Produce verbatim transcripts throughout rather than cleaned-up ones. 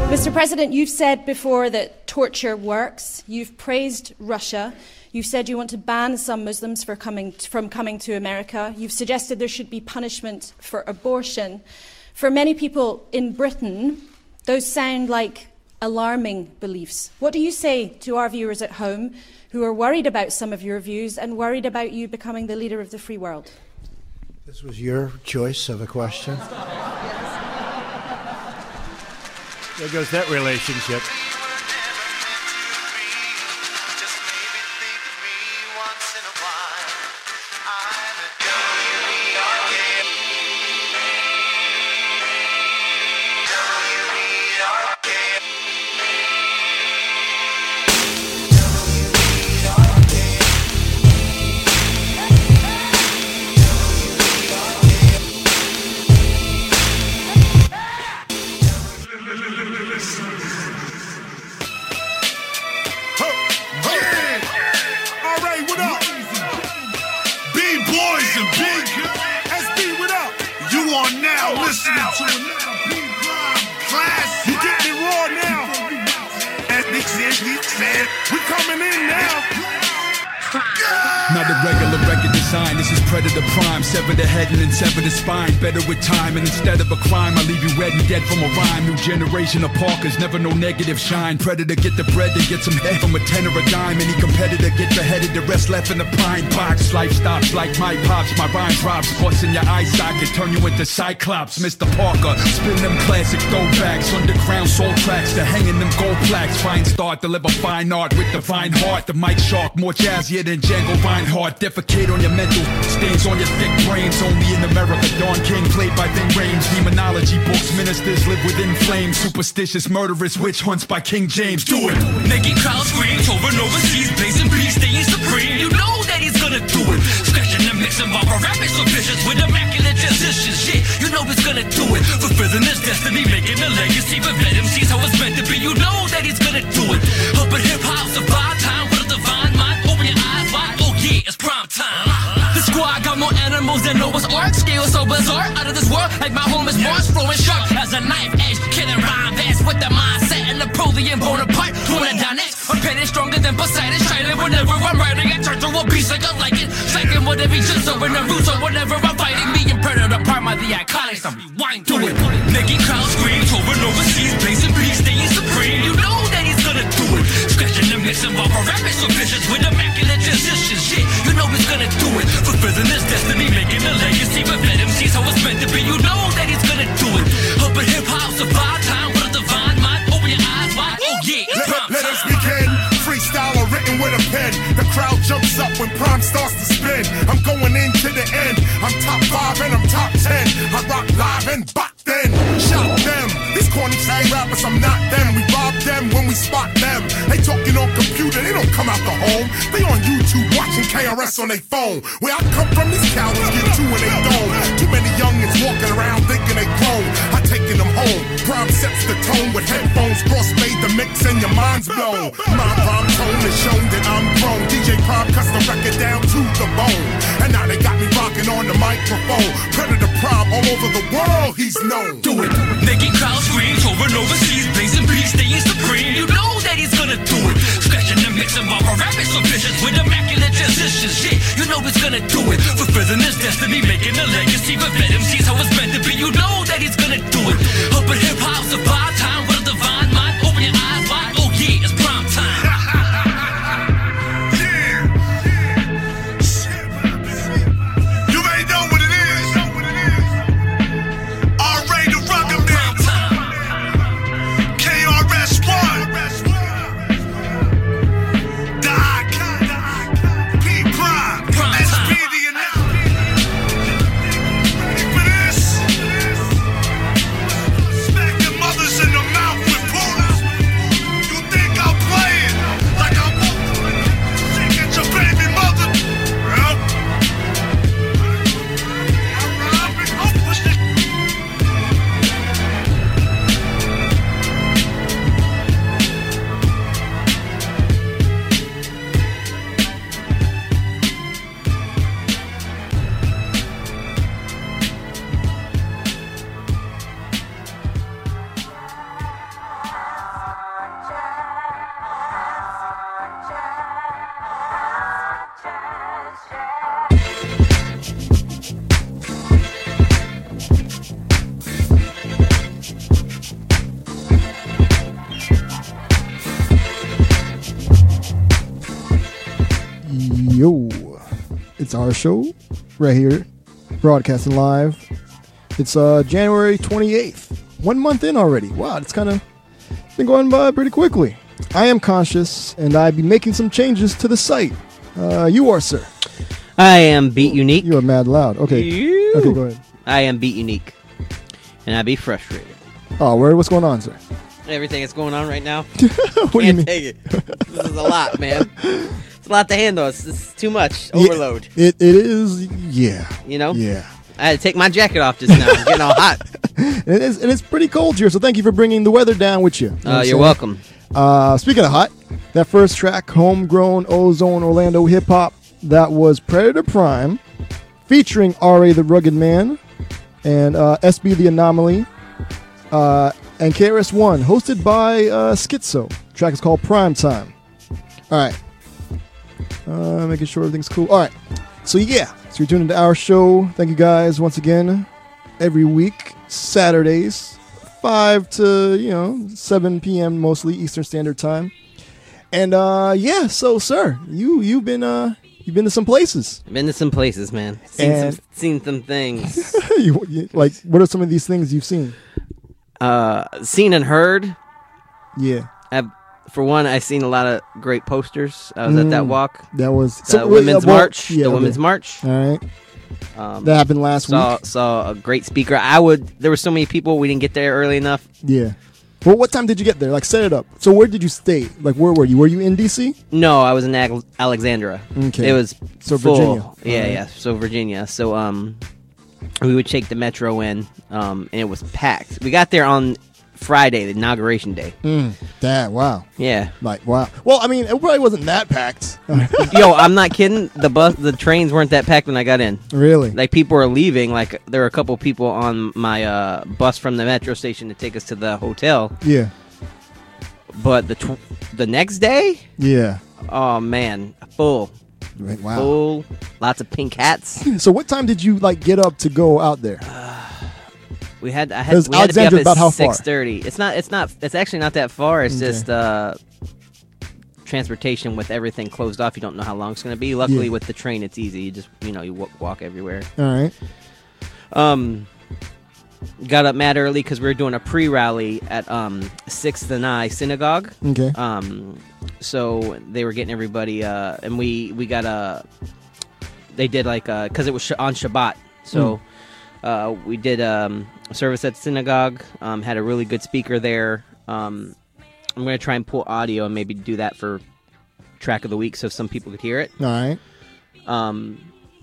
Mister President, you've said before that torture works. You've praised Russia. You've said you want to ban some Muslims for coming, from coming to America. You've suggested there should be punishment for abortion. For many people in Britain, those sound like alarming beliefs. What do you say to our viewers at home who are worried about some of your views and worried about you becoming the leader of the free world? This was your choice of a question. There goes that relationship. Not a regular record design, this is Predator Prime. Sever the head and then sever the spine. Better with time, and instead of a crime, I leave you red and dead from a rhyme. New generation of Parkers, never no negative shine. Predator get the bread and get some head from a ten or a dime. Any competitor get beheaded, the rest left in the prime box. Life stops like my pops, my rhyme drops. Busting your eye socket, turn you into Cyclops. Mister Parker, spin them classic throwbacks. Underground soul tracks, to hanging them gold plaques. Fine start, deliver fine art with divine heart. The mic shark, more jazzier than Django Reinhardt. Defecate on your mental, stains on your thick brains. Only in America, Don King played by Vin Rames. Demonology books, ministers live within flames. Superstitious, murderous witch hunts by King James. Do it! Making crowds scream, touring overseas, blazing peace, staying supreme. You know that he's gonna do it. Scratching and mixing rubber rapping so vicious with immaculate transitions. Shit, you know he's gonna do it. Fulfilling his destiny, making a legacy. But let him see how it's meant to be. You know that he's gonna do it. Helping hip hop survive time with a divine mind. Open your eyes wide, oh yeah, it's prime time. The squad got more animals than Noah's Ark. Scale so bizarre, out of this world, like my home is Mars, flowing sharp as a knife edge, killing rhyme vest with the mindset and Napoleon Bonaparte. Pulling down next, I'm penning stronger than Poseidon, shining whenever I'm writing. I turn to a beast like I like it, second with every chisel in the roots or whenever I'm fighting. Me and Predator, part of the iconics, I'm rewind to it. Making crowds scream, touring overseas, blazing peace, staying supreme. You know that he's gonna do it. Scratching and mixing rubber rapping so vicious with immaculate transitions. Shit, you know he's gonna do it. Fulfilling his destiny, making a legacy. But let him see how it's meant to be. You know that he's gonna do it. Helping hip hop survive time with a divine mind. Open your eyes wide. Oh yeah, it's prime let, let time. us begin. Freestyle or written with a pen. The crowd jumps up when prime starts to spin. I'm going into the end. I'm top five and I'm top ten. I rock live and back then. Shout them. These corny side rappers, I'm not them. We rob them when we spot them. They talking on computer, they don't come out the home. They on YouTube watching K R S on their phone. Where I come from, these cowards get two and they don't. Too many youngins walking around thinking they grown. I taking them home. Prime sets the tone with headphones. Crossfade the mix and your mind's blown. My prime tone is shown that I'm grown. D J Prime cuts the record down to the bone. And now they got me rocking on the microphone. Predator Prime all over the world, he's known. Do it. Making crowds scream, touring overseas, blazing peace, staying supreme. You know that he's gonna do it. Scratching and mixing rubber rapping so vicious with immaculate transitions. Shit, you know he's gonna do it. Fulfilling his destiny, making a legacy. But let him see how it's meant to be. You know that he's gonna do it. Helping hip hop survive time with a divine mind. Open your eyes wide. Oh yeah, it's prime time. Mothers It's our show right here, broadcasting live. It's uh, January twenty-eighth. One month in already. Wow, it's kind of been going by pretty quickly. I am Conscious, and I be making some changes to the site. Uh, you are, sir. I am Beat Unique. You are mad loud. Okay. You. Okay, go ahead. I am Beat Unique. And I be frustrated. Oh, where? What's going on, sir? Everything that's going on right now. What do you Can't mean? take it. This is a lot, man. It's a lot to handle. It's, it's too much. Overload. Yeah, it, it is, yeah. You know? Yeah. I had to take my jacket off just now. I'm getting all hot. And it is, and it's pretty cold here, so thank you for bringing the weather down with you. You know what Uh, I'm you're saying? welcome. Uh, speaking of hot, that first track, Homegrown Ozone Orlando Hip Hop, that was Predator Prime, featuring R A the Rugged Man, and uh, S B the Anomaly, uh, and K R S One, hosted by uh, Schizo. The track is called Prime Time. All right. Uh, making sure everything's cool. All right. So, yeah. So, you're tuning into our show. Thank you guys once again. Every week, Saturdays, five to, you know, seven p.m. mostly Eastern Standard Time. And, uh, yeah. So, sir, you, you've been, uh, you've been to some places. I've been to some places, man. Seen, And- some, seen some things. you, you- like, what are some of these things you've seen? uh, seen and heard. Yeah. I've, for one, I've seen a lot of great posters. I was at that Mm. walk. That was The wait, Women's uh, well, March. yeah, the okay. Women's March. All right. Um, That happened last saw, week. saw a great speaker. I would. There were so many people. We didn't get there early enough. Yeah. Well, what time did you get there? Like, set it up. So, where did you stay? Like, where were you? Were you in D C? No, I was in Ag- Alexandria. Okay. It was So, full. Virginia. Yeah, Alright. yeah. So Virginia. So um, we would take the metro in, um, and it was packed. We got there on Friday, the inauguration day. Mm, that, wow. Yeah. Like, wow. Well, I mean, it probably wasn't that packed. Yo, I'm not kidding. The bus, the trains weren't that packed when I got in. Really? Like, people were leaving. Like, there were a couple people on my uh, bus from the metro station to take us to the hotel. Yeah. But the tw- the next day, Yeah. oh man, full, Right, wow. full, lots of pink hats. So, what time did you, like, get up to go out there? We had I had, Because we had to be up Alexandria's at about how far? six thirty. It's not. It's not. It's actually not that far. It's Okay. just uh, transportation with everything closed off. You don't know how long it's going to be. Luckily, Yeah. with the train, it's easy. You just you know you walk, walk everywhere. All right. Um, got up mad early because we were doing a pre-rally at um Sixth and I Synagogue. Okay. Um, so they were getting everybody, uh, and we we got a. They did like because it was sh- on Shabbat, so uh, we did um, a service at synagogue. Um, had a really good speaker there. Um, I'm gonna try and pull audio and maybe do that for track of the week, so some people could hear it. All right. Um,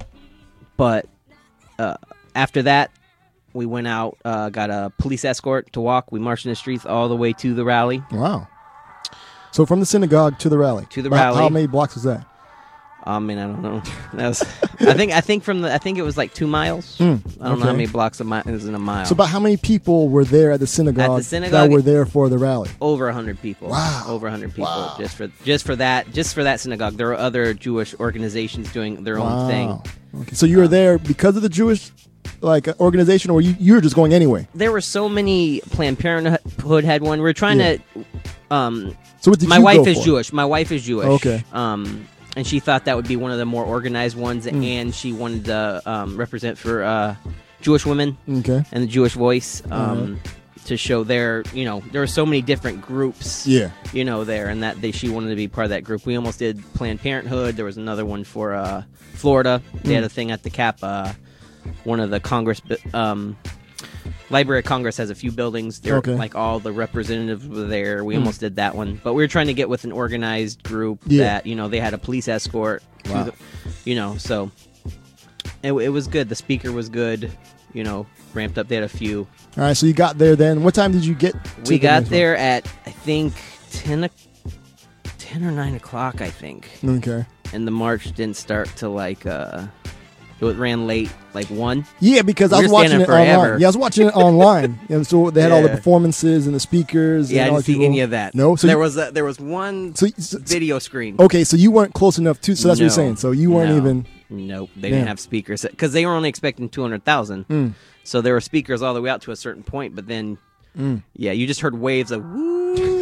but uh, after that, we went out, uh, got a police escort to walk. We marched in the streets all the way to the rally. Wow. So, from the synagogue to the rally. To the How- rally. How many blocks was that? I mean, I don't know. That was, I think, I think from the, I think it was like two miles. Mm, I don't know how okay. many blocks a mile is in a mile. So, about how many people were there at the synagogue, synagogue- that were there for the rally? over a hundred people. Wow. Over a hundred people Wow. just for just for that just for that synagogue. There were other Jewish organizations doing their own Wow. thing. Okay. So, you were there because of the Jewish, like, organization, or you you were just going anyway? There were so many. Planned Parenthood had one. We were trying Yeah. to. Um, So, what did my you wife go is for? Jewish. My wife is Jewish. Okay. Um, and she thought that would be one of the more organized ones, Mm. and she wanted to um, represent for uh, Jewish women Okay. and the Jewish voice. Um, Uh-huh. To show their, you know, there were so many different groups. Yeah. You know, there, and that they she wanted to be part of that group. We almost did Planned Parenthood. There was another one for uh, Florida. They had a thing at the Cap. Uh, one of the Congress, bu- um, Library of Congress has a few buildings. There, Okay. like all the representatives were there. We almost did that one, but we were trying to get with an organized group Yeah. that you know they had a police escort. to Wow. the- you know, so it, it was good. The speaker was good. You know, ramped up. They had a few. All right. So, you got there then. What time did you get to We the got next there at I think ten, o- ten or nine o'clock. I think, one? Okay. and the march didn't start till like uh, it ran late, like one. Yeah, because I We was were watching standing it forever. online. Yeah, I was watching it online. And so they had all the Yeah. performances and the speakers. Yeah, I and all didn't the see people. any of that. No? So there you- was a, there was one So, so, video screen. okay, so you weren't close enough to. So that's what you're No. saying. So you weren't No. even. Nope, they Yeah. didn't have speakers because they were only expecting two hundred thousand. Mm. So there were speakers all the way out to a certain point, but then, Mm. yeah, you just heard waves of woo,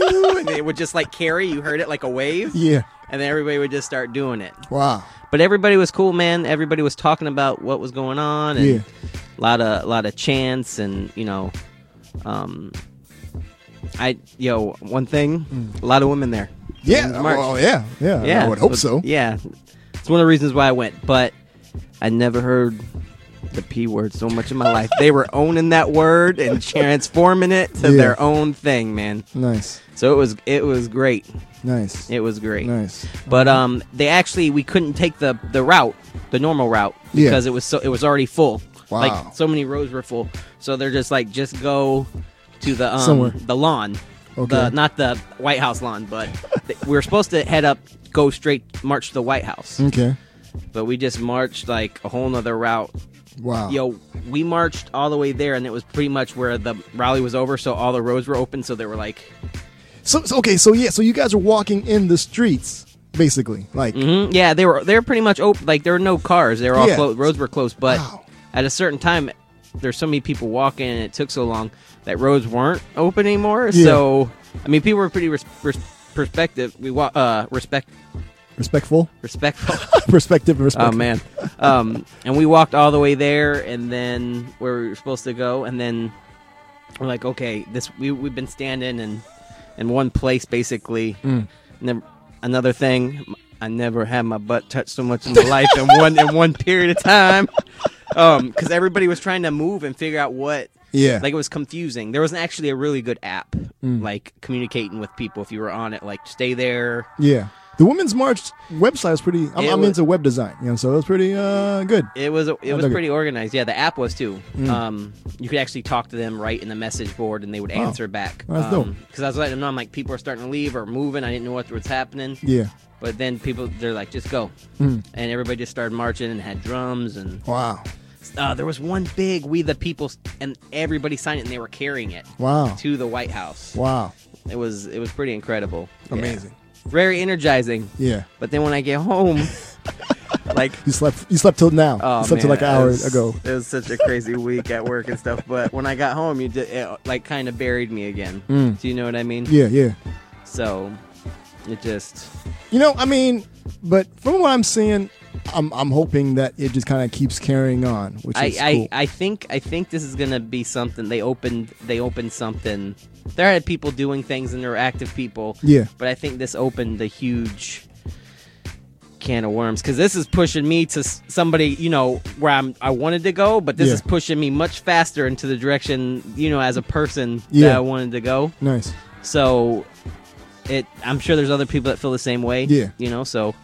it would just like carry. You heard it like a wave. Yeah. And then everybody would just start doing it. Wow. But everybody was cool, man. Everybody was talking about what was going on, and Yeah. a lot of a lot of chants, and you know, um, I yo one thing, a lot of women there. Yeah. In the march. Well, yeah. Yeah. yeah, I would hope but- so. Yeah, it's one of the reasons why I went. But I never heard the P word so much in my life. They were owning that word and transforming it to Yeah. their own thing, man. Nice. So it was it was great. Nice. It was great. Nice. But um, they actually we couldn't take the the route, the normal route, Yeah. because it was so it was already full. Wow. Like so many rows were full. So they're just like just go to the um Somewhere. the lawn, Okay. the not the White House lawn, but th- we were supposed to head up, go straight, march to the White House, Okay. but we just marched like a whole nother route. Wow. Yo, we marched all the way there, and it was pretty much where the rally was over. So all the roads were open. So they were like, So, so okay. So yeah. So you guys are walking in the streets, basically. Like. hmm yeah, they were they were pretty much open. Like there were no cars. They were all Yeah. closed. Roads were closed. But Wow. at a certain time, there's so many people walking, and it took so long that roads weren't open anymore. Yeah. So I mean, people were pretty res- res- perspective. We wa- uh respect Respectful. respectful. Perspective. And respect. Oh man, um, and we walked all the way there, and then where we were supposed to go, and then we're like, okay, this we we've been standing in in one place basically. Mm. Never, another thing, I never had my butt touched so much in my life in one in one period of time, um, because everybody was trying to move and figure out what. Yeah. Like it was confusing. There wasn't actually a really good app, Mm. like communicating with people if you were on it. Like stay there. Yeah. The Women's March website was pretty. I'm, It I'm was- into web design, you know, so it was pretty uh, good. It was it I was dug it. pretty organized. Yeah, the app was too. Mm. Um, you could actually talk to them right in the message board, and they would Wow. answer back. That's dope. Because I was letting them know, I'm like, people are starting to leave or moving. I didn't know what was happening. Yeah. But then people, they're like, just go, Mm. and everybody just started marching and had drums, and Wow. uh, there was one big "We the People," and everybody signed it, and they were carrying it Wow. to the White House. Wow. It was it was pretty incredible. Yeah. Amazing. Very energizing. Yeah. But then when I get home, like. You slept. You slept till now. Oh, you slept till man, like an hour it was, ago. It was such a crazy week at work and stuff. But when I got home, you did it, like kind of buried me again. Mm. Do you know what I mean? Yeah. Yeah. So it just You know, I mean, but from what I'm seeing, I'm I'm hoping that it just kind of keeps carrying on, which I, is I, cool. I think I think this is gonna be something. They opened they opened something. There had people doing things and there were active people. Yeah. But I think this opened a huge can of worms, because this is pushing me to s- somebody, you know, where I'm I wanted to go, but this Yeah. is pushing me much faster into the direction, you know, as a person Yeah. that I wanted to go. Nice. So it I'm sure there's other people that feel the same way. Yeah. You know, so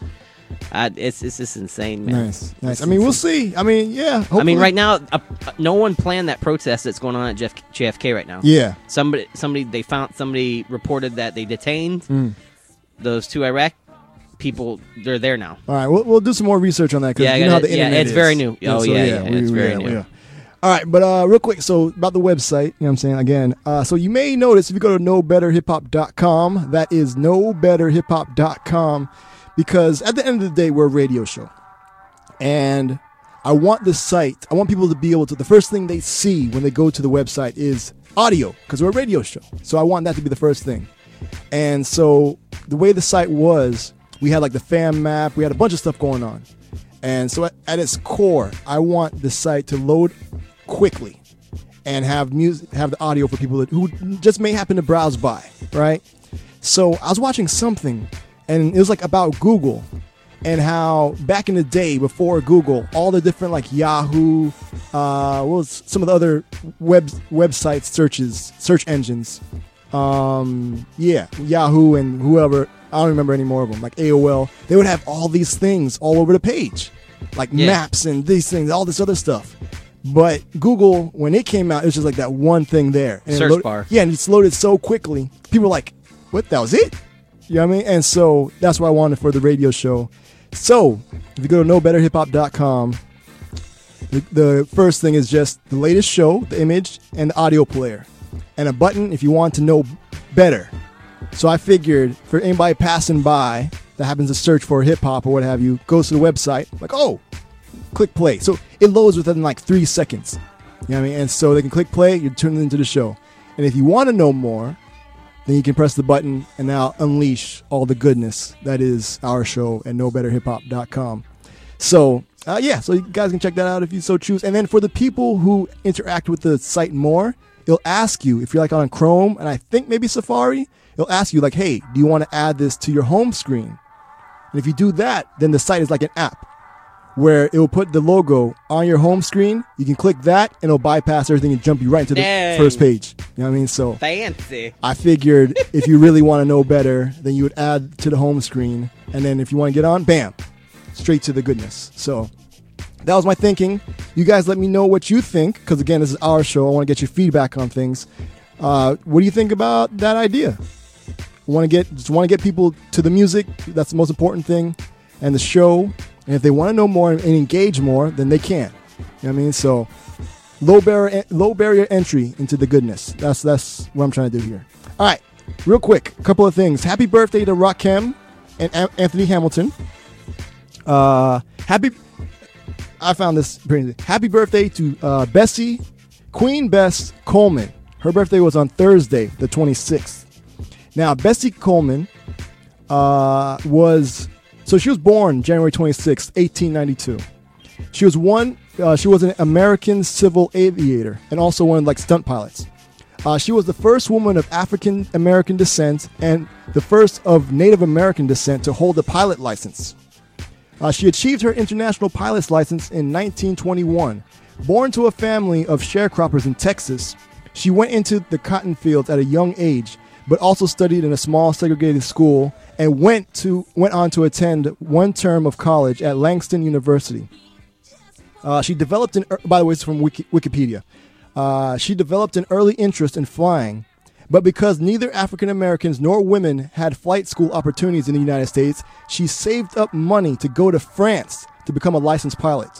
I, it's it's just insane, man. Nice. Nice. It's I mean, we'll insane. see. I mean, yeah. I hopefully- mean, right now, uh, no one planned that protest that's going on at Jeff, J F K right now. Yeah. Somebody, somebody, they found somebody reported that they detained Mm. those two Iraq people. They're there now. All right. We'll we'll do some more research on that because Yeah, I you know how gotta- the yeah, internet it's is. very new. Oh, yeah, yeah, it's very new. All right, but uh, real quick, so about the website, you know what I'm saying, again, uh, so you may notice if you go to know better hip hop dot com, that is know better hip hop dot com, because at the end of the day, we're a radio show. And I want the site, I want people to be able to, the first thing they see when they go to the website is audio, because we're a radio show. So I want that to be the first thing. And so the way the site was, we had like the fan map, we had a bunch of stuff going on. And so at, at its core, I want the site to load quickly and have music, have the audio for people that, who just may happen to browse by, right? So I was watching something, and it was like about Google and how back in the day before Google, all the different like Yahoo, uh, what was some of the other web websites searches, search engines, um, yeah, Yahoo and whoever. I don't remember any more of them, like A O L. They would have all these things all over the page, like Yeah. maps and these things, all this other stuff. But Google, when it came out, it was just like that one thing there. And it Search load- bar. Yeah, and it's loaded so quickly. People were like, what, that was it? You know what I mean? And so that's what I wanted for the radio show. So if you go to know better hip hop dot com, the, the first thing is just the latest show, the image, and the audio player. And a button if you want to know better. So I figured for anybody passing by that happens to search for hip hop or what have you, goes to the website, like, oh, click play. So it loads within like three seconds. You know what I mean? And so they can click play, you turn it into the show. And if you want to know more, then you can press the button and now unleash all the goodness that is our show at no better hip hop dot com. So, uh, yeah, so you guys can check that out if you so choose. And then for the people who interact with the site more, it'll ask you, if you're like on Chrome, and I think maybe Safari, it'll ask you like, hey, do you want to add this to your home screen? And if you do that, then the site is like an app where it will put the logo on your home screen. You can click that, and it'll bypass everything and jump you right into the Dang. first page. You know what I mean? So Fancy. I figured if you really want to know better, then you would add to the home screen. And then if you want to get on, bam, straight to the goodness. So that was my thinking. You guys let me know what you think, because, again, this is our show. I want to get your feedback on things. Uh, what do you think about that idea? Want to get just want to get people to the music. That's the most important thing, and the show. And if they want to know more and engage more, then they can. You know what I mean? So low barrier, low barrier entry into the goodness. That's that's what I'm trying to do here. All right, real quick, a couple of things. Happy birthday to Rakim and A- Anthony Hamilton. Uh, happy. I found this pretty. Happy birthday to uh, Bessie, Queen Bess Coleman. Her birthday was on Thursday, the twenty-sixth. Now, Bessie Coleman uh, was. So she was born January twenty-sixth, eighteen ninety-two. She was one. Uh, she was an American civil aviator and also one of like stunt pilots. Uh, she was the first woman of African American descent and the first of Native American descent to hold a pilot license. Uh, she achieved her international pilot's license in nineteen twenty-one. Born to a family of sharecroppers in Texas, she went into the cotton fields at a young age, but also studied in a small segregated school and went to went on to attend one term of college at Langston University. Uh, she developed an, by the way, it's from Wiki, Wikipedia. Uh, she developed an early interest in flying, but because neither African Americans nor women had flight school opportunities in the United States, she saved up money to go to France to become a licensed pilot.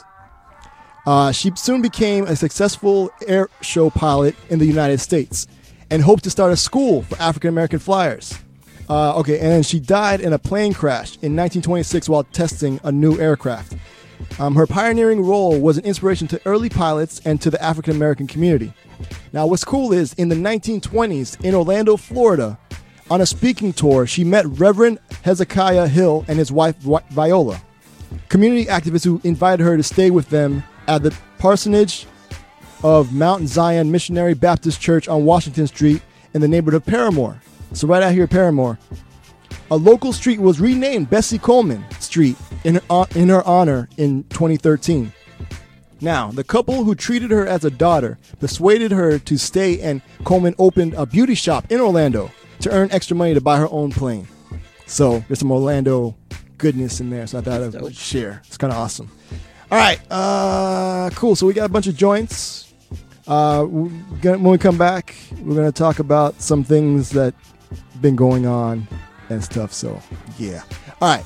Uh, she soon became a successful air show pilot in the United States and hoped to start a school for African American flyers. Uh, okay, and then she died in a plane crash in nineteen twenty-six while testing a new aircraft. Um, her pioneering role was an inspiration to early pilots and to the African American community. Now, what's cool is in the nineteen twenties in Orlando, Florida, on a speaking tour, she met Reverend Hezekiah Hill and his wife Viola, community activists who invited her to stay with them at the parsonage of Mount Zion Missionary Baptist Church on Washington Street in the neighborhood of Paramore. So right out here, Paramore. A local street was renamed Bessie Coleman Street in her, in her honor in twenty thirteen. Now, the couple who treated her as a daughter persuaded her to stay, and Coleman opened a beauty shop in Orlando to earn extra money to buy her own plane. So there's some Orlando goodness in there, so I thought I would share. It's kind of awesome. All right, uh, cool. So we got a bunch of joints. Uh, when we come back, we're going to talk about some things that been going on and stuff. So, yeah. All right.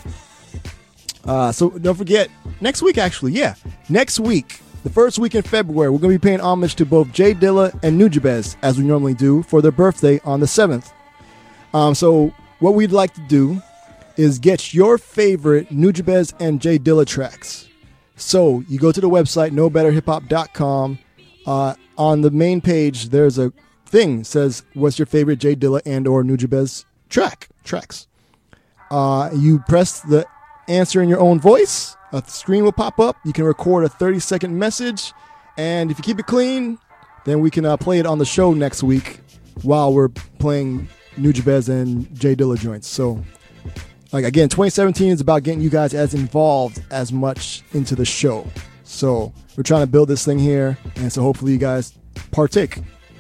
Uh, so don't forget, next week, actually, yeah. Next week, the first week in February, we're going to be paying homage to both Jay Dilla and Nujabes, as we normally do, for their birthday on the seventh. Um, so what we'd like to do is get your favorite Nujabes and Jay Dilla tracks. So you go to the website, no better hip hop dot com. Uh, on the main page, there's a thing that says, what's your favorite Jay Dilla and or Nujabes track, tracks. Uh, you press the answer in your own voice. A screen will pop up. You can record a thirty second message. And if you keep it clean, then we can uh, play it on the show next week while we're playing Nujabes and Jay Dilla joints. So, like, again, twenty seventeen is about getting you guys as involved as much into the show. So we're trying to build this thing here, and so hopefully you guys partake.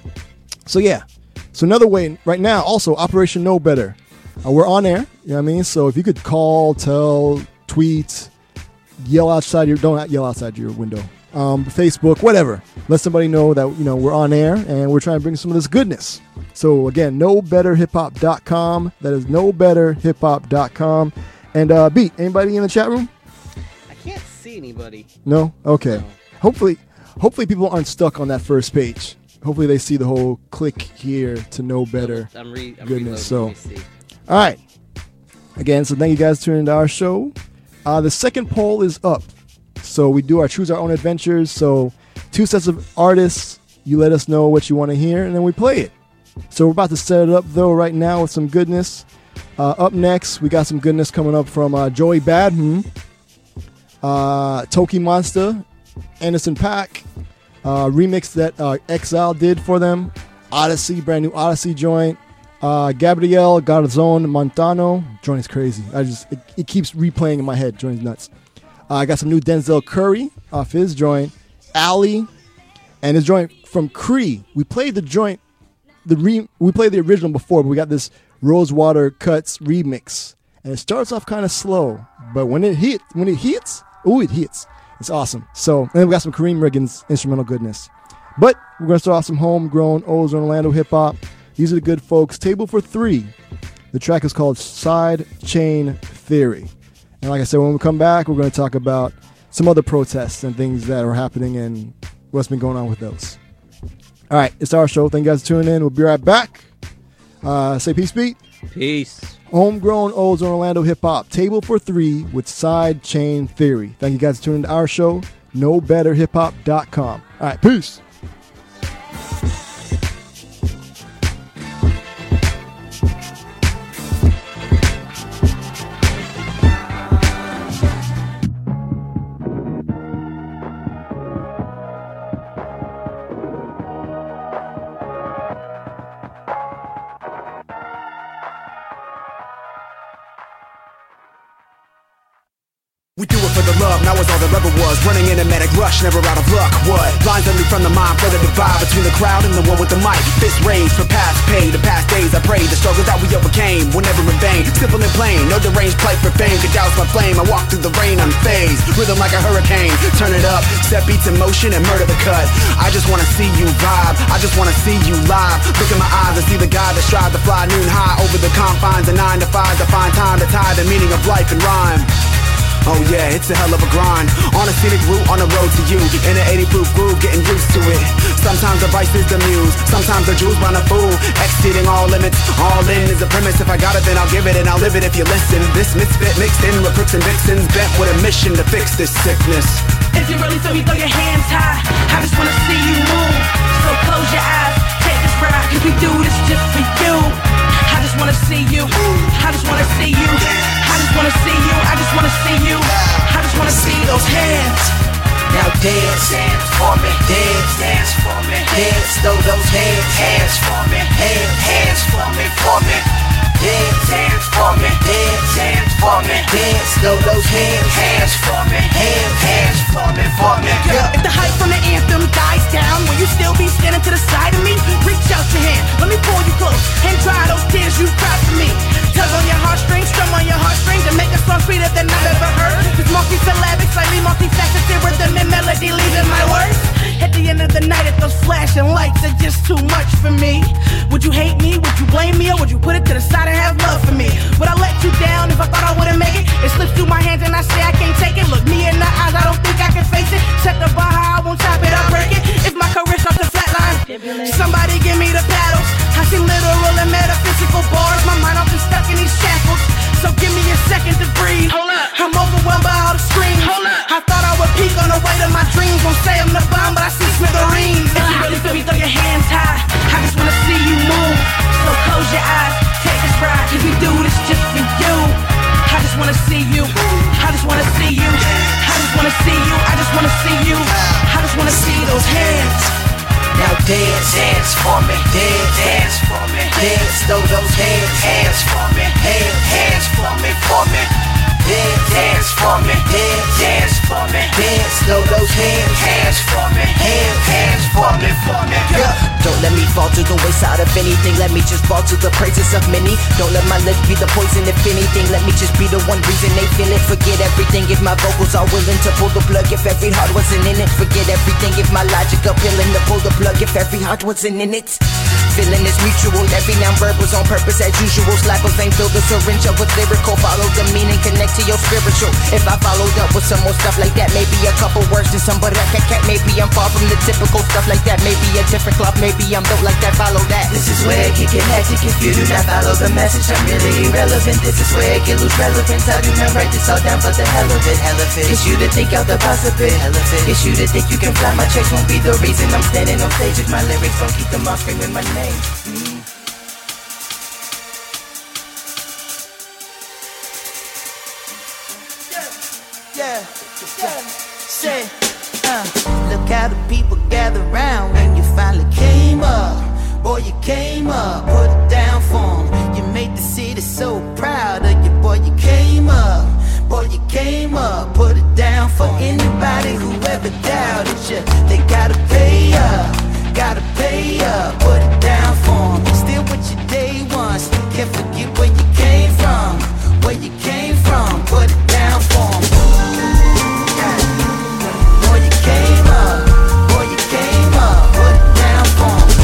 So yeah, so another way right now, also Operation Know Better. Uh, we're on air, you know what I mean? So if you could call, tell, tweet, yell outside your, don't yell outside your window, um, Facebook, whatever. Let somebody know that, you know, we're on air and we're trying to bring some of this goodness. So again, no better hip hop dot com. That is no better hip hop dot com. And uh, Beat, anybody in the chat room? I can't see anybody. No? Okay. No. Hopefully, hopefully people aren't stuck on that first page. Hopefully they see the whole click here to know better. I'm re- I'm goodness. reloading. So, all right. Again, so thank you guys for tuning into our show. Uh, the second poll is up. So we do our Choose Our Own Adventures. So two sets of artists. You let us know what you want to hear, and then we play it. So we're about to set it up, though, right now with some goodness. Uh, up next, we got some goodness coming up from uh, Joey Badman, uh, Toki Monster, Anderson .Paak, uh, remix that uh, Exile did for them, Odyssey, brand new Odyssey joint, uh, Gabriel Garzon Montano. Joint is crazy. I just it, it keeps replaying in my head. Joint is nuts. Uh, I got some new Denzel Curry off his joint, Ali, and his joint from Cree. We played the joint, the re, we played the original before, but we got this Rosewater Cuts remix, and it starts off kind of slow, but when it hit, when it hits, oh, it hits. It's awesome. So, and then we got some Kareem Riggins instrumental goodness. But we're gonna start off some homegrown Ozone Orlando hip hop. These are the good folks. Table for Three. The track is called Side Chain Theory. And like I said, when we come back, we're going to talk about some other protests and things that are happening and what's been going on with those. All right, it's our show. Thank you guys for tuning in. We'll be right back. Uh, say peace, Pete. Peace. Homegrown Ozone Orlando hip hop. Table for Three with Side Chain Theory. Thank you guys for tuning in to our show. no better hip hop dot com. All right, peace. We do it for the love, now it's all there ever was. Running in a manic rush, never out of luck. What? Lines only from the mind, further divide between the crowd and the one with the mic. Fist raised for past pain, the past days I prayed. The struggles that we overcame were never in vain. Simple and plain, no deranged plight for fame. Could douse my flame, I walk through the rain unfazed. Rhythm like a hurricane, turn it up. Set beats in motion and murder the cut. I just wanna see you vibe, I just wanna see you live. Look in my eyes and see the guy that strive to fly noon high over the confines of nine to five to find time to tie the meaning of life and rhyme. Oh yeah, it's a hell of a grind. On a scenic route, on the road to you. In an eighty proof groove, getting used to it. Sometimes the vice is the muse, sometimes the jewels bound a fool. Exceeding all limits, all in is a premise. If I got it, then I'll give it and I'll live it if you listen. This misfit mixed in with crooks and vixens, bent with a mission to fix this sickness. If you really feel me, throw your hands high. I just wanna see you move. So close your eyes, take this ride, cause we do this just for you. I just wanna see you, I just wanna see you, I just wanna see you, I just wanna see you, I just wanna see those hands. Now dance, dance for me, dance, dance for me, dance, throw those hands, hands for me, hands, hands for me, for me. Dance, dance for me, dance, dance for me, dance, throw those hands, hands for me, hands, hands for me, for me. Yeah. If the hype from the anthem dies down, will you still be standing to the side of me? Reach out your hand, let me pull you close, and dry those tears you cried for me. Tug on your heartstrings, strum on your heartstrings, and make a song sweeter than I've ever heard. It's multi-syllabic, slightly multifaceted, rhythm and melody leaving my words. At the end of the night, if those flashing lights are just too much for me, would you hate me, would you blame me, or would you put it to the side and have love for me? Would I let you down if I thought I wouldn't make it? It slips through my hands and I say I can't take it. Look me in the eyes, I don't think I can face it. Set the bar high, I won't top it, I'll break it. If my career's off the flat line, somebody give me the paddles. I see literal and metaphysical bars, my mind often stuck in these shackles. So give me a second to breathe. Hold up. I'm overwhelmed by all the screams. Hold up. I thought I would peak on the way to my dreams. Won't say I'm the bomb, but I see smithereens. If you really feel me, throw your hands high. I just wanna see you move. So close your eyes, take this ride, cause we do this just for you. I just wanna see you, I just wanna see you, I just wanna see you, I just wanna see you, I just wanna see those hands. Now dance, dance for me, dance, dance for me, dance, throw those hands, hands for me, hands, hands for me, for me. Dance, dance for me, dance, dance for me, dance, throw those hands, hands for me, hands, hands for me, for me. Yeah. Don't let me fall to the wayside of anything, let me just fall to the praises of many. Don't let my lips be the poison, if anything, let me just be the one reason they feel it. Forget everything if my vocals are willing to pull the plug, if every heart wasn't in it. Forget everything if my logic appealing to pull the plug, if every heart wasn't in it. Feeling is mutual, every non-verbal's on purpose as usual. Slap a vein, fill the syringe up with lyrical, follow the meaning, connect to your spiritual. If I followed up with some more stuff like that, maybe a couple words and some but that cat, maybe I'm far from the typical stuff like that. Maybe a different cloth, maybe I'm built like that, follow that. This is where it can get hectic if you do not follow the message. I'm really irrelevant, this is where it can lose relevance. I do not write this all down for the hell of it, hell of it. It's you to think out the possible, hell of it. It's you to think you can fly, my checks won't be the reason I'm standing on stage. If my lyrics don't keep them off screaming my name. Mm. Say, uh, look how the people gather round when you finally came up. Boy, you came up, put it down for 'em. You made the city so proud of you, boy, you came up. Boy, you came up, put it down for anybody who ever doubted you. They gotta pay up, gotta pay up, put it down for 'em. Still with your day ones, can't forget where you came from. Where you came from, put it down for 'em. Boy, you came up, boy, you came up, put it down for 'em.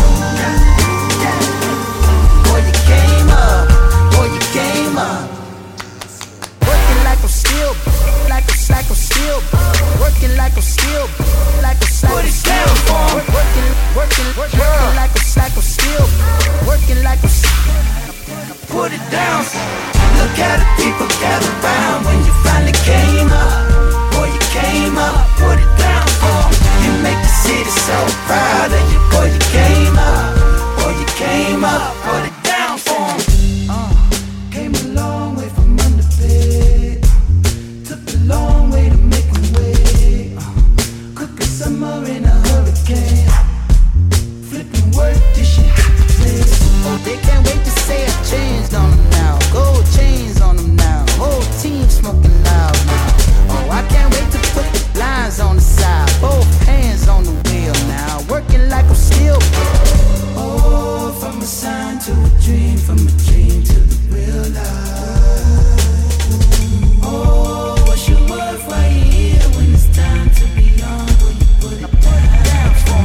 Boy, you came up, boy, you came up. Working like I'm still, like I'm, like I'm still, working like I'm still, like I'm, like I'm still, working, working, working like I'm, like I'm still, working like I'm. Put it down. Look how the people gather round when you finally came up. Boy, you came up, put it down for 'em. You make the city so proud of you. Boy, you came up, boy, you came up, put it down for 'em. Uh, came a long way from under bed. Took a long way to make 'em wait. Uh, cook a summer in a hurricane. Flipping work, this shit hit the place. Oh, they can't wait to say I changed on them now. Gold chains on them now. Whole team smoking loud now. Oh, I can't wait to put the blinds on the side. Both hands on the wheel now. Working like I'm still. Oh, from a sign to a dream, from a dream to the real life. Oh, what's your worth right here when it's time to be on? Will you put it down for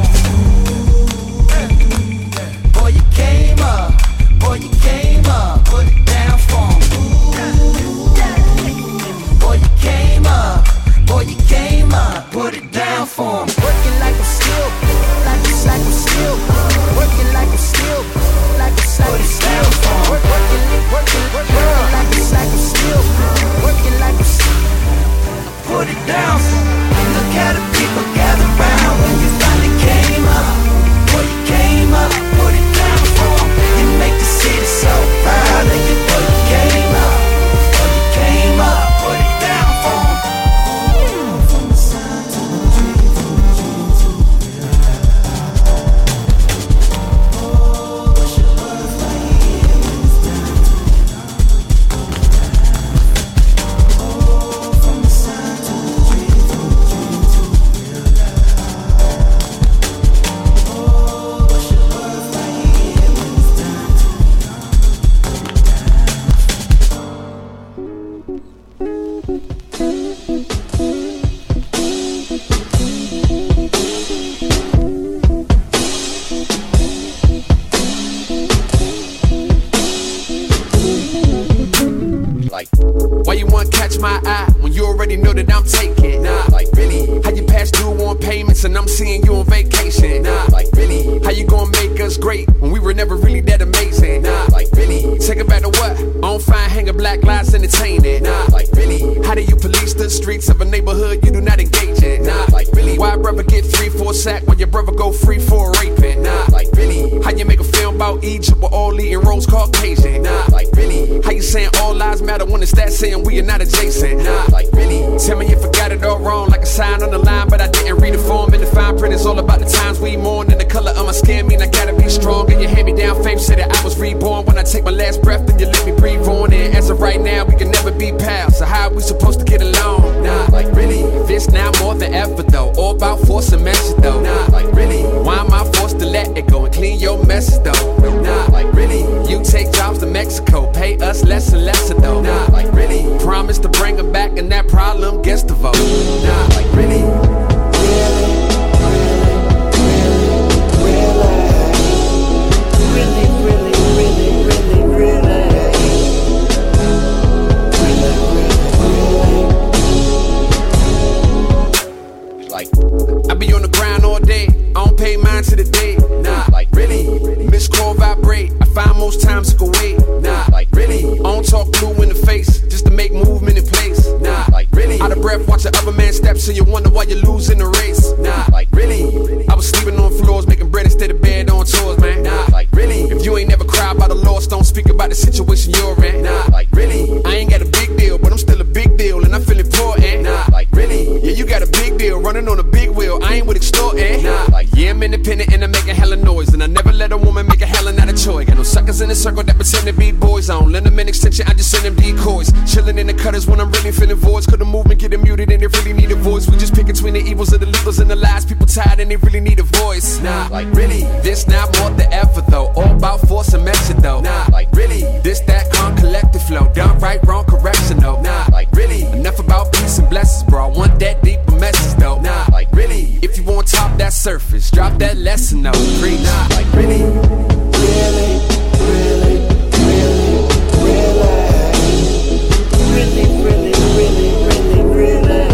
me? Boy, you came up. Boy, you came up. Put it down for me. Boy, you came up. Boy, you came up. Put it down for me. Working like I'm still, like I'm, like I'm still, working like I'm still, like I'm, like I'm still, working, working, working, working like I'm, like I'm still, working like I'm still. Put it down. Look how the people gather round when you finally came up. Boy, you came up. Put it down for 'em. You make the city so proud of you. Boy, you came up. Boy, you came up. Put it down for 'em. From the sun to the dream, from the dream to the real life. Oh, what's your worth right here when it's time to be done? Oh, from the sun to the dream, from the dream to the real life. Oh, what's your worth right here when it's time to be done? Like, why you wanna catch my eye when you already know that I'm taking? Nah, like really? How you pass due on payments and I'm seeing you on vacation? Nah, like really? How you gonna make us great when we were never really that amazing? Nah, like really? Take it back to what? On fine hanging black lives entertaining. Nah, like really? How do you police the streets of a neighborhood you do not engage in? Nah, like really? Why brother get three, four sack when your brother go free for raping? Nah, like really? How you make a film about Egypt with all eating rolls Caucasian? Nah, like really? How you saying all lives matter when it's that saying we are not adjacent? Nah, like really? Tell me if I got it all wrong, like a sign on the line, but I didn't read the form. And the fine print is all about the times we mourn, and the color of my skin mean I gotta be strong. And you hand me down faith, said that I was reborn. When I take my last breath, then you let me breathe on. And as of right now, we can never be pals. So how are we supposed to get along? Nah, like really? This now more than ever though, all about force and measure though. Nah, like really? Why am I forced to let it go and clean your messes though? Nah, like really? You take jobs to Mexico, pay us less and lesser though. Nah, like really? Promise to bring them back and that problem gets the vote. Nah, like really? Like, I be on the grind all day, I don't pay mine to the day. Nah, like really? Miss call vibrate, I find most times it go wait. Nah, like really? I don't talk blue in the face, just to make movement in place. Nah, like really? Out of breath, watch the other man steps an extension, I just send them decoys. Chilling in the cutters when I'm really feeling voids. Cause the movement getting muted and they really need a voice. We just pick between the evils of the legals and the lies. People tired and they really need a voice. Nah, like really, this not more than ever though. All about force and method though. Nah, like really, this that calm collective flow. Done right, wrong, correction though. Nah, like really, enough about peace and blessings, bro. I want that deeper message though. Nah, like really, if you want top that surface, drop that lesson though. Preach, nah, like really, really, really, really, really, really, really, really, really, really.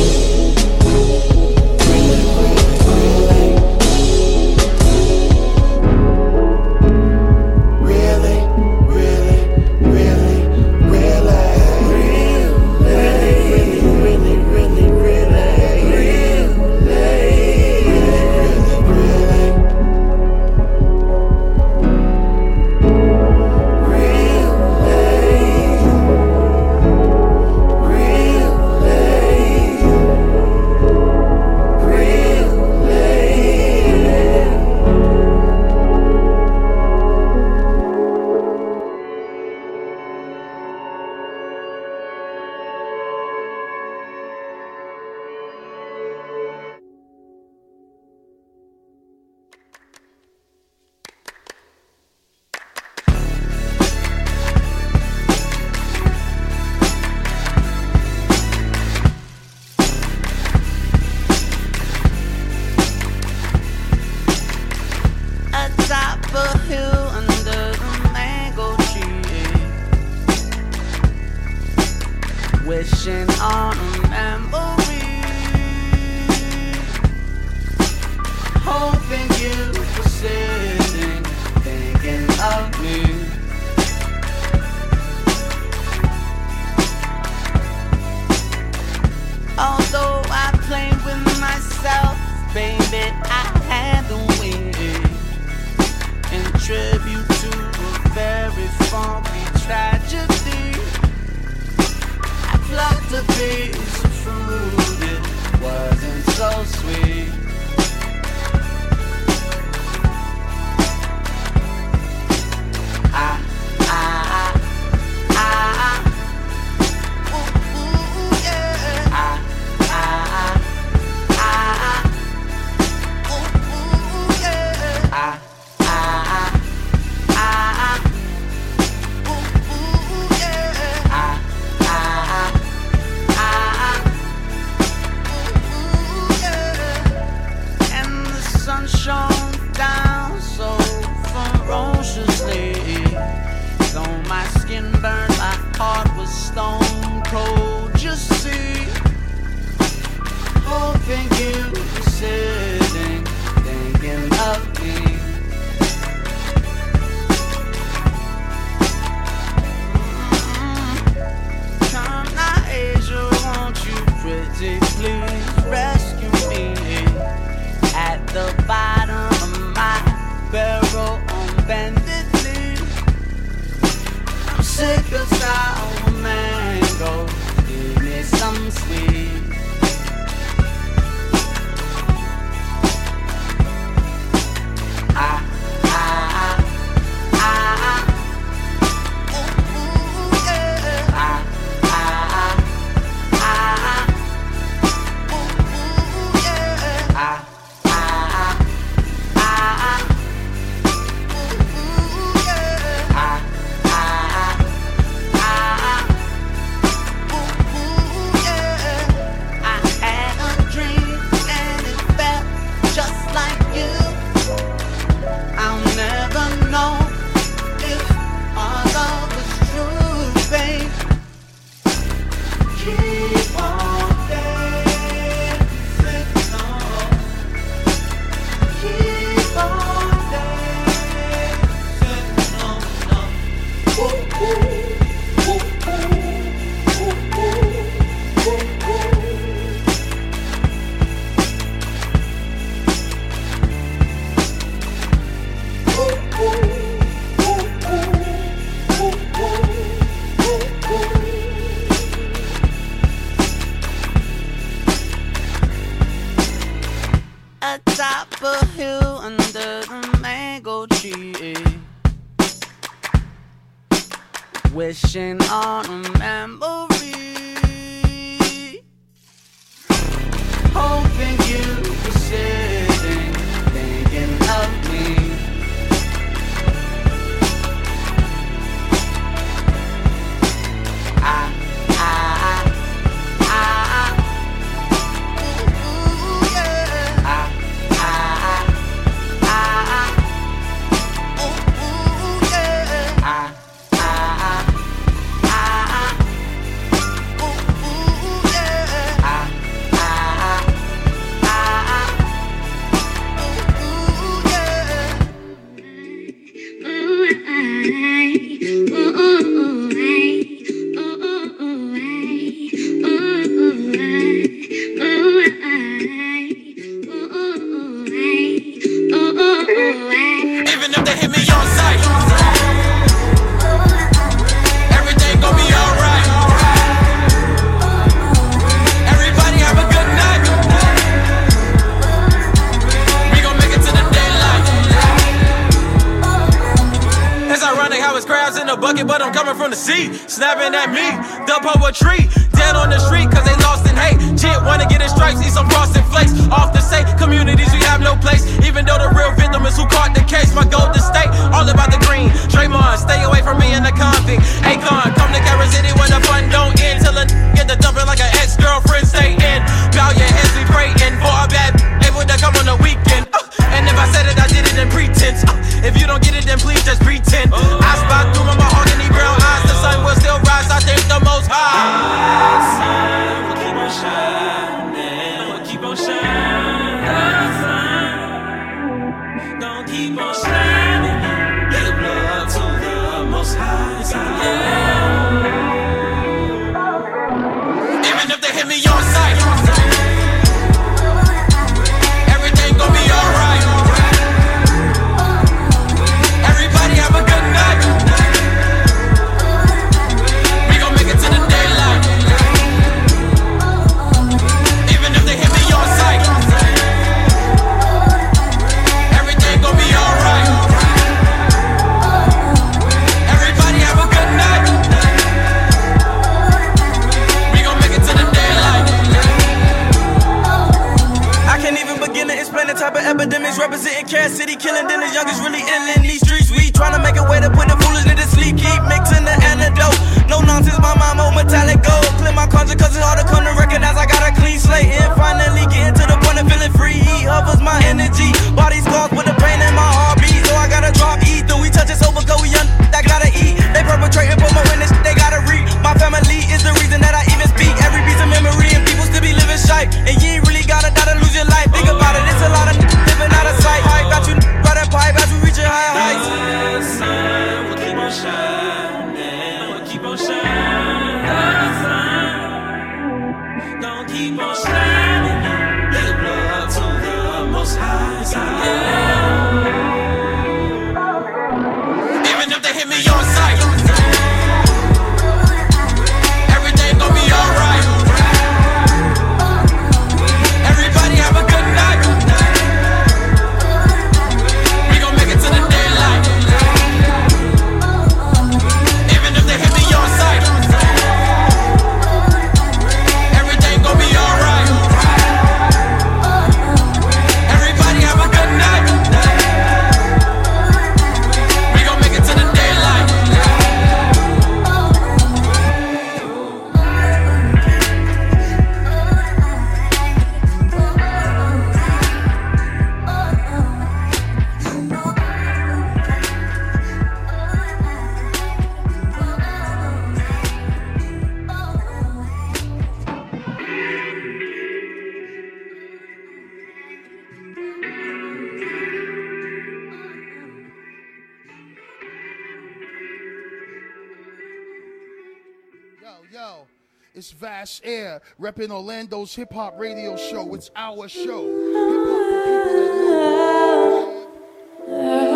Wishing on a memory, hoping you were sitting, thinking of me. Although I played with myself, baby, I had the win. In tribute to a very funky tragedy, plucked a piece of fruit, it wasn't so sweet. I, I, I, I, ooh, ooh, yeah. I, I, I, ooh, ooh, yeah. I, I, I, ooh, ooh, yeah. I, sun shone down so ferociously, though my skin burned, my heart was stone cold. Just see, hoping you were sitting, thinking of me. Mm-hmm. Come now, Asia, won't you pretty please rescue me? At the bottom of my barrel on bended knee, I'm sick of sour mango, give me some sweet. I, I, I, I, ooh, ooh, yeah. I, I, I, ooh, ooh, yeah. I, atop a hill under the mango tree, wishing on a memory, hoping you were sitting, thinking of me. I, I, I, I, ooh, yeah. I, I, I, ooh, yeah. I, I, I, ooh, yeah. I, I, Even if they hit me on sight, everything gon' be alright. Everybody have a good night. We gon' make it to the daylight. It's ironic how it's crabs in a bucket, but I'm coming from the sea, snapping at me. The poetry, dead on the street, cause they lost in hate. Jit wanna get in stripes, eat some frosted flakes. Off the say, communities we have no place. Even though the real victim is who caught the case. My golden state, all about the green. Draymond, stay away from me in the convict. Akon, come to Carol City when the fun don't end. Till a get the dumping like an ex-girlfriend stay in. Bow your heads, we praying for a bad able to come on the weekend. Uh, and if I said it, I did it in pretense. Uh, if you don't get it, then please just pretend. I spot through my mahogany brown eyes. The sun will still rise, I think the most high. The sun will keep on shining. Will keep on shining. The sun gon' keep on shining. Give love to the most high. Yeah. Even if they hit me on sight, everything gon' be alright. Everybody have a good night. We gon' make it to the daylight. Even if they hit me on sight, everything gon' be alright. Everybody have a good night. We gon' make it to the daylight. I can't even begin to explain the type of epidemics representing Kansas City, killing then the youngest really ill in these streets. We tryna make a way to put the foolishness to sleep, keep mixing the antidote. No nonsense, my mind more metallic gold. Clear my conscience cause it's hard to come to recognize I got a clean slate. And finally getting to the point of feeling free. He hovers my energy, body scars with the pain in my heartbeat. So I gotta drop ether, we touch it sober cause we young, I gotta eat. They perpetrating for my witness, they gotta read. My family is the reason that I even speak. Every piece of memory and people still be living shite. And you ain't really gotta die to lose your life. Think about it, it's a lot of living out of sight. I got you running pipe as we reaching higher heights. The sun will keep on shining. Will keep on shining. The sun gon' keep on shining. Give love to the most high. Yeah. Even if they hit me on sight, everything gon' be alright. Everybody have a good night. We gon' make it to the daylight. Even if they hit me on sight, everything gon' be alright. Everybody have a good night. We gon' make it to the daylight. Yo, yo, it's Vash Air, repping Orlando's hip hop radio show. It's our show. Hip hop for people that know.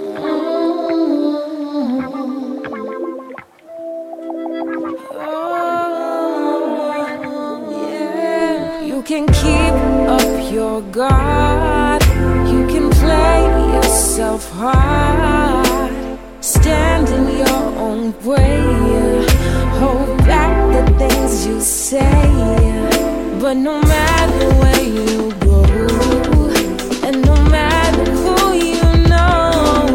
Oh can keep up your guard. You can play yourself hard. Stand in your own way. Hold back the things you say. But no matter where you go, and no matter who you know,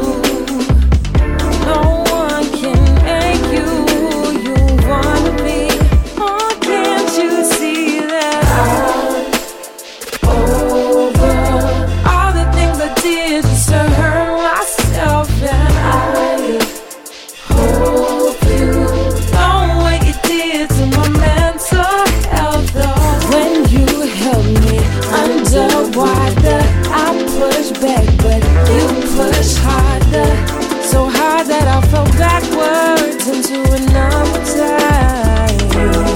no one can make you who you wanna be. Oh, can't you see that I'm over all the things I did just to hurt myself? And I hope you know what you did to my mental health. Though when you held me underwater, I pushed back, but you pushed harder, so hard that I fell backwards into another time.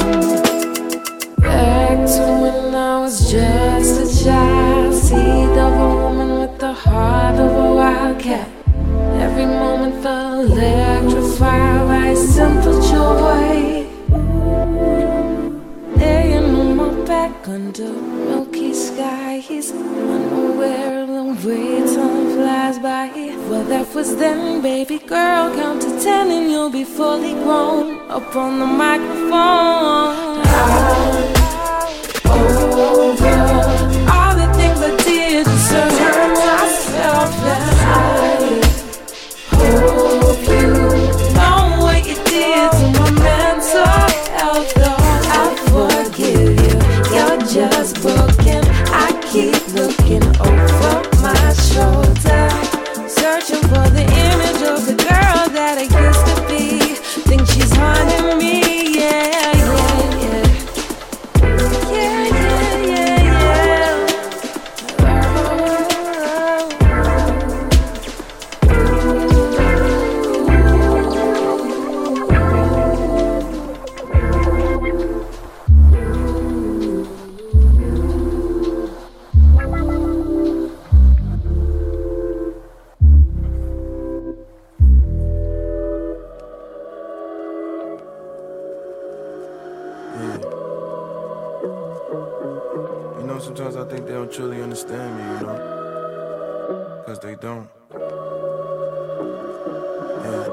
Back to when I was just a child, seed of a woman with the heart of a wildcat. Every moment felt electrified by a simple joy. Laying on my back under milky skies, unaware of the way time flies by. Well, that was then, baby girl. Count to ten and you'll be fully grown up on the microphone. I'm over all the things I did just to hurt myself. And I hope you know what you did to my mental health. Though I forgive you, you're just broken. I keep looking over my shoulder, searching for the image of the girl that I used to be. Think she's haunting me, yeah, yeah, yeah. Yeah, yeah, yeah, yeah. You know, sometimes I think they don't truly understand me, you know? Cause they don't. Yeah.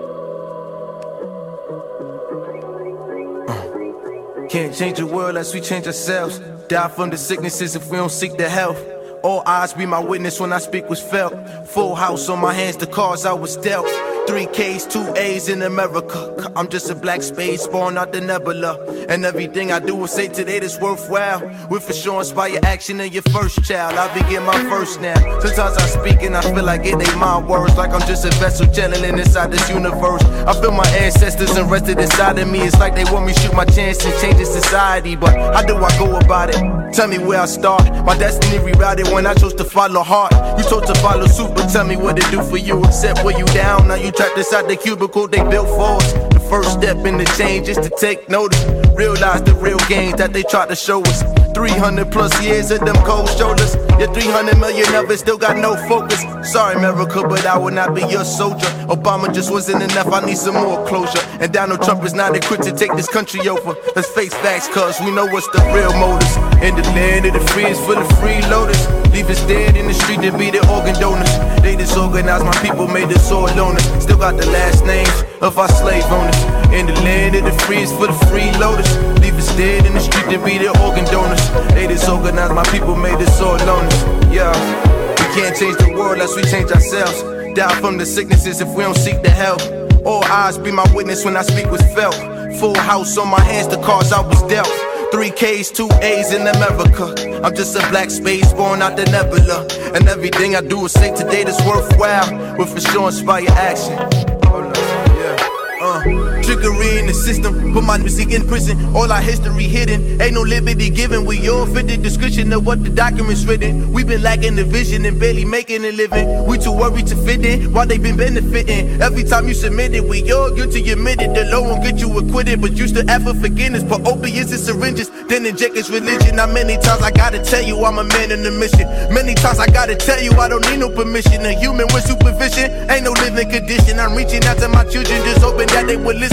Uh. Can't change the world unless we change ourselves. Die from the sicknesses if we don't seek the health. All eyes be my witness when I speak was felt. Full house on my hands, the cards I was dealt. Three K's, two A's in America. I'm just a black space born out the nebula. And everything I do will say today that's worthwhile. Will for sure inspire action in your first child. I begin my first now. Sometimes I speak and I feel like it ain't my words. Like I'm just a vessel channeling inside this universe. I feel my ancestors arrested inside of me. It's like they want me to shoot my chance and change the society. But how do I go about it? Tell me where I start. My destiny rerouted when I chose to follow heart. You chose to follow suit, but tell me what it do for you. Except when you down, now you trapped inside the cubicle they built for us. The first step in the change is to take notice. Realize the real gains that they tried to show us. three hundred plus years of them cold shoulders. Yeah, three hundred million of it still got no focus. Sorry, America, but I will not be your soldier. Obama just wasn't enough, I need some more closure. And Donald Trump is not equipped to take this country over. Let's face facts, cause we know what's the real motives. In the land of the free is full of freeloaders. Leave us dead in the street to be the organ donors. They disorganized my people, made us all loners. Still got the last names of our slave owners. In the land of the free is full of freeloaders. Leave us dead in the street to be the organ donors. They disorganized my people, made us all loners. Yeah, we can't change the world unless we change ourselves. Die from the sicknesses if we don't seek the help. All eyes be my witness when I speak was felt. Full house on my hands, the cards I was dealt. Three K's, two A's in America. I'm just a black space born out the nebula. And everything I do is say today that's worthwhile. Will for sure inspire action. Hold on, yeah. Uh, trickery in the system, put my music in prison. All our history hidden, ain't no liberty given. We all fit the description of what the documents written. We been lacking the vision and barely making a living. We too worried to fit in while they been benefiting. Every time you submit it, we all guilty admitted. The law won't get you acquitted, but you still ask for forgiveness. Put opiates and syringes, then inject his religion. Now many times I gotta tell you I'm a man in the mission. Many times I gotta tell you I don't need no permission. A human with supervision ain't no living condition. I'm reaching out to my children, just hoping that they would listen.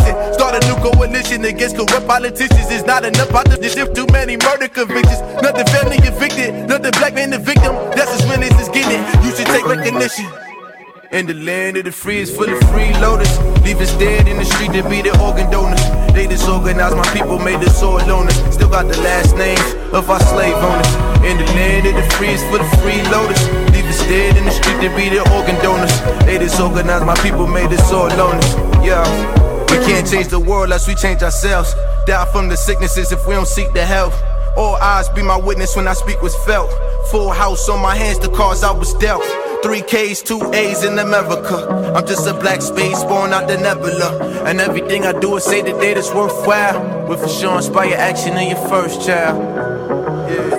listen. Start a new coalition against corrupt politicians. It's not enough out the ship. Too many murder convictions. Nothing family evicted. Nothing black man the victim. That's as real as it's getting. You should take recognition. In the land of the free is full of freeloaders. Leave us dead in the street to be the organ donors. They disorganized, my people made us all loners. Still got the last names of our slave owners. In the land of the free is full of freeloaders. Leave us dead in the street to be the organ donors. They disorganized, my people made us all loners. Yeah, we can't change the world unless we change ourselves. Die from the sicknesses if we don't seek the help. All eyes be my witness when I speak was felt. Full house on my hands, the cards I was dealt. Three K's, two A's in America. I'm just a black space born out the nebula. And everything I do is say the data's worthwhile. Will for sure inspire action in your first child. Yeah.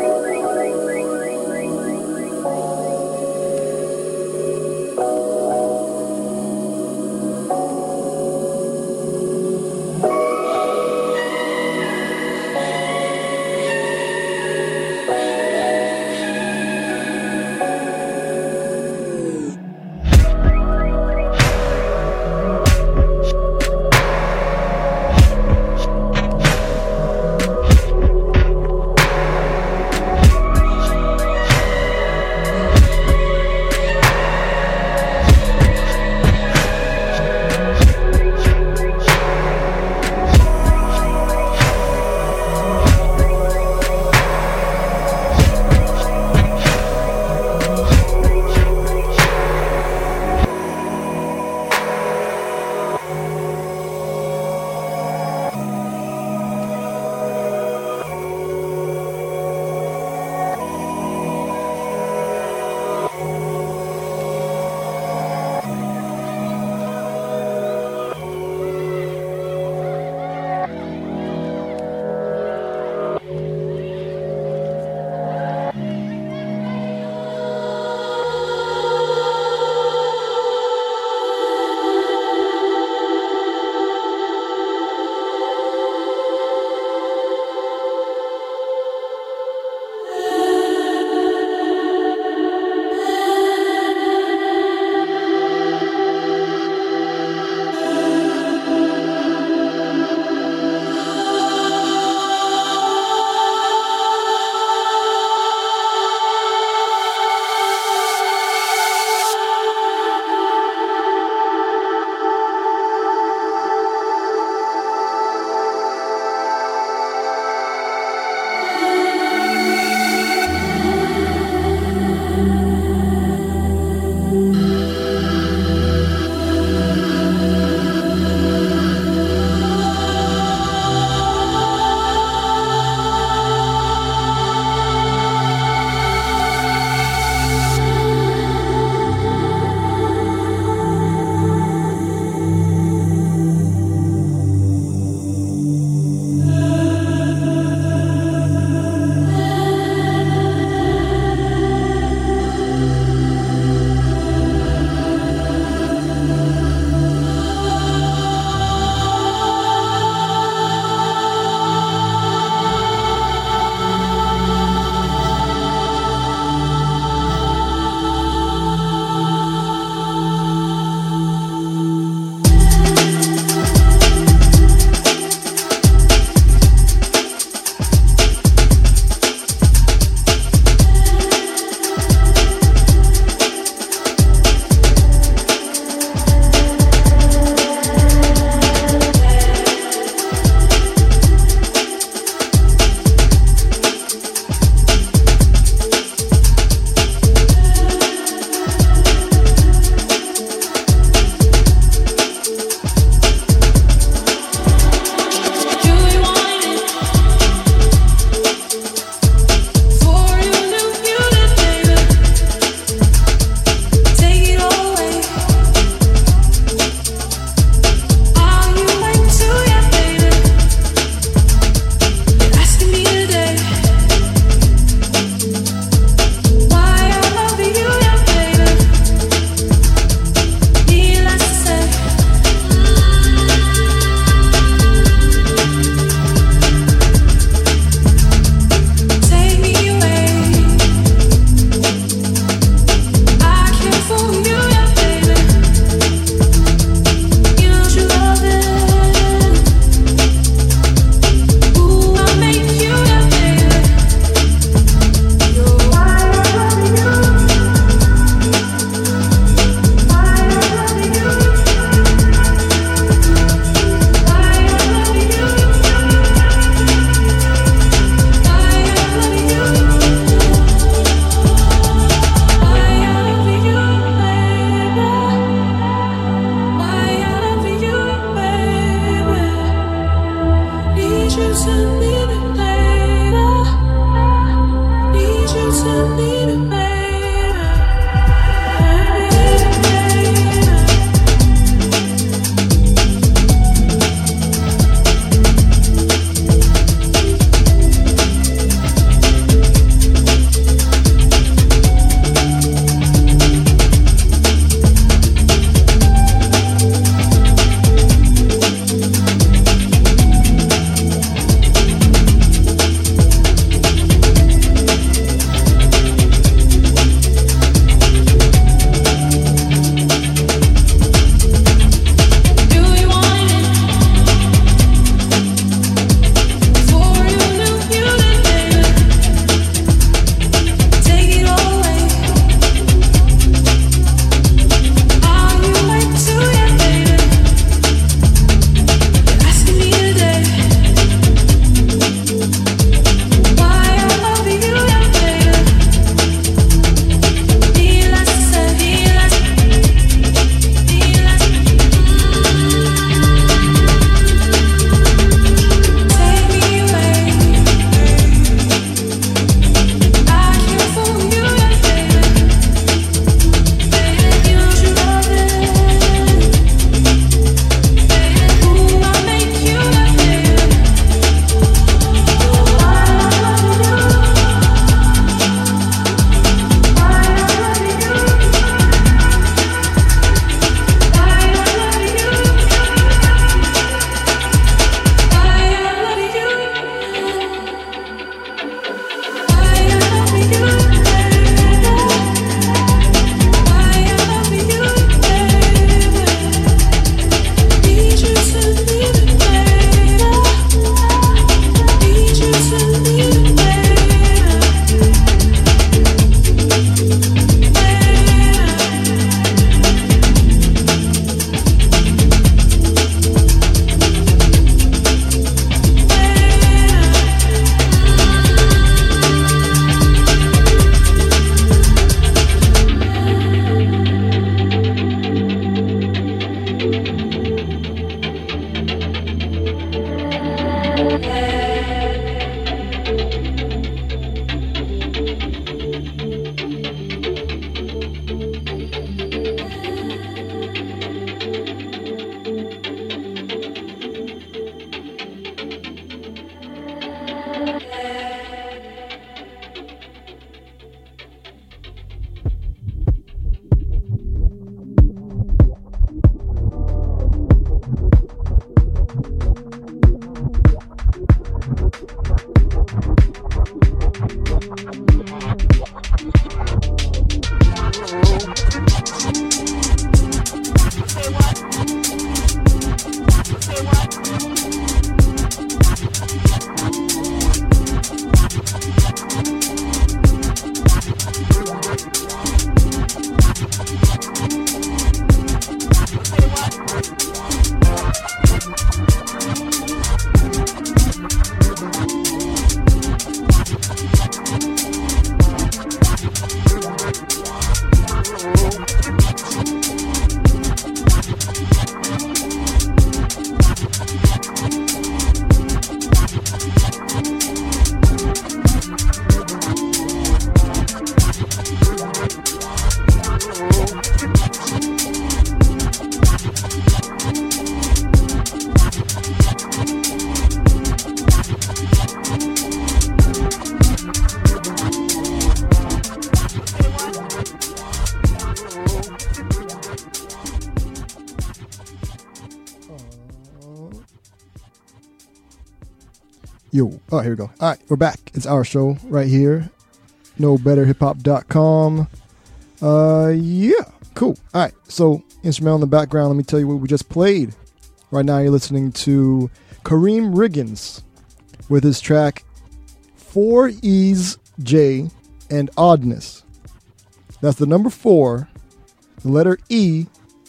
Yo, oh, here we go. All right, we're back. It's our show right here. no better hip hop dot com. Uh, yeah, cool. All right, so instrumental in the background. Let me tell you what we just played. Right now, you're listening to Kareem Riggins with his track Four E's J and Oddness. That's the number four, the letter E,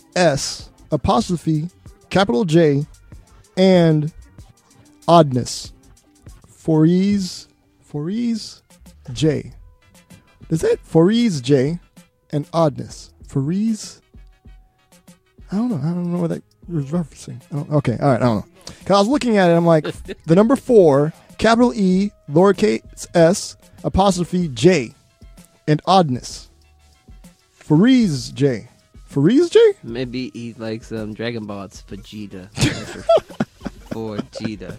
S, apostrophe, capital J, and Oddness. Four E's, four E's, J. Is that four E's, J, and Oddness? Four E's? I don't know. I don't know what that was referencing. I don't, okay, all right, I don't know. Because I was looking at it, I'm like, the number four, capital E, lowercase s, apostrophe J, and Oddness. Fouriz J. Fouriz J? Maybe he likes um, Dragon Ball's Vegeta. For Vegeta.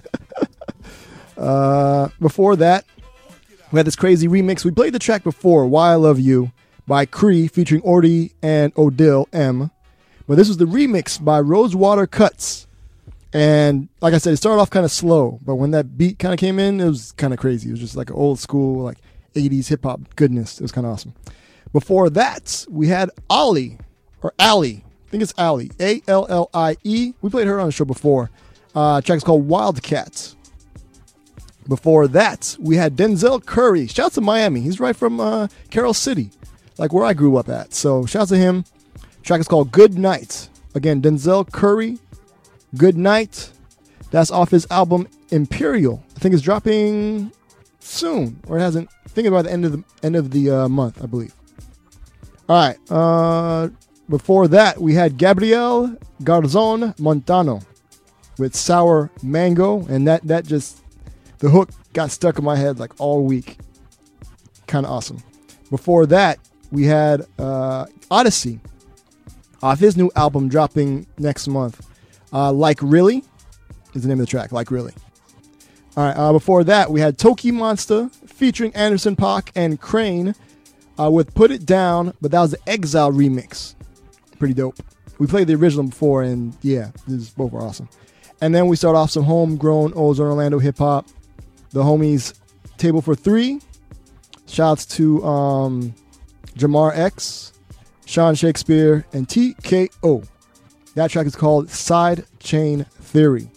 Uh, before that, we had this crazy remix. We played the track before, Why I Love You, by Cree, featuring Orty and Odil M. But this was the remix by Rosewater Cuts. And like I said, it started off kind of slow, but when that beat kind of came in, it was kind of crazy. It was just like an old school, like eighties hip hop goodness. It was kind of awesome. Before that, we had Ollie, or Allie. I think it's Allie. A L L I E. We played her on the show before. Uh, track is called Wildcats. Before that, we had Denzel Curry. Shouts to Miami. He's right from uh, Carroll City, like where I grew up at. So shouts to him. Track is called Good Night. Again, Denzel Curry, Good Night. That's off his album Imperial. I think it's dropping soon, or it hasn't. I think about the end of the end of the uh, month, I believe. All right. Uh, before that, we had Gabriel Garzon Montano with Sour Mango, and that that just the hook got stuck in my head like all week. Kind of awesome. Before that, we had uh, Odyssey off his new album dropping next month. Uh, like Really is the name of the track. Like Really. All right. Uh, before that, we had Toki Monster featuring Anderson .Paak and Crane uh, with Put It Down, but that was the Exile remix. Pretty dope. We played the original before, and yeah, these both were awesome. And then we start off some homegrown Ozone Orlando hip hop. The homies Table for Three. Shouts to um, Jamar X, Sean Shakespeare, and T K O. That track is called Side Chain Theory.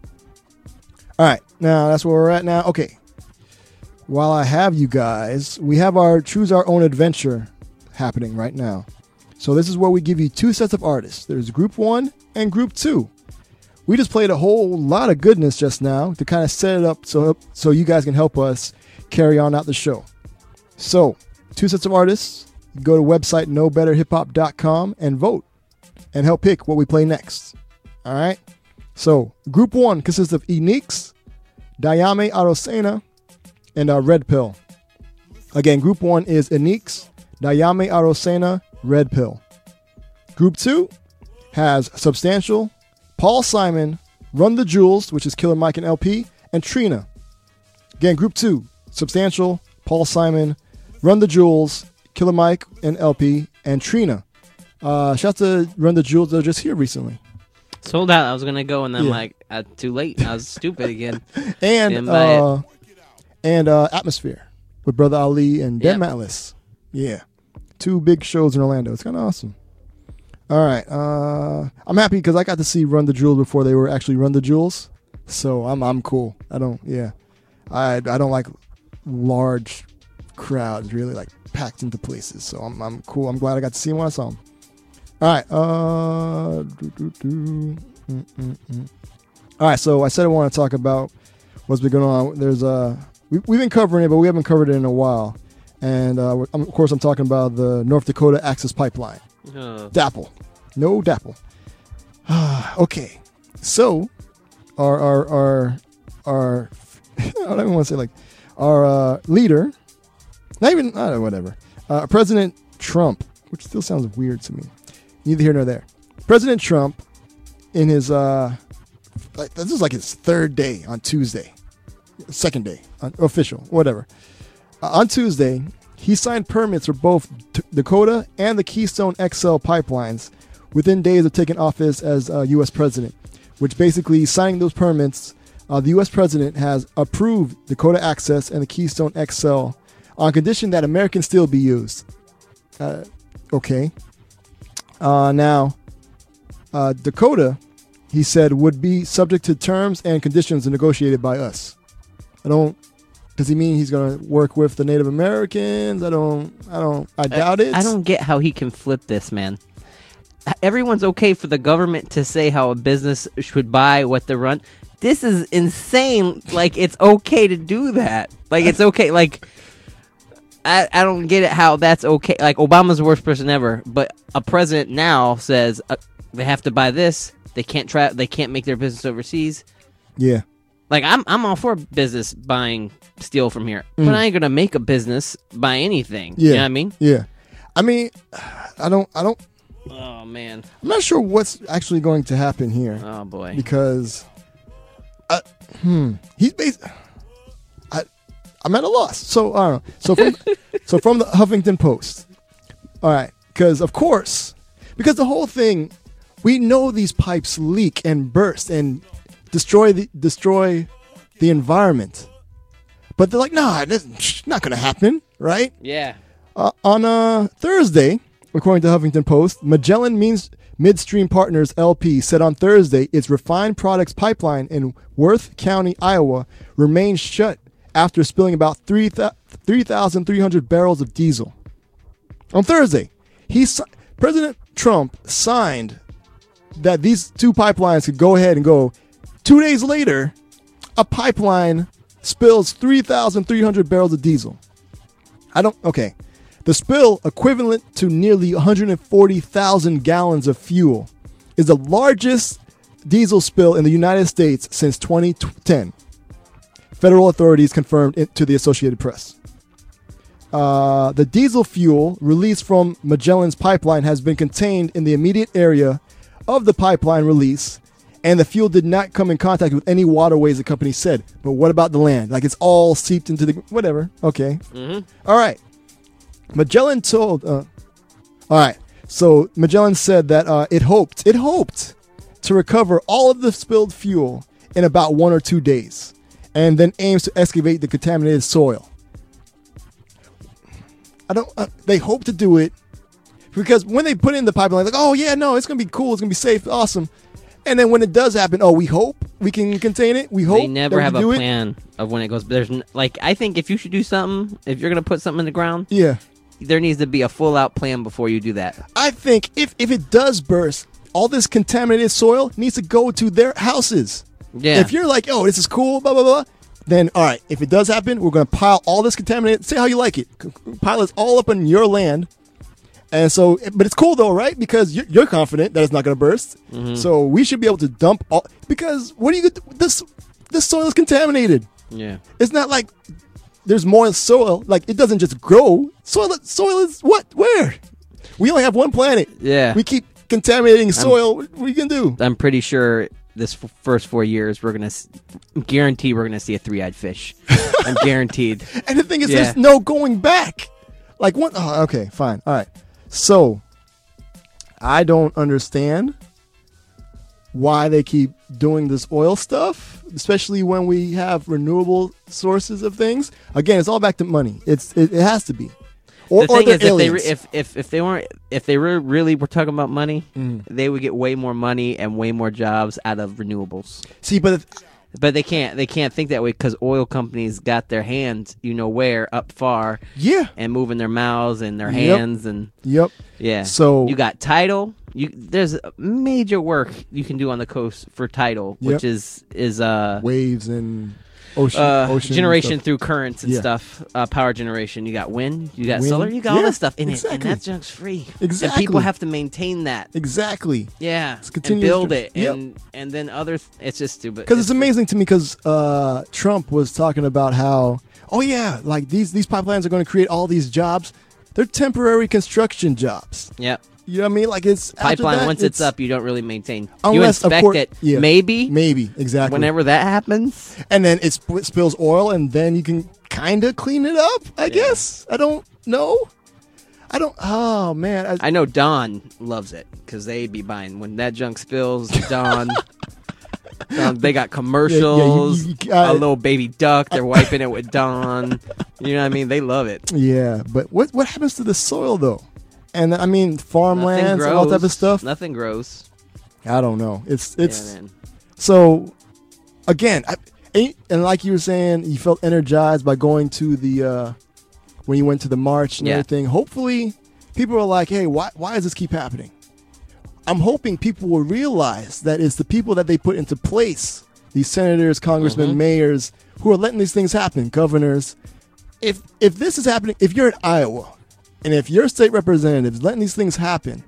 All right, now that's where we're at now. Okay. While I have you guys, we have our Choose Our Own Adventure happening right now. So this is where we give you two sets of artists. There's Group One and Group Two. We just played a whole lot of goodness just now to kind of set it up so so you guys can help us carry on out the show. So, two sets of artists. Go to website no better hip hop dot com and vote and help pick what we play next. All right? So, Group One consists of Enix, Dayame Arosena, and uh, Red Pill. Again, Group One is Enix, Dayame Arosena, Red Pill. Group Two has Substantial, Paul Simon, Run the Jewels, which is Killer Mike and L P, and Trina. Again, Group two, Substantial, Paul Simon, Run the Jewels, Killer Mike and L P, and Trina. Uh, shout out to Run the Jewels. They're just here recently. Sold out. I was gonna go, and then Yeah. like uh, too late. I was stupid again. And Didn't buy it. uh, and uh, Atmosphere with Brother Ali and Dan Yep. Matlis. Yeah, two big shows in Orlando. It's kind of awesome. All right, uh, I'm happy because I got to see Run the Jewels before they were actually Run the Jewels. So I'm I'm cool. I don't yeah, I I don't like large crowds really like packed into places. So I'm I'm cool. I'm glad I got to see them when I saw them. All right. Uh, doo, doo, doo. Mm, mm, mm. All right. So I said I want to talk about what's been going on. There's uh we, we've been covering it, but we haven't covered it in a while. And uh, I'm, of course, I'm talking about the North Dakota Access Pipeline. Uh. DAPL. No DAPL. Okay. So our our our our I don't even want to say like our uh, leader. Not even uh, whatever. Uh, President Trump, which still sounds weird to me. Neither here nor there. President Trump, in his uh, like this is like his third day on Tuesday, second day on, official, whatever. Uh, on Tuesday, he signed permits for both T- Dakota and the Keystone X L pipelines within days of taking office as uh, U S president. Which basically, signing those permits, uh, the U S president has approved Dakota Access and the Keystone X L on condition that American steel be used. Uh, okay. Uh, now, uh, Dakota, he said, would be subject to terms and conditions negotiated by us. I don't. Does he mean he's going to work with the Native Americans? I don't. I don't. I doubt it. I don't get how he can flip this, man. Everyone's okay for the government to say how a business should buy what they run. This is insane. Like, it's okay to do that. Like, it's okay. Like, I, I don't get it how that's okay. Like, Obama's the worst person ever, but a president now says uh, they have to buy this. They can't try. They can't make their business overseas. Yeah. Like, I'm I'm all for business buying steel from here, Mm. but I ain't gonna make a business buy anything. Yeah. You know what I mean? Yeah. I mean, I don't. I don't. Oh man. I'm not sure what's actually going to happen here. Oh boy. Because, uh, hmm, he's based. I, I'm at a loss. So I don't know. So from, so from the Huffington Post. All right, because of course, because the whole thing, we know these pipes leak and burst and destroy the destroy the environment, but they're like, nah, that's not going to happen, right? Yeah. Uh, on uh, Thursday, according to Huffington Post, Magellan Means Midstream Partners L P said on Thursday its refined products pipeline in Worth County, Iowa, remained shut after spilling about three thousand three hundred barrels of diesel. On Thursday, he President Trump signed that these two pipelines could go ahead and go. Two days later, a pipeline spills three thousand three hundred barrels of diesel. I don't, okay. The spill, equivalent to nearly one hundred forty thousand gallons of fuel, is the largest diesel spill in the United States since twenty ten. Federal authorities confirmed it to the Associated Press. Uh, the diesel fuel released from Magellan's pipeline has been contained in the immediate area of the pipeline release, and the fuel did not come in contact with any waterways, the company said. But what about the land? Like, it's all seeped into the... Whatever. Okay. Mm-hmm. All right. Magellan told... Uh, all right. So Magellan said that uh, it hoped, it hoped to recover all of the spilled fuel in about one or two days, and then aims to excavate the contaminated soil. I don't... Uh, they hope to do it because when they put in the pipeline, like, oh, yeah, no, it's going to be cool. It's going to be safe. Awesome. And then when it does happen, oh, we hope we can contain it. We hope They never that have we a do plan of when it goes. There's n- like I think if you should do something, if you're gonna put something in the ground, Yeah. there needs to be a full out plan before you do that. I think if, if it does burst, all this contaminated soil needs to go to their houses. Yeah. If you're like, oh, this is cool, blah, blah, blah, then, all right, if it does happen, we're going to pile all this contaminated, say how you like it, pile it all up on your land. And so, but it's cool though, right? Because you're, you're confident that it's not going to burst. Mhm. So we should be able to dump all, because what do you, this, this soil is contaminated. Yeah. It's not like there's more soil. Like, it doesn't just grow. Soil, soil is what? Where? We only have one planet. Yeah. We keep contaminating soil. What are you going to do? I'm pretty sure this f- first four years, we're gonna s- guarantee we're gonna see a three-eyed fish. I'm guaranteed. And the thing is, Yeah. there's no going back. Like one. Oh, okay, fine, all right. So, I don't understand why they keep doing this oil stuff, especially when we have renewable sources of things. Again, it's all back to money. It's it, it has to be. Or, the or thing they're is, if they aliens. re- if, if if they weren't if they were really were talking about money, Mm. they would get way more money and way more jobs out of renewables. See, but if, but they can't they can't think that way because oil companies got their hands, you know where, up far, yeah, and moving their mouths and their Yep. hands and Yep. yeah. So- you got tidal. You there's major work you can do on the coast for tidal, which Yep. is is uh waves and ocean, uh, ocean generation stuff. through currents and Yeah. stuff, uh, power generation. You got wind, you got Wind. solar, you got all Yeah, that stuff in it, exactly. and that junk's free. Exactly. And people have to maintain that. Exactly. Yeah, It's and continuous build dr- it, Yep. and and then other. Th- it's just stupid. Because it's amazing to me because uh, Trump was talking about how, oh yeah, like these these pipelines are going to create all these jobs. They're temporary construction jobs. Yep. You know what I mean? Like it's after Pipeline. that, Once it's, up, you don't really maintain. you Unless, of inspect course- it, yeah. maybe, maybe exactly. whenever that happens. And then it sp- spills oil, and then you can kind of clean it up. I guess I don't know. I don't. Oh man, I, I know Don loves it because they be buying when that junk spills. Don, um, they got commercials. you- you- uh, a little baby duck. They're wiping it with Don. You know what I mean? They love it. yeah. But what what happens to the soil though? And I mean Nothing farmlands and all grows. type of stuff. Nothing grows. I don't know. It's it's yeah, man. so again, I, and- and like you were saying, you felt energized by going to the uh, when you went to the march and Yeah. everything. Hopefully, people are like, "Hey, why why does this keep happening?" I'm hoping people will realize that it's the people that they put into place, these senators, congressmen, Mhm. mayors, who are letting these things happen, governors. If if this is happening, if you're in Iowa, and if your state representative is letting these things happen,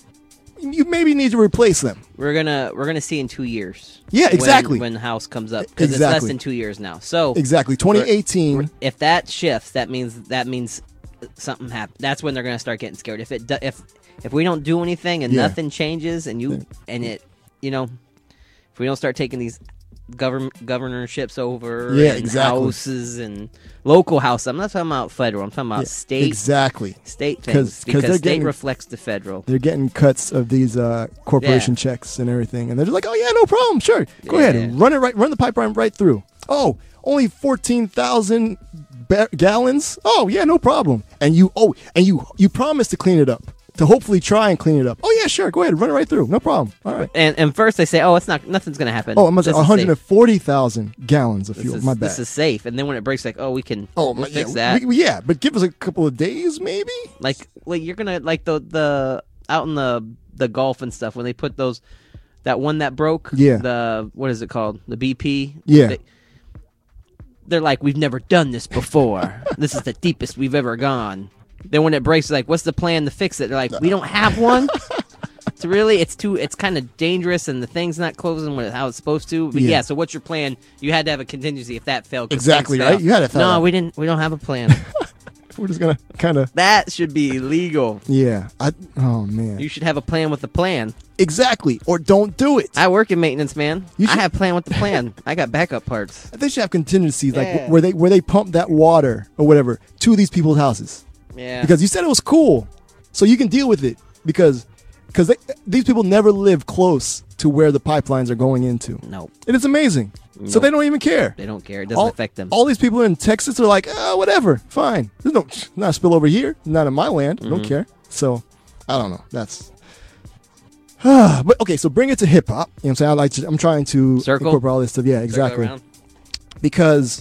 you maybe need to replace them. We're gonna we're gonna see in two years. Yeah, when- exactly. When, the House comes up, because it's less Exactly. than two years now. So Exactly. twenty eighteen. we're- If that shifts, that means that means something happened. That's when they're gonna start getting scared. If it do, if if we don't do anything and Yeah. nothing changes, and you and it, you know, if we don't start taking these govern governorships over, Yeah, and exactly. houses and local house. I'm not talking about federal. I'm talking about Yeah, state. exactly. State 'Cause- things 'cause because they're state getting- reflects the federal. They're getting cuts of these uh, corporation Yeah. checks and everything, and they're just like, "Oh yeah, no problem, sure, go Yeah. ahead, run it right, run the pipeline right through." Oh, only fourteen thousand ba- gallons. Oh yeah, no problem. And you oh, and you you promised to clean it up, to hopefully try and clean it up. Oh yeah, sure, go ahead, run it right through, no problem. All right. And and first they say, oh, it's not, nothing's gonna happen. Oh, I'm This is one hundred safe. forty thousand gallons of This fuel. is, My bad. This is safe. And then when it breaks, like, oh, we can oh, we'll my, fix yeah, that. we- yeah, but give us a couple of days, maybe. Like, well, you're gonna like the the out in the the Gulf and stuff when they put those that one that broke. Yeah. The what is it called? The B P. Yeah. They, they're like, we've never done this before. This is the deepest we've ever gone. Then when it breaks, like, what's the plan to fix it? They're like, we don't have one. It's really, it's too, it's kind of dangerous, and the thing's not closing when how it's supposed to. But yeah. Yeah. so what's your plan? You had to have a contingency if that failed. 'cause Exactly, things right? fail. You had to have No, that. we didn't. We don't have a plan. We're just gonna kind of. That should be illegal. Yeah. I, oh man. You should have a plan with a plan. Exactly. Or don't do it. I work in maintenance, man. You I should- have a plan with the plan. I got backup parts. They should have contingencies, like Yeah. where they where they pump that water or whatever to these people's houses. Yeah. Because you said it was cool, so you can deal with it because because these people never live close to where the pipelines are going into. No. And it's amazing. So Nope. they don't even care. They don't care. It doesn't all, affect them. All these people in Texas are like, oh, whatever, fine. There's no not a spill over here, not in my land. I don't Mhm. care. So I don't know. That's. but okay, so bring it to hip hop. You know what I'm saying? I like to, I'm trying to Circle? incorporate all this stuff. Yeah, Circle exactly. around. Because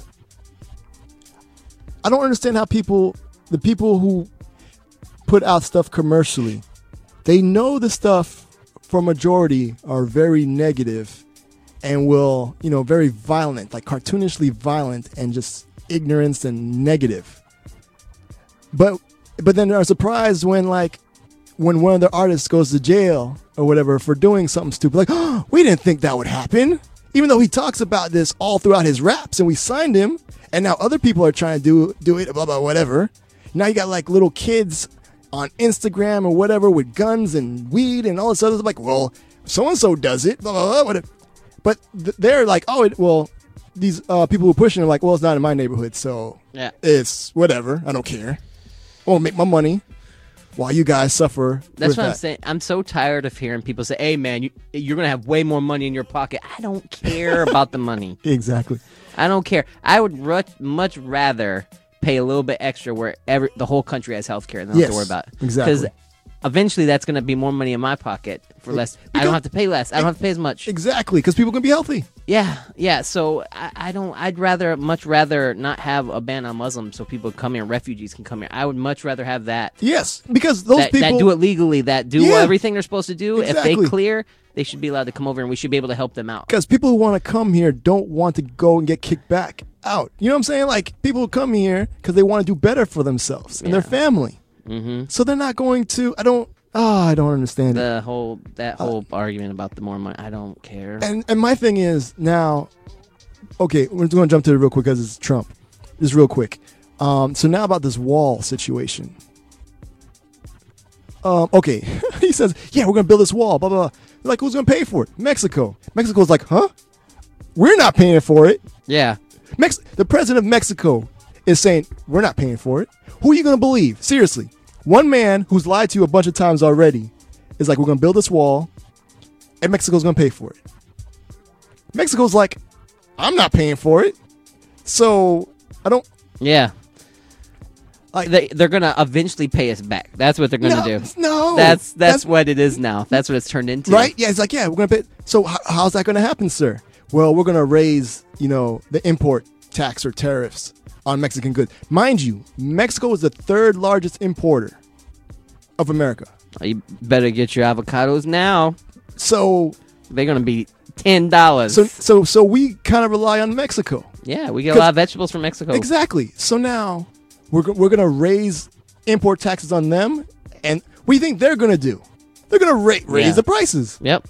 I don't understand how people, the people who put out stuff commercially, they know the stuff for majority are very negative and will, you know, very violent, like cartoonishly violent and just ignorance and negative. But but then they're surprised when like when one of the artists goes to jail or whatever for doing something stupid, like, oh, we didn't think that would happen. Even though he talks about this all throughout his raps and we signed him, and now other people are trying to do do it, blah blah whatever. Now you got like little kids on Instagram or whatever with guns and weed and all this other stuff. Like, well, so and so does it, blah blah blah. Whatever. But th- they're like, oh, it, well, these uh, people who are pushing are like, well, it's not in my neighborhood, so Yeah. it's whatever. I don't care. I won't make my money while you guys suffer. That's with what I'm that. saying. I'm so tired of hearing people say, hey, man, you, you're going to have way more money in your pocket. I don't care about the money. Exactly. I don't care. I would ru- much rather pay a little bit extra where every, the whole country has health care and I don't Yes, have to worry about it. exactly. Because eventually that's going to be more money in my pocket for less. I don't have to pay less. I don't have to pay as much. Exactly, because people can be healthy. Yeah, yeah. So I, I don't. I'd rather, much rather, not have a ban on Muslims so people come here, refugees can come here. I would much rather have that. Yes, because those that, people that do it legally, that do Yeah. everything they're supposed to do. If Exactly. they clear, they should be allowed to come over, and we should be able to help them out. Because people who want to come here don't want to go and get kicked back out. You know what I'm saying? Like, people who come here because they want to do better for themselves and their family. Mm-hmm. So they're not going to, I don't, oh, I don't understand it. The whole that whole argument about the more money, I don't care. And and my thing is now, okay, we're going to jump to it real quick because it's Trump. Just real quick. Um, so now about this wall situation. Um, okay, he says, yeah, we're going to build this wall, blah, blah, blah. They're like, who's going to pay for it? Mexico. Mexico's like, huh? We're not paying for it. Yeah. Mex- the president of Mexico is saying, we're not paying for it. Who are you going to believe? Seriously. One man who's lied to you a bunch of times already is like, we're going to build this wall, and Mexico's going to pay for it. Mexico's like, I'm not paying for it. So, I don't... Yeah. Like they, they're gonna eventually pay us back. That's what they're gonna No, do. no. that's, that's That's- what it is now. That's what it's turned into. Right? Yeah, it's like, yeah, we're going to pay... So, h- how's that going to happen, sir? Well, we're going to raise, you know, the import tax or tariffs on Mexican goods. Mind you, Mexico is the third largest importer of America. You better get your avocados now. So they're gonna be ten dollars. So, so, so we kind of rely on Mexico. Yeah, we get a lot of vegetables from Mexico. Exactly. So now we're go- we're gonna raise import taxes on them, and what do you think they're gonna do? They're gonna ra- raise Yeah. the prices. Yep.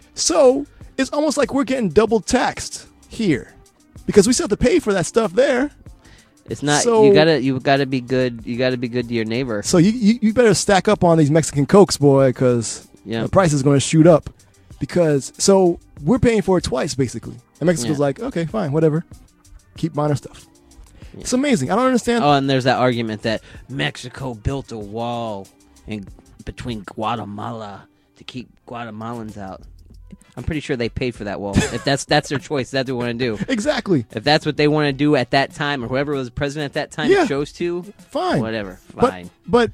So it's almost like we're getting double taxed here because we still have to pay for that stuff there. It's not. So- you gotta. You gotta be good. You gotta be good to your neighbor. So you you, you better stack up on these Mexican Cokes, boy, because Yeah. the price is going to shoot up. Because so we're paying for it twice basically, and Mexico's Yeah. like, okay, fine, whatever, keep buying our stuff. It's amazing. I don't understand. Oh, and there's that argument that Mexico built a wall in between Guatemala to keep Guatemalans out. I'm pretty sure they paid for that wall. If that's that's their choice, that's what they want to do. Exactly. If that's what they want to do at that time, or whoever was president at that time Yeah. chose to, Fine. whatever, But- fine. But,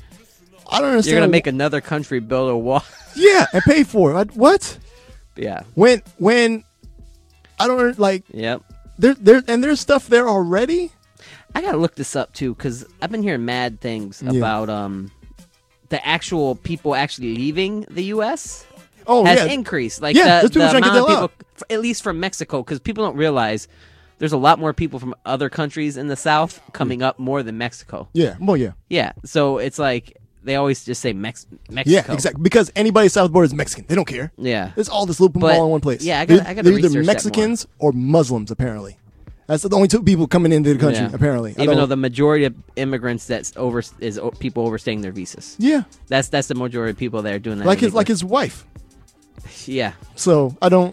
I don't understand. You're gonna make another country build a wall. Yeah, and pay for it. I- What? Yeah. When when I don't like. Yep. There there and there's stuff there already. I gotta look this up too, because I've been hearing mad things Yeah. about um the actual people actually leaving the U S Oh, has yeah. increased. Like Yeah, the, there's people the trying to get amount of the people, f- at least from Mexico, because people don't realize there's a lot more people from other countries in the South coming up more than Mexico. Yeah. Well, yeah. Yeah, so it's like they always just say Mex- Mexico. Yeah, exactly. Because anybody south of the border is Mexican. They don't care. Yeah. It's all this looping But- ball in one place. yeah, I gotta- They're- I gotta They're either research that Mexicans or Muslims, apparently. That's the only two people coming into the country, Yeah. apparently. I Even don't- though the majority of immigrants that's over is o- people overstaying their visas. Yeah. That's that's the majority of people that are doing that. like his illegally. like his wife. Yeah. So I don't.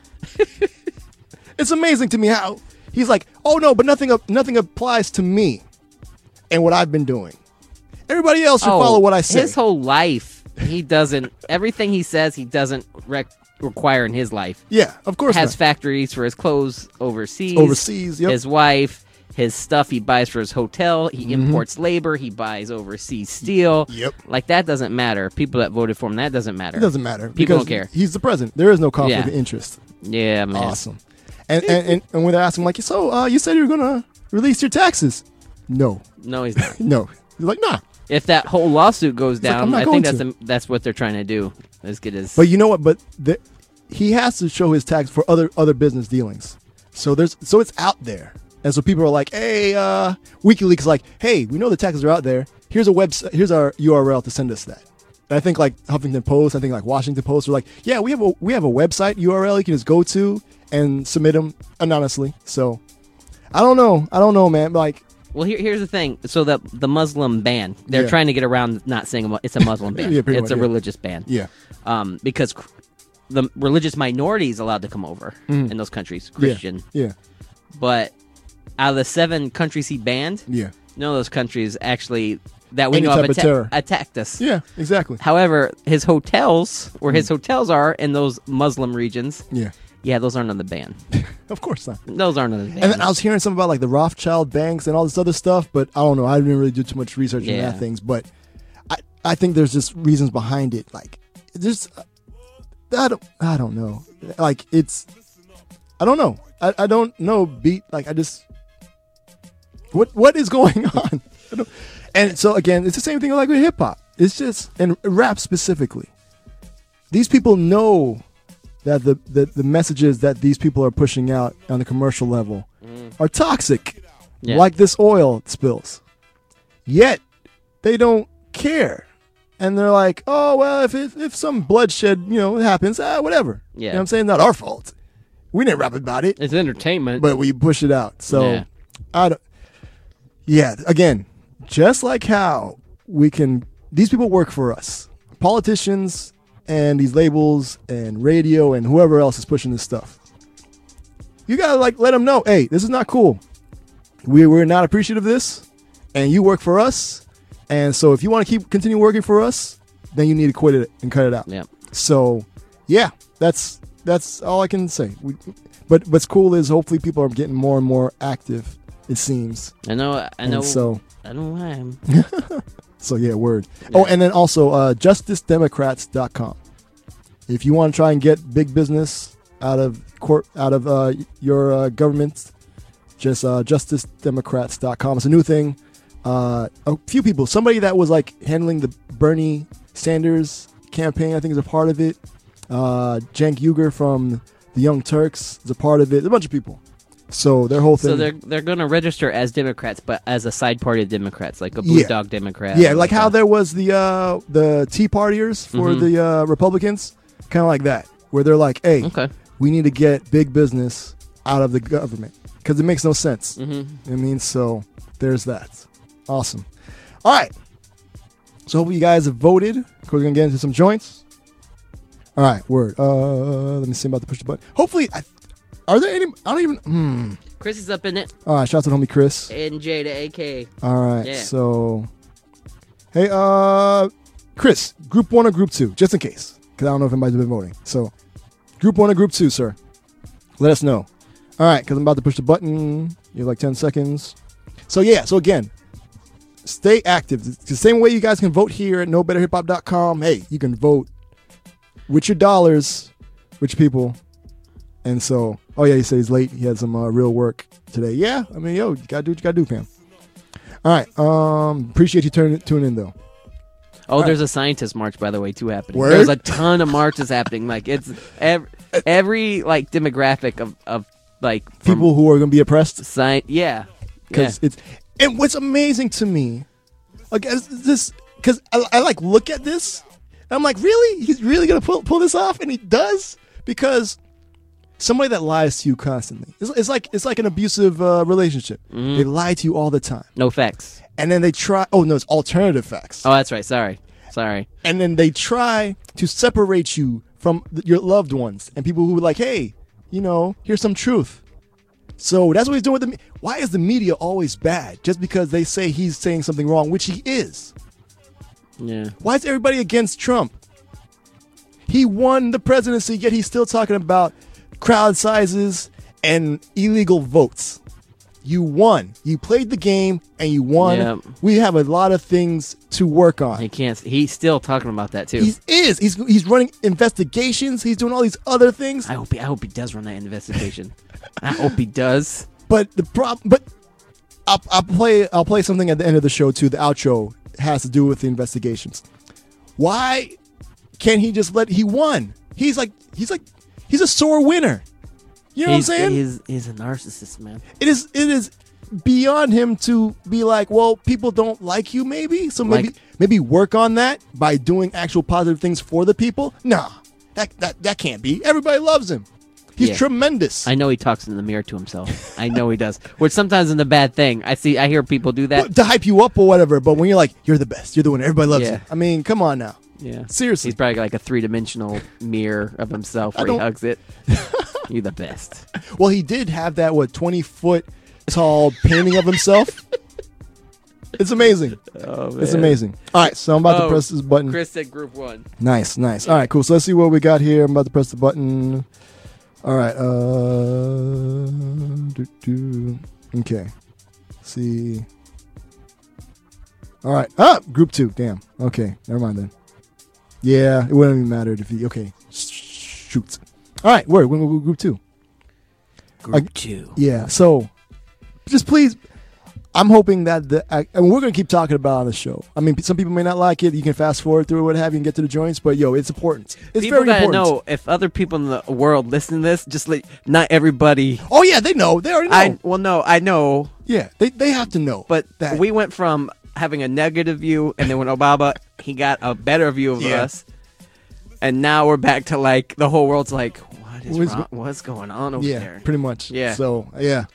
It's amazing to me how he's like, oh no, but nothing up, nothing applies to me and what I've been doing. Everybody else should Oh, follow what I say. His whole life, he doesn't. Everything he says, he doesn't rec- require in his life. Yeah, of course Has not. factories for his clothes overseas. Overseas, yep. His wife, his stuff he buys for his hotel. He Mhm. imports labor. He buys overseas steel. Yep. Like that doesn't matter. People that voted for him, that doesn't matter. It doesn't matter. People because don't care. He's the president. There is no conflict Yeah. of interest. Yeah, man. Awesome. And and, and, and when they ask him, like, so uh, you said you were going to release your taxes? No. No, he's not. No. He's like, nah. If that whole lawsuit goes like, I'm down, not I going think that's to. the, that's what they're trying to do. Is get his. But you know what? But the, he has to show his tax for other other business dealings. So there's so it's out there, and so people are like, "Hey, uh, WikiLeaks is like, hey, we know the taxes are out there. Here's a website. Here's our U R L to send us that." And I think like Huffington Post, I think like Washington Post are like, "Yeah, we have a we have a website U R L you can just go to and submit them anonymously." So I don't know. I don't know, man. Like. Well, here, here's the thing. So the the Muslim ban, they're Yeah. trying to get around not saying a mu- it's a Muslim ban. Yeah, pretty it's much, a yeah. religious ban. Yeah. Um, because the religious minorities allowed to come over Mhm. in those countries, Yeah, Christian. yeah. But out of the seven countries he banned, Yeah. none of those countries actually that we Any know of type of atta- terror. attacked us. Yeah, exactly. However, his hotels, where his hotels are in those Muslim regions, Yeah. yeah, those aren't on the ban. Of course not. Those aren't on the ban. And then I was hearing something about like the Rothschild banks and all this other stuff, but I don't know. I didn't really do too much research Yeah. on that things, but I, I think there's just reasons behind it. Like, just I don't I don't know. Like it's I don't know. I, I don't know. Beat like I just what what is going on? I don't, and so again, it's the same thing like with hip hop. It's just and rap specifically. These people know that the, the, the messages that these people are pushing out on the commercial level Mm. are toxic, Yeah. like this oil spills. Yet they don't care, and they're like, "Oh well, if if, if some bloodshed, you know, happens, ah, whatever." Yeah. You know what I'm saying? Not our fault. We didn't rap about it. It's entertainment, but we push it out. So Yeah. I don't. Yeah, again, just like how we can, these people work for us, politicians and these labels and radio and whoever else is pushing this stuff. You gotta like let them know, hey, this is not cool. We we're not appreciative of this, and you work for us, and so if you want to keep continue working for us, then you need to quit it and cut it out. Yeah. So, yeah, that's that's all I can say. We, but what's cool is hopefully people are getting more and more active. It seems. I know. I And know. so. I know why I'm. So yeah, word. Oh, and then also uh, justice democrats dot com. If you want to try and get big business out of court, out of uh, your uh, government, just uh, justice democrats dot com. It's a new thing. Uh, a few people, somebody that was like handling the Bernie Sanders campaign, I think is a part of it. Uh, Cenk Uygur from the Young Turks is a part of it. A bunch of people. So their whole thing. So they're they're going to register as Democrats, but as a side party of Democrats, like a Blue Yeah. Dog Democrat. Yeah, like how there was the uh, the Tea Partiers for Mhm. the uh, Republicans, kind of like that, where they're like, "Hey, Okay. we need to get big business out of the government because it makes no sense." Mhm. I mean, so there's that. Awesome. All right. So hopefully you guys have voted. We're gonna get into some joints. All right, word. Uh, let me see. I'm about to push the button. Hopefully, I, are there any? I don't even. Hmm. Chris is up in it. All right. Shout out to the homie Chris. And J to A K. All right. Yeah. So, hey, uh, Chris, group one or group two, just in case, because I don't know if anybody's been voting. So, group one or group two, sir. Let us know. All right, because I'm about to push the button. You have like ten seconds. So yeah. So again, stay active. It's the same way you guys can vote here at no better hip hop dot com. Hey, you can vote with your dollars, with your people. And so, oh yeah, he said he's late. He had some uh, real work today. Yeah, I mean, yo, you gotta do what you gotta do, Pam. All right, um, appreciate you turning tuning in though. Oh, All there's right. a scientist march, by the way, too, happening. Word? There's a ton of marches happening. Like it's every, every like demographic of, of like from People who are gonna be oppressed. sci- Yeah, Because yeah. it's and what's amazing to me, like is this, because I, I like look at this, and I'm like, really, he's really gonna pull pull this off, and he does, because somebody that lies to you constantly, it's, it's like it's like an abusive uh, relationship. Mhm. They lie to you all the time, no facts. and then they try. Oh no, it's alternative facts. Oh, that's right. Sorry, sorry. And then they try to separate you from th- your loved ones and people who are like, hey, you know, here's some truth. So that's what he's doing with the me- why is the media always bad? Just because they say he's saying something wrong, which he is. Yeah. Why is everybody against Trump? He won the presidency, yet he's still talking about crowd sizes and illegal votes. You won. You played the game and you won. Yep. We have a lot of things to work on. He can't. He's still talking about that too. He is. He's he's running investigations. He's doing all these other things. I hope he. I hope he does run that investigation. I hope he does. But the problem. But I'll, I'll play. I'll play something at the end of the show too. The outro has to do with the investigations. Why can't he just let? He won. He's like. He's like. He's a sore winner. You know he's, what I'm saying? He's he's a narcissist, man. It is. It is beyond him to be like, well, people don't like you, maybe. So maybe Like- maybe work on that by doing actual positive things for the people. Nah, that that that can't be. Everybody loves him. He's Yeah. tremendous. I know he talks in the mirror to himself. I know he does. Which sometimes is a bad thing. I see. I hear people do that. But to hype you up or whatever. But when you're like, you're the best, you're the winner, everybody loves Yeah. you. I mean, come on now. Yeah. Seriously. He's probably like a three-dimensional mirror of himself I where he don't- hugs it. You're the best. Well, he did have that, what, twenty-foot tall painting of himself? It's amazing. Oh, It's man. amazing. All right, so I'm about Oh, to press this button. Chris said group one. Nice, nice. All right, cool. So let's see what we got here. I'm about to press the button. All right. Uh, doo, doo. Okay. Let's see. All right. Ah, group two. Damn. Okay. Never mind then. Yeah, it wouldn't even matter if he. Okay. Shoot. All right. Word. We're going to go group two. Group I- two. Yeah. So, just please. I'm hoping that the. I, I mean, we're going to keep talking about it on the show. I mean, some people may not like it. You can fast forward through it, what have you, and get to the joints. But yo, it's important. It's People very gotta important. know if other people in the world listen to this. Just like not everybody. Oh yeah, they know. They already know. I well, no, I know. Yeah, they they have to know. But that. we went from having a negative view, and then when Obama, he got a better view of Yeah. us, and now we're back to like the whole world's like, what is What is wrong? go- What's going on over yeah, there? pretty much. Yeah. So yeah.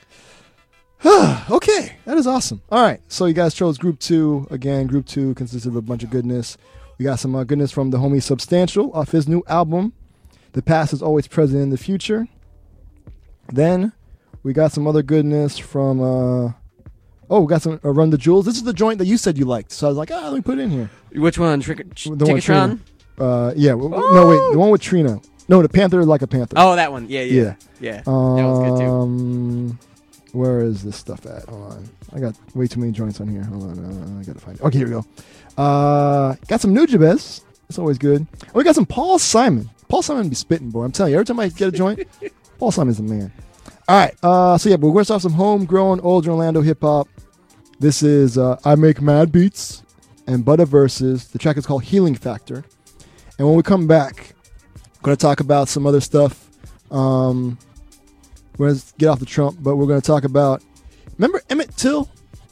Okay, that is awesome. All right, so you guys chose group two again. Group two consists of a bunch of goodness. We got some uh, goodness from the homie Substantial off his new album, "The Past Is Always Present in the Future." Then we got some other goodness from. Uh, oh, we got some uh, Run the Jewels. This is the joint that you said you liked, so I was like, ah, let me put it in here. Which one? Trick, The one with Ticketron? Trina. Uh, yeah. w- w- No, wait, the one with Trina. No, the Panther like a Panther. Oh, that one. Yeah, yeah, Yeah. yeah. That was good too. Um, where is this stuff at? Hold on. I got way too many joints on here. Hold on. Uh, I got to find it. Okay, here we go. Uh, got some Nujabes. That's always good. And we got some Paul Simon. Paul Simon be spitting, boy. I'm telling you, every time I get a joint, Paul Simon's the man. All right. Uh, so, yeah, but we're going to start off some homegrown old Orlando hip hop. This is uh, I Make Mad Beats and Butter Verses. The track is called Healing Factor. And when we come back, I'm going to talk about some other stuff. Um, we're going to get off the Trump, but we're going to talk about. Remember Emmett Till?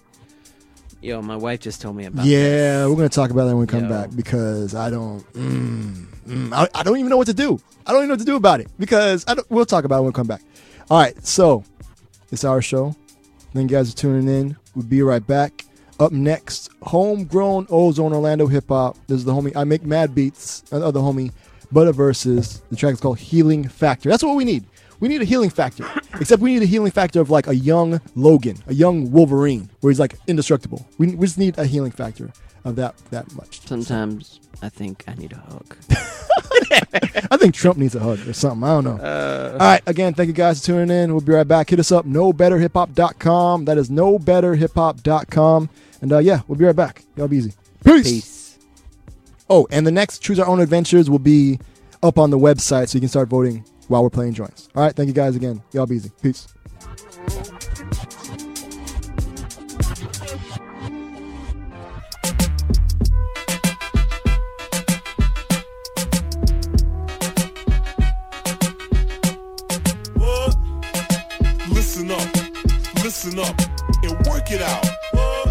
Yo, my wife just told me about. Yeah, we're going to talk about that when we come Yo. back because I don't. Mm, mm, I, I don't even know what to do. I don't even know what to do about it because I don't, we'll talk about it when we come back. All right, so it's our show. Thank you guys for tuning in. We'll be right back. Up next, homegrown Ozone Orlando hip hop. This is the homie I Make Mad Beats. Other homie Butter Versus. The track is called Healing Factor. That's what we need. We need a healing factor. Except we need a healing factor of like a young Logan, a young Wolverine, where he's like indestructible. We, we just need a healing factor of that that much. Sometimes I think I need a hug. I think Trump needs a hug or something. I don't know. Uh, All right. Again, thank you guys for tuning in. We'll be right back. Hit us up, no better hip hop dot com. That is no better hip hop dot com. And uh, yeah, we'll be right back. Y'all be easy. Peace. Peace. Oh, and the next Choose Our Own Adventures will be up on the website so you can start voting while we're playing joints. All right. Thank you guys again. Y'all be easy. Peace. What? Listen up, listen up, and work it out. What?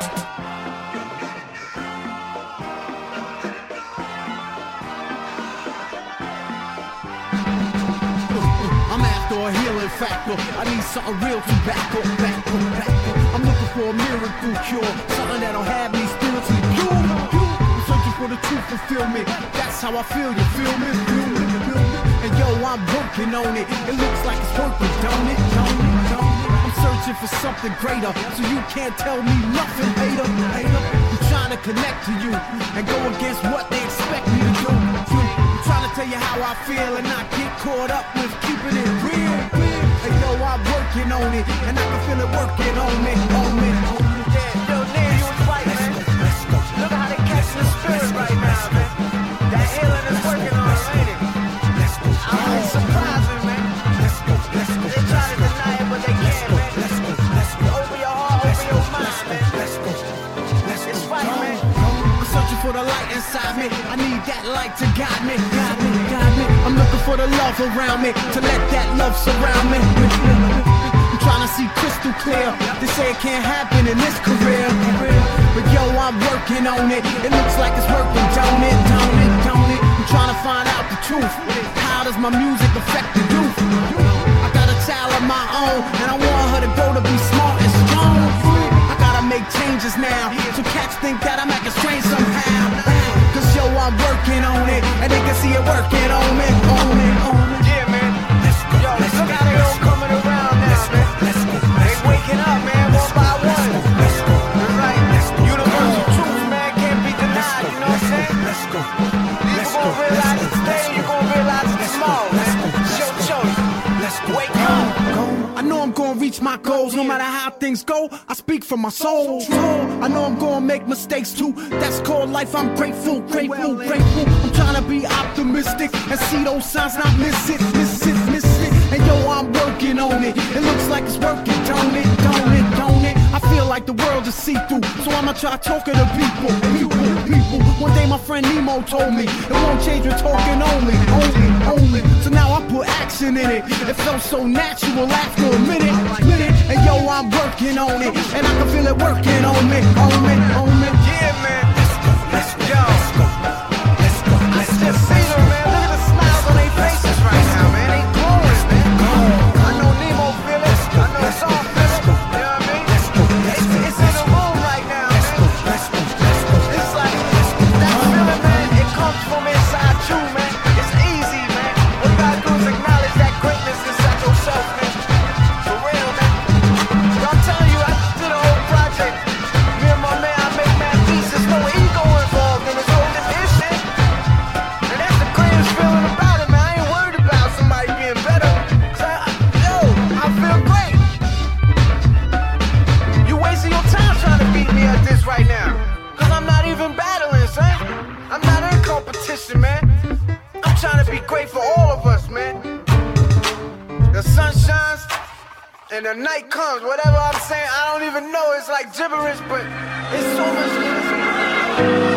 I'm after a healing factor. I need something real to back up, back up, back up. I'm looking for a miracle cure, something that'll have me spiritually pure. I'm searching for the truth fulfillment. That's how I feel. You feel me? Feel me? Feel me? And yo, I'm working on it. It looks like it's working, don't it? Don't it? Don't it? I'm searching for something greater, so you can't tell me nothing, hater. Hater. I'm trying to connect to you and go against what they expect me to do. I'm trying to tell you how I feel and not get caught up with keeping it real. And yo, I'm working on it, and I can feel it working on me, on me. Yo, Neil, you was right, man. Look how they catching the spirit right now, man. That healing is working on it, ain't it? I ain't surprising, man. They try to deny it, but they can't, man. Open your heart, open your mind, man. It's right, man. I'm searching for the light inside me. I need that light to guide me, guide me, guide me. I'm looking for the love around me, to let that love surround me. I'm trying to see crystal clear. They say it can't happen in this career, but yo, I'm working on it. It looks like it's working, don't it, don't it, don't it? I'm trying to find out the truth. How does my music affect the youth? I got a child of my own, and I want her to grow to be smart and strong. I gotta make changes now, so cats think that I'm acting strange somehow. Cause yo, I'm I'm working on it, and they can see it working on me, on me, on me. Yeah, man. Let's go. Yo, let's look how they all coming around now, let's man. Go. Let's go. They waking up, man, one by one. Let's go. You're right. Let's go. Universal truth, man, can't be denied. You know what I'm saying? Let's go. You're gonna realize it today, you're gonna realize it tomorrow, man. It's your choice. Let's go. Wake up. I know I'm gonna reach my goals, no matter how things go. I speak from my soul. I know I'm gonna make mistakes too. That's called life. I'm grateful, grateful, grateful. I'm trying to be optimistic and see those signs, not miss it, miss it, miss it. And yo, I'm working on it. It looks like it's working, don't it, don't it, don't it. I feel like the world is see-through, so I'ma try talking to people, people, people. One day my friend Nemo told me it won't change with talking only, only, only. So now I put action in it. It felt so natural after a minute, minute. And yo, I'm working on it, and I can feel it working on me, on me, on me. Yeah, man. Let's go. Let's go. Let's go. Let's just see them, man. Look at the smiles on their faces right now, man. They glowing, man. I know Nemo feel it. I know it's all feel it. You know what I mean? It's, it's in the room right now, man. It's like that feeling, man. It comes from inside you, man. It's easy, man. What you gotta do is acknowledge that greatness inside yourself, man. For real, man. I'm telling you, I did a whole project. Me and my man, I make mad beats. There's no ego involved in this whole this shit. And that's the greatest feeling about it, man. I ain't worried about somebody being better. Cause I, yo, I feel great. You wasting your time trying to beat me at this right now. Cause I'm not even battling, son. I'm not in competition, man. I'm trying to be great for all of us, man. The sun shines and the night comes. Whatever I'm saying, I don't even know. It's like gibberish, but it's so much.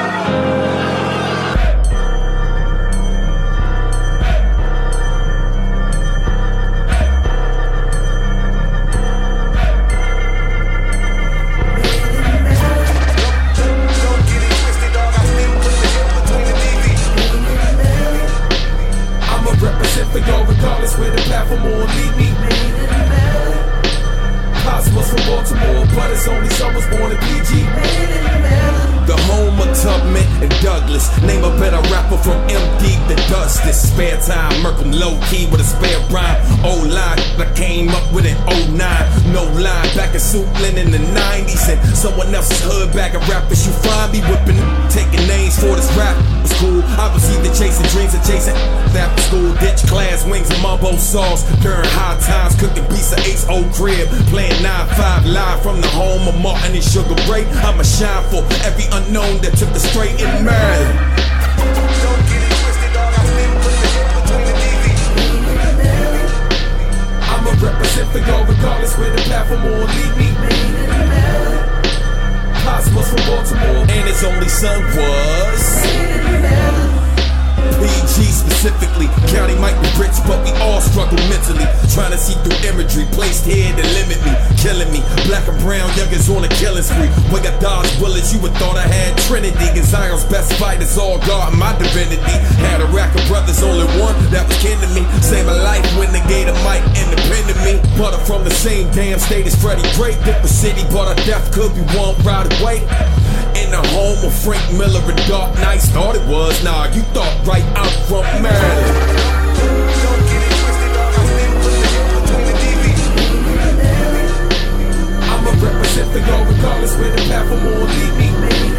I'ma represent for y'all regardless where the platform will lead me. Cosmos from Baltimore, but it's only someone's born in P G. The home of Tubman and Douglas. Name a better rapper from M D that does this. Spare time, Merkham low key with a spare rhyme. Old line, I came up with an oh nine. No line, back in Suitland in the nineties. And someone else's hood bag of rappers. You find me whipping, taking names for this rap. It's cool, I was either chasing dreams or chasing after school. Ditch class, wings and mumbo sauce. During high times, cooking beats of Ace old crib. Playing nine five live from the home of Martin and Sugar Ray. I'ma shine for every unknown that took the straight and Maryland. I'ma represent for y'all regardless where the platform will lead me. Cosmos from Baltimore, and his only son was P G specifically. County might be rich, but we all struggle mentally. Trying to see through imagery placed here to limit me, killing me. Black and brown youngins on a killing spree. When I dodge bullets, you would thought I had Trinity. And Zion's best fighters all guard my divinity. Had a rack of brothers, only one that was kin to me. Saved my life when they gave a mic independent me. But I'm from the same damn state as Freddie Gray. Different city, but our death could be one right away. In the home of Frank Miller and Dark Knights. Thought it was, nah, you thought right, I'm from Maryland. I'ma represent for y'all regardless where the platform will lead me.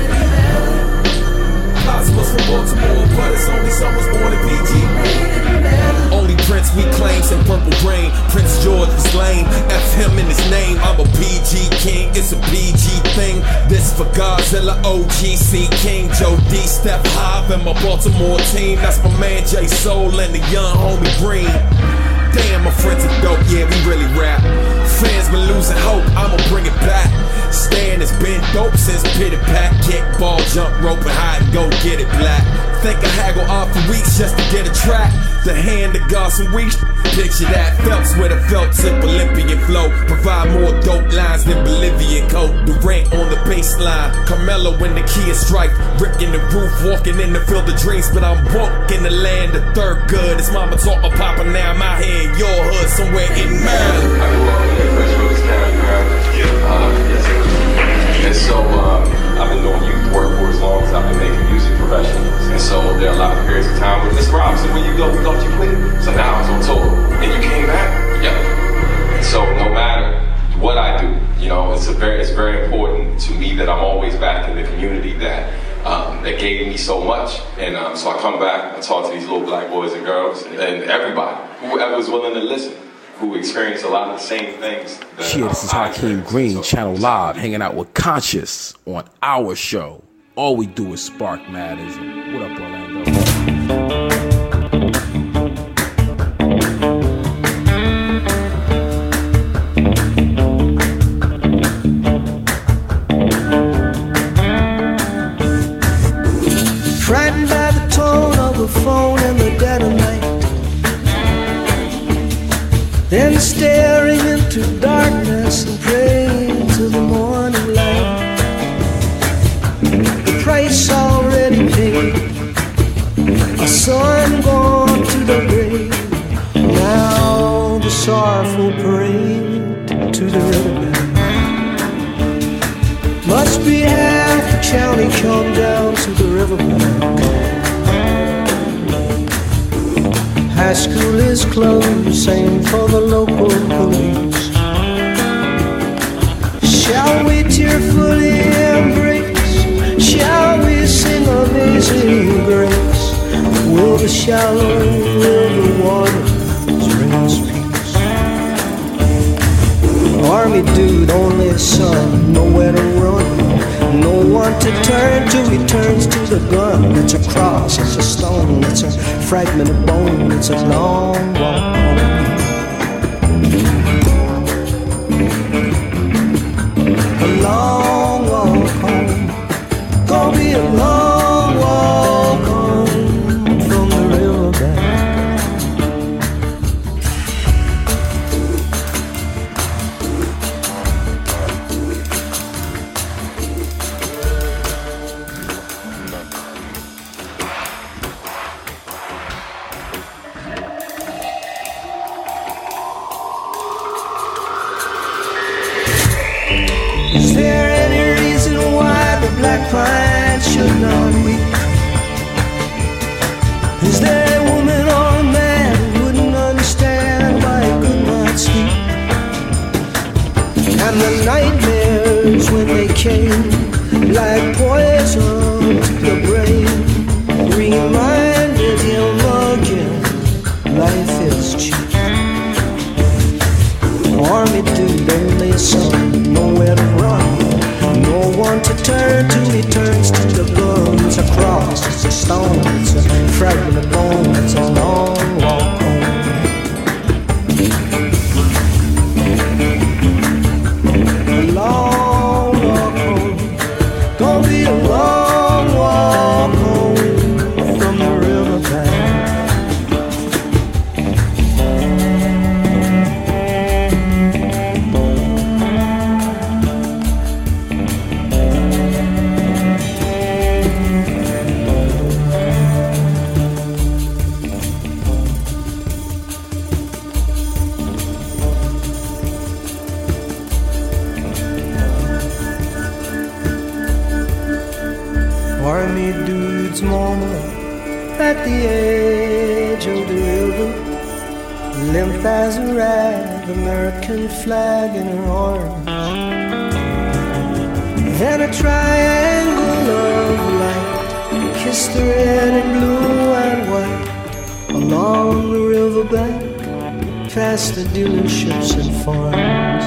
Cosmos from Baltimore, but it's only someone's born in P G. Only Prince we claims in purple rain. Prince George was lame, F him in his name. I'm a P G king, it's a P G thing. This for Godzilla, O G C King, Joe D, Steph Hive, and my Baltimore team. That's my man J Soul and the young homie Green. Damn, my friends are dope, yeah, we really rap. Fans been losing hope, I'ma bring it back. Stan has been dope since Pitty Pat. Kick, ball, jump, rope, and hide and go get it black. Think I haggle off for weeks just to get a track. The hand that got some weak. Picture that, Phelps with a felt tip Olympian flow. Provide more dope lines than Bolivian coat. Durant on the baseline, Carmelo in the key of strike. Rick in the roof, walking in the field of dreams. But I'm woke in the land of third good. His mama taught my papa, now I'm out here in your hood somewhere in Maryland. I grew up in Fresh Roots County, Maryland. Uh, yes, and so um, I've been doing youth work for as long as I've been making music professionally. So there are a lot of periods of time where Mister Robinson, when you go, don't you quit? So now I was on tour, and you came back. Yep. And so no matter what I do, you know, it's a very, it's very important to me that I'm always back in the community that um, that gave me so much. And um, so I come back, I talk to these little black boys and girls, and, and everybody, whoever was willing to listen, who experienced a lot of the same things. That, Shit, this is Hakeem Green, Channel Live, hanging out with Conscious on our show. All we do is spark madism. What up, Orlando? Frightened by the tone of the phone in the dead of night, then staring into darkness and praying to the morning light. The price already paid, a son gone to the grave. Now the sorrowful parade to the riverbed. Must be half the county come down to the riverbank. High school is closed, same for the local police. Shall we tearfully embrace? Shall we sing Amazing Grace? Will the shallow river waters bring us peace? Army dude, only a son, nowhere to run, no one to turn to. He turns to the gun. It's a cross, it's a stone, it's a fragment of bone. It's a long walk home. A long walk home. Gonna be a long walk home from the riverbank. Is there any reason why the black pine should not weep? Is there a woman or a man who wouldn't understand why he could not sleep? And the nightmares when they came, like poison to the brain, reminded him again, life is cheap. Army dude, only a son, nowhere to run, no one to turn to. He turns to the gun. It's a cross, it's a stone, it's a fragment of bone. It's a long walk home. A long walk home. Gonna be a long walk home from the riverbank. Army dude's mama at the edge of the river, limp as a rag, American flag in her arms. Then a triangle of light kissed the red and blue and white along the riverbank, past the dealerships and farms.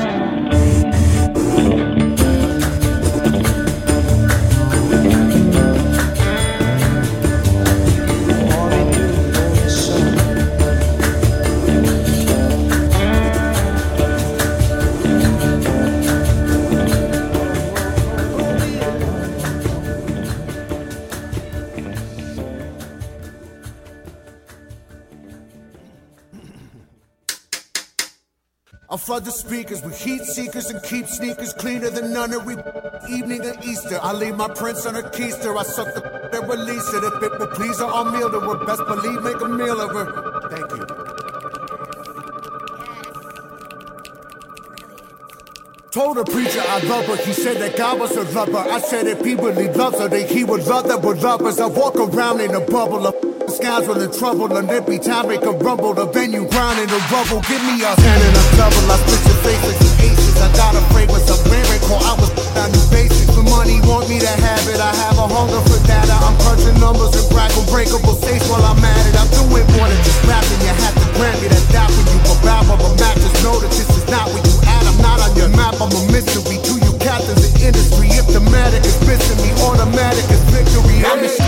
I'll flood the speakers with heat seekers and keep sneakers cleaner than none every evening of Easter. I leave my prints on a keister. I suck the and release it. If it will please her, I'll meal to her. Best believe, make a meal of her. Thank you. told the preacher I love her. He said that God was a lover. I said if he really loves her, then he would love that we're lovers. I walk around in a bubble of scoundrel in trouble. And every time make a rumble, the venue ground in the rubble. Give me a hand and a double. I split your face like some aces. I got a fragrance of miracle. I was down new basics. The money want me to have it. I have a hunger for data. I'm crunching numbers and crack unbreakable states while I'm at it. I'm doing more than just rapping. You have to grant me that that when you grab on my map. Just know that this is not where you at. I'm not on your map. I'm a mystery to you captains in industry. If the matic is missing me, automatic is victory. I'm a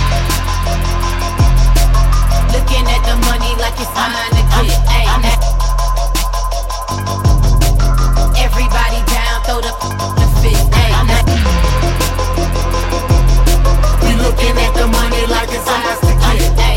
looking at the money like it's mine to get. Ay, everybody down, throw the, the fist. Ay, we looking at the money like it's ours to get. Ay,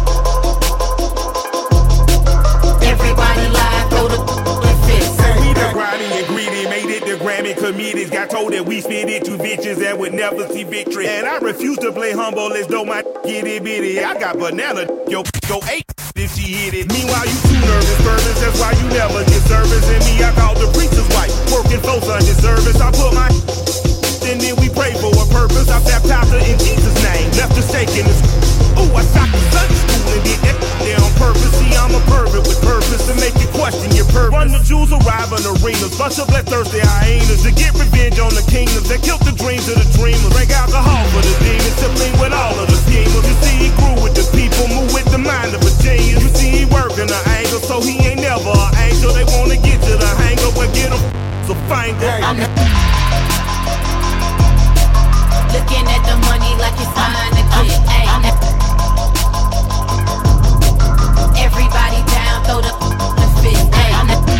everybody live, throw the, the fist. We the grimy and greedy, made it the Grammy comedians. Got told that we spit it to bitches that would never see victory. And I refuse to play humble as though my itty bitty. I got banana, yo, go eight if she hit it. Meanwhile, you too nervous, nervous, that's why you never get service. And me, I called the preacher's wife, working for Sunday service. I put my and then we pray for a purpose. I baptized her in Jesus' name, left her shaking the ooh, I socked the Sunday school and did that there on purpose. See, I'm a pervert with purpose to make you question your purpose. Run the Jews arrive in arenas, bust up let thirsty hyenas to get revenge on the kingdoms that killed the dreams of the dreamers. Drink alcohol for the demons to blink with all of the schemers. You see, he grew with the people, move with the mind of a genius. You see, he working the angle, so he ain't never an angel. They wanna get to the hangar, but get him so finger. Looking at the money like it's mine to get. Ay, everybody down, throw the, the fist. Ay,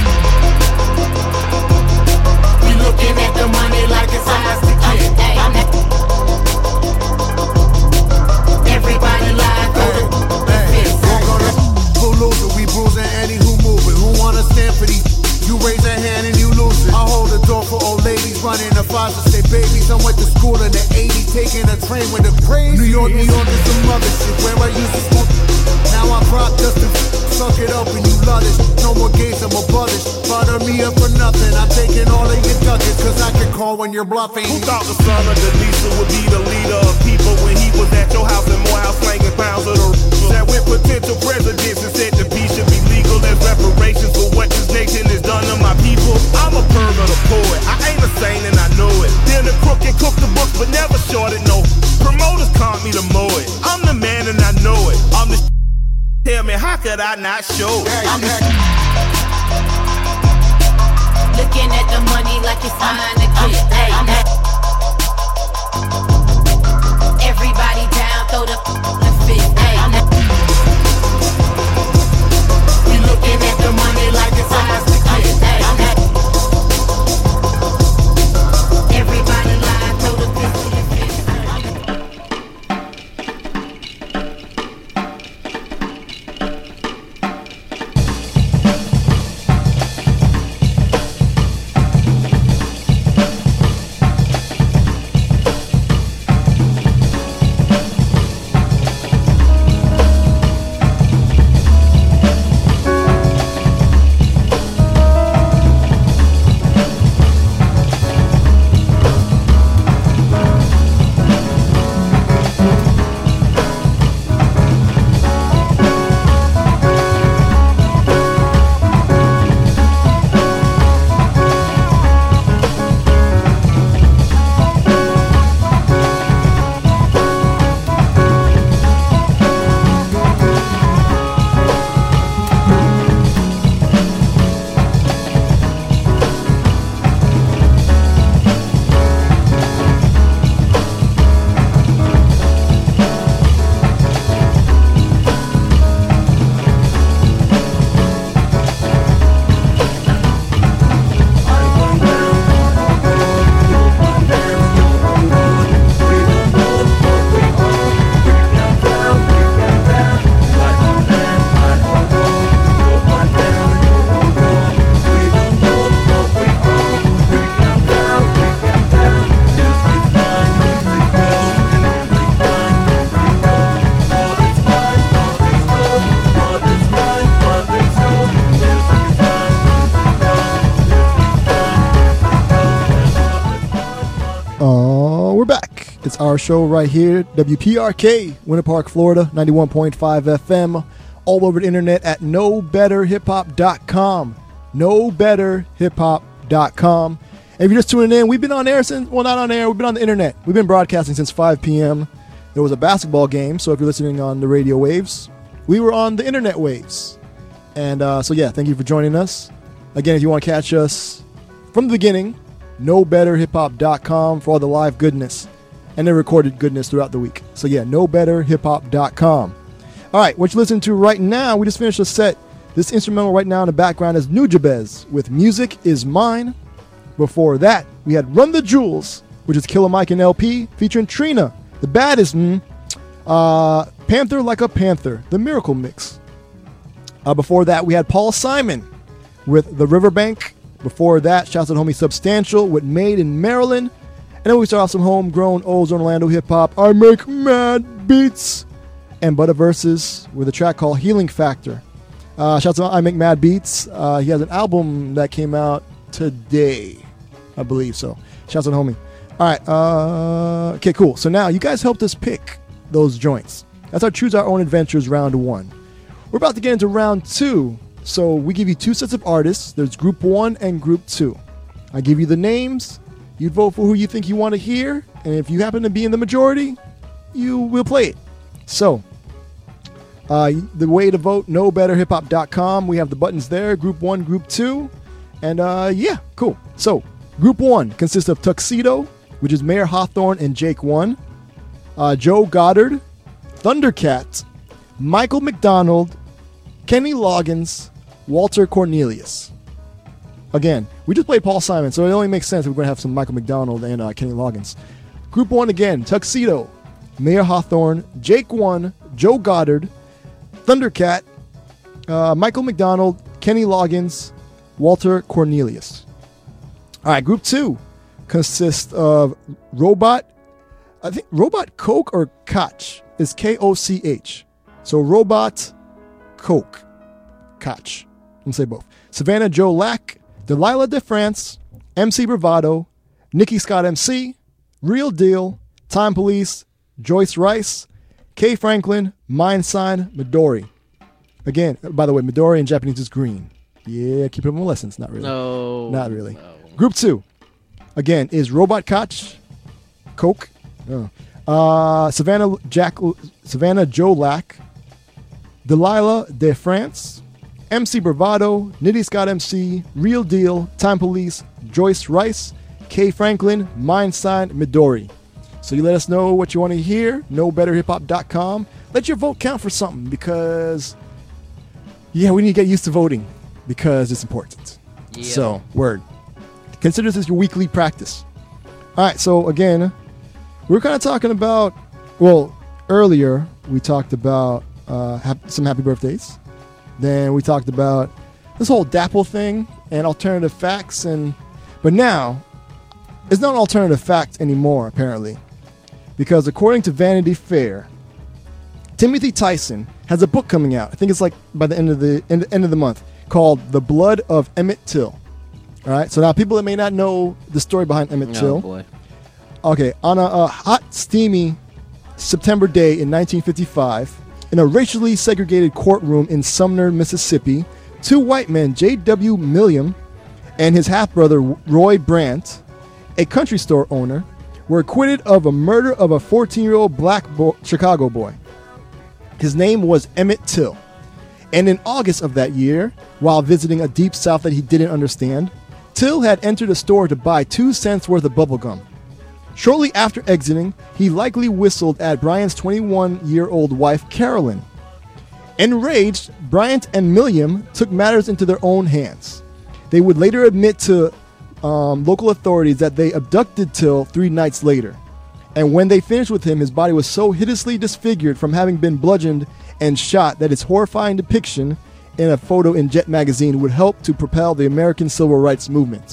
we looking at the money like it's ours to get. Ay, everybody live, throw the, the fist. Who losing? We bruising any who moving. Who wanna stand for these? You raise a hand and you lose it. I hold the door for old ladies running the foster state babies. I went to school in the eighties, taking a train with the crazy. New York, New York is some other shit. Where I used to smoke. Now I'm rock just to suck it up and you love it. No more games, I'm a bullish. Butter me up for nothing. I'm taking all of your ducats, cause I can call when you're bluffing. Who thought the son of Delisa would be the leader of people when he was at your house in Morehouse slanging pounds of the that with potential presidents and said the beef should be legal as reparations for what this nation has done to my people? I'm a pervert, a poet. I ain't a saint and I know it. Then the crook and cook the book but never shorted no. Promoters caught me to mow it. I'm the man and I know it. I'm the tell me how could I not show it? I'm the looking at the money like it's mine to get. Ay, everybody down, throw the, the fist. Ay, we looking at the money like it's ours to get. Ay, everybody live, throw the fist to the fist. It's our show right here, W P R K, Winter Park, Florida, ninety-one point five F M, all over the internet at no better hip hop dot com. no better hip hop dot com. And if you're just tuning in, we've been on air since, well, not on air, we've been on the internet. We've been broadcasting since five p.m. There was a basketball game, so if you're listening on the radio waves, we were on the internet waves. And uh, so, yeah, thank you for joining us. Again, if you want to catch us from the beginning, no better hip hop dot com for all the live goodness and the recorded goodness throughout the week. So, yeah, no better hip hop dot com. All right, what you're listening to right now, we just finished a set. This instrumental right now in the background is Nujabes with Music Is Mine. Before that, we had Run the Jewels, which is Killer Mike and L P, featuring Trina, the baddest, mm, uh, Panther Like a Panther, the Miracle Mix. Uh, before that, we had Paul Simon with The Riverbank. Before that, shouts out homie Substantial with Made in Maryland. And then we start off some homegrown Ozone Orlando hip-hop, I Make Mad Beats, and Butter Verses with a track called Healing Factor. Uh, shouts out I Make Mad Beats. Uh, he has an album that came out today, I believe so. Shouts out homie. All right. Uh, okay, cool. So now you guys helped us pick those joints. That's our Choose Our Own Adventures round one. We're about to get into round two. So we give you two sets of artists. There's group one and group two. I give you the names. You vote for who you think you want to hear. And if you happen to be in the majority, you will play it. So uh, the way to vote, no better hip hop dot com. We have the buttons there. Group one, group two. And uh, yeah, cool. So group one consists of Tuxedo, which is Mayor Hawthorne and Jake One, uh, Joe Goddard, Thundercat, Michael McDonald, Kenny Loggins, Walter Cornelius. Again, we just played Paul Simon, so it only makes sense if we're going to have some Michael McDonald and uh, Kenny Loggins. Group one again, Tuxedo, Mayor Hawthorne, Jake One, Joe Goddard, Thundercat, uh, Michael McDonald, Kenny Loggins, Walter Cornelius. All right, group two consists of Robot, I think Robot Coke or Koch is K O C H. So Robot Coke, Koch. I'm going to say both. Savannah Joe Lack, Delilah DeFrance, M C Bravado, Nikki Scott M C, Real Deal, Time Police, Joyce Rice, Kay Franklin, Mind Sign, Midori. Again, by the way, Midori in Japanese is green. Yeah, keep it up on lessons. Not really. No. Not really. No. Group two, again, is Robot Koch, Coke, oh. uh, Savannah Jack, Savannah Joe Lack, Delilah DeFrance, M C Bravado, Nitty Scott M C, Real Deal, Time Police, Joyce Rice, Kay Franklin, Mind Sign, Midori. So you let us know what you want to hear, no better hip hop dot com. Let your vote count for something because, yeah, we need to get used to voting because it's important. Yeah. So, word. Consider this your weekly practice. All right, so again, we're kind of talking about, well, earlier we talked about uh, ha- some happy birthdays. Then we talked about this whole Dapple thing and alternative facts. and But now, it's not an alternative fact anymore, apparently. Because according to Vanity Fair, Timothy Tyson has a book coming out. I think it's like by the end of the end, end of the month, called The Blood of Emmett Till. All right, so now people that may not know the story behind Emmett Till. Oh, boy. Okay, on a, a hot, steamy September day in nineteen fifty-five, in a racially segregated courtroom in Sumner, Mississippi, two white men, J W Milliam and his half-brother Roy Brandt, a country store owner, were acquitted of a murder of a fourteen-year-old black bo- Chicago boy. His name was Emmett Till. And in August of that year, while visiting a deep south that he didn't understand, Till had entered a store to buy two cents worth of bubblegum. Shortly after exiting, he likely whistled at Bryant's twenty-one-year-old wife, Carolyn. Enraged, Bryant and Milliam took matters into their own hands. They would later admit to um, local authorities that they abducted Till three nights later. And when they finished with him, his body was so hideously disfigured from having been bludgeoned and shot that its horrifying depiction in a photo in Jet magazine would help to propel the American civil rights movement.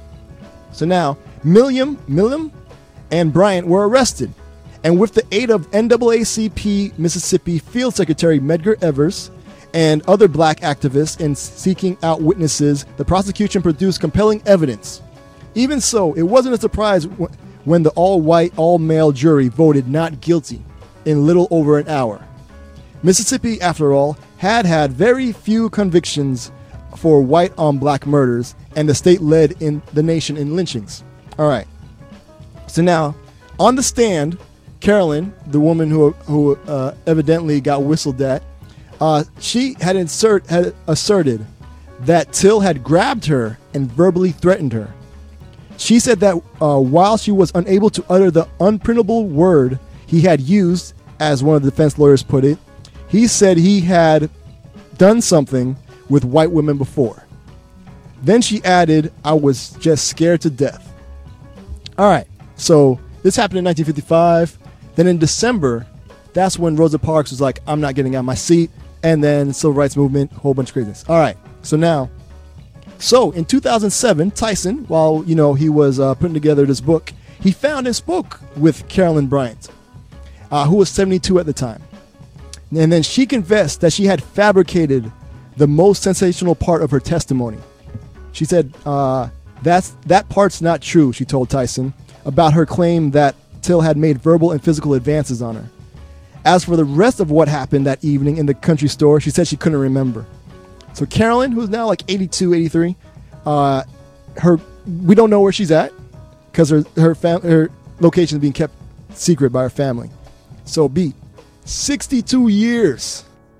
So now, Milliam, Milliam and Bryant were arrested, and with the aid of N double A C P Mississippi Field Secretary Medgar Evers and other black activists in seeking out witnesses, the prosecution produced compelling evidence. Even so, it wasn't a surprise w- when the all-white, all-male jury voted not guilty in little over an hour. Mississippi, after all, had had very few convictions for white-on-black murders, and the state led in the nation in lynchings. All right. So now, on the stand, Carolyn, the woman who who uh, evidently got whistled at, uh, she had insert had asserted that Till had grabbed her and verbally threatened her. She said that uh, while she was unable to utter the unprintable word he had used, as one of the defense lawyers put it, he said he had done something with white women before. Then she added, "I was just scared to death." All right, so this happened in nineteen fifty-five. Then in December, that's when Rosa Parks was like, "I'm not getting out of my seat." And then civil rights movement, whole bunch of craziness. All right, so now, so in two thousand seven, Tyson, while you know he was uh, putting together this book, he found and spoke with Carolyn Bryant, uh, who was seventy-two at the time. And then she confessed that she had fabricated the most sensational part of her testimony. She said, uh, that's, that part's not true, she told Tyson, about her claim that Till had made verbal and physical advances on her. As for the rest of what happened that evening in the country store, she said she couldn't remember. So Carolyn, who's now like eighty-two, eighty-three, uh, her we don't know where she's at because her her, fam- her location is being kept secret by her family. So B, sixty-two years.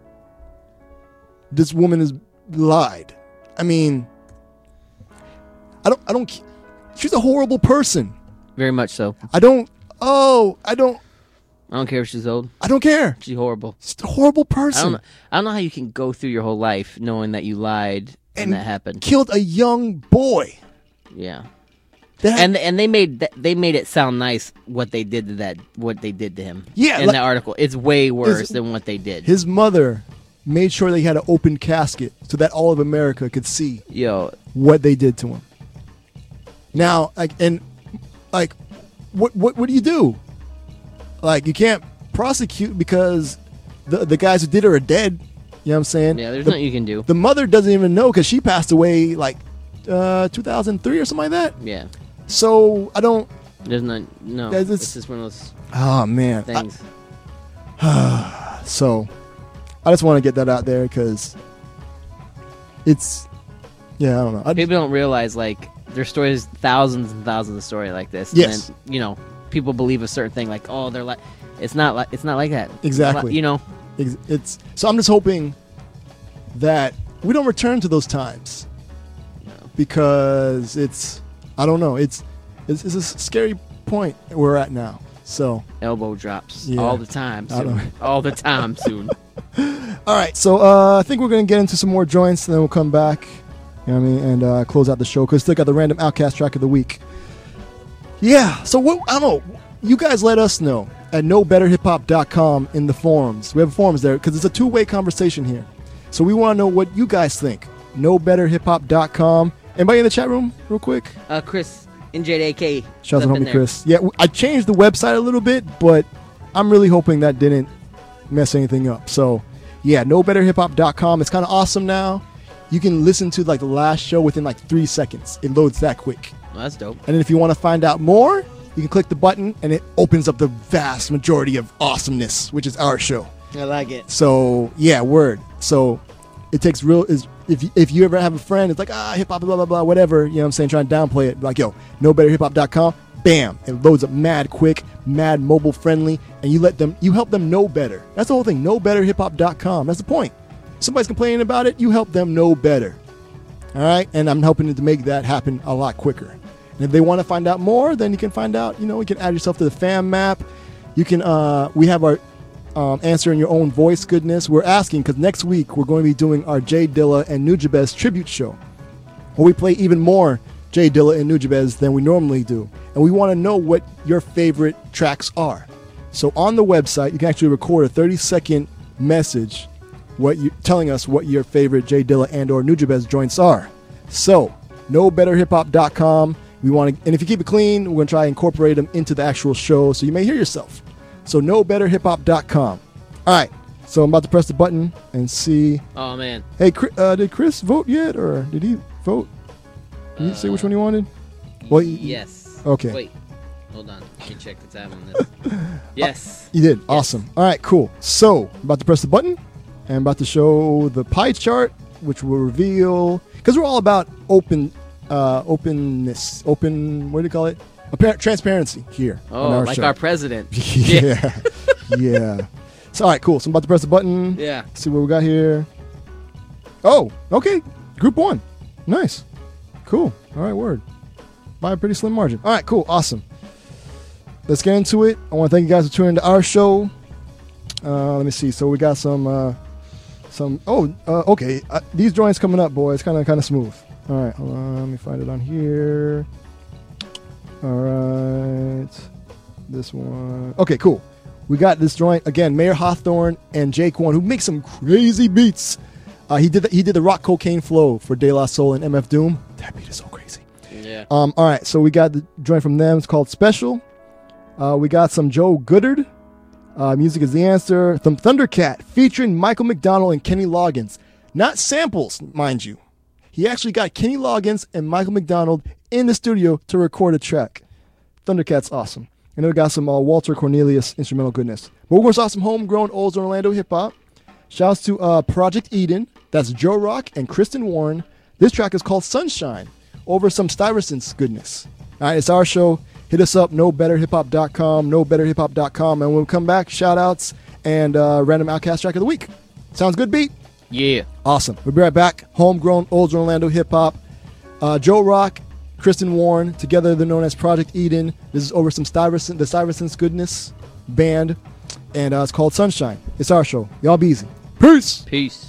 This woman has lied. I mean, I don't, I don't, she's a horrible person. Very much so. I don't, oh, I don't. I don't care if she's old. I don't care. She's horrible. She's a horrible person. I don't know, I don't know how you can go through your whole life knowing that you lied and, and that happened. Killed a young boy. Yeah. That, and and they made th- they made it sound nice what they did to that what they did to him. Yeah, in like, the article, it's way worse his, than what they did. His mother made sure they had an open casket so that all of America could see Yo. what they did to him. Now, like, and like, what what what do you do? Like, you can't prosecute because the the guys who did it are dead. You know what I'm saying? Yeah, there's the, nothing you can do. The mother doesn't even know because she passed away like uh, two thousand three or something like that. Yeah. So I don't. There's not. No. It's, it's just one of those. Oh man. Things. I, so, I just want to get that out there because it's. Yeah, I don't know. I, People don't realize like there's stories, thousands and thousands of stories like this. Yes. And then, you know, people believe a certain thing, like, oh, they're like, it's not like it's not like that. Exactly. It's, you know, it's, it's so I'm just hoping that we don't return to those times no. because it's I don't know it's it's, it's a scary point we're at now. So elbow drops yeah. all the time soon. all the time soon. All right, so uh, I think we're gonna get into some more joints, and then we'll come back. You know what I mean, and uh, close out the show because still got the random Outcast track of the week. Yeah, so what I don't know. You guys let us know at know better hip hop dot com in the forums. We have forums there because it's a two-way conversation here. So we want to know what you guys think. know better hip hop dot com. Anybody in the chat room, real quick? Uh, Chris, N J A K. Shout out to homie Chris. Yeah, I changed the website a little bit, but I'm really hoping that didn't mess anything up. So, yeah, know better hip hop dot com. It's kind of awesome now. You can listen to like the last show within like three seconds. It loads that quick. Well, that's dope. And then if you want to find out more, you can click the button and it opens up the vast majority of awesomeness, which is our show. I like it. So, yeah, word. So, it takes real is if you, if you ever have a friend, it's like, ah, hip hop, blah, blah, blah, whatever, you know what I'm saying, trying to downplay it. Like, yo, know better hip hop dot com, bam, it loads up mad quick, mad mobile friendly, and you let them, you help them know better. That's the whole thing, know better hip hop dot com. That's the point. Somebody's complaining about it, you help them know better. All right, and I'm helping to make that happen a lot quicker. And if they want to find out more, then you can find out, you know, you can add yourself to the fam map. You can, uh, we have our um, answer in your own voice goodness. We're asking, because next week we're going to be doing our Jay Dilla and Nujabes tribute show, where we play even more Jay Dilla and Nujabes than we normally do. And we want to know what your favorite tracks are. So on the website, you can actually record a thirty second message what you telling us what your favorite Jay Dilla and or Nujabes joints are. So, know better hip hop dot com. We want to, and if you keep it clean, we're going to try and incorporate them into the actual show so you may hear yourself. So, know better hip hop dot com. All right. So, I'm about to press the button and see. Oh, man. Hey, uh, did Chris vote yet, or did he vote? Did he uh, say which one he wanted? Well, yes. Okay. Wait. Hold on. Let me check the time on this. Yes. You did. Awesome. All right, cool. So, about to press the button and about to show the pie chart, which will reveal, because we're all about open, uh, openness, open, what do you call it? Apparent transparency here. Oh, on our like show. our president. yeah. yeah. So, all right, cool. So, I'm about to press the button. Yeah. See what we got here. Oh, okay. Group one. Nice. Cool. All right, word. By a pretty slim margin. All right, cool. Awesome. Let's get into it. I want to thank you guys for tuning into our show. Uh, let me see. So we got some, uh, some. Oh, uh, okay. Uh, these joints coming up, boys. Kind of, kind of smooth. All right. Hold on. Let me find it on here. All right. This one. Okay, cool. We got this joint again. Mayor Hawthorne and Jake One, who make some crazy beats. Uh, he did. The, he did the Rock Cocaine Flow for De La Soul and M F Doom. That beat is so crazy. Yeah. Um. All right. So we got the joint from them. It's called Special. Uh, we got some Joe Goodard. Uh, Music is the Answer. Th- Thundercat featuring Michael McDonald and Kenny Loggins. Not samples, mind you. He actually got Kenny Loggins and Michael McDonald in the studio to record a track. Thundercat's awesome. And then we got some uh, Walter Cornelius instrumental goodness. But we're going to start some homegrown Old Orlando hip hop. Shouts to uh, Project Eden. That's Joe Rock and Kristen Warren. This track is called Sunshine over some Stuyvesant's goodness. All right, it's our show. Hit us up, no better hip hop dot com, no better hip hop dot com. And when we come back, shout-outs and uh, random Outcast track of the week. Sounds good, beat? Yeah. Awesome. We'll be right back. Homegrown, old Orlando hip-hop. Uh, Joe Rock, Kristen Warren, together they're known as Project Eden. This is over some Stuyvesant, the Stuyvesant's Goodness band. And uh, it's called Sunshine. It's our show. Y'all be easy. Peace. Peace.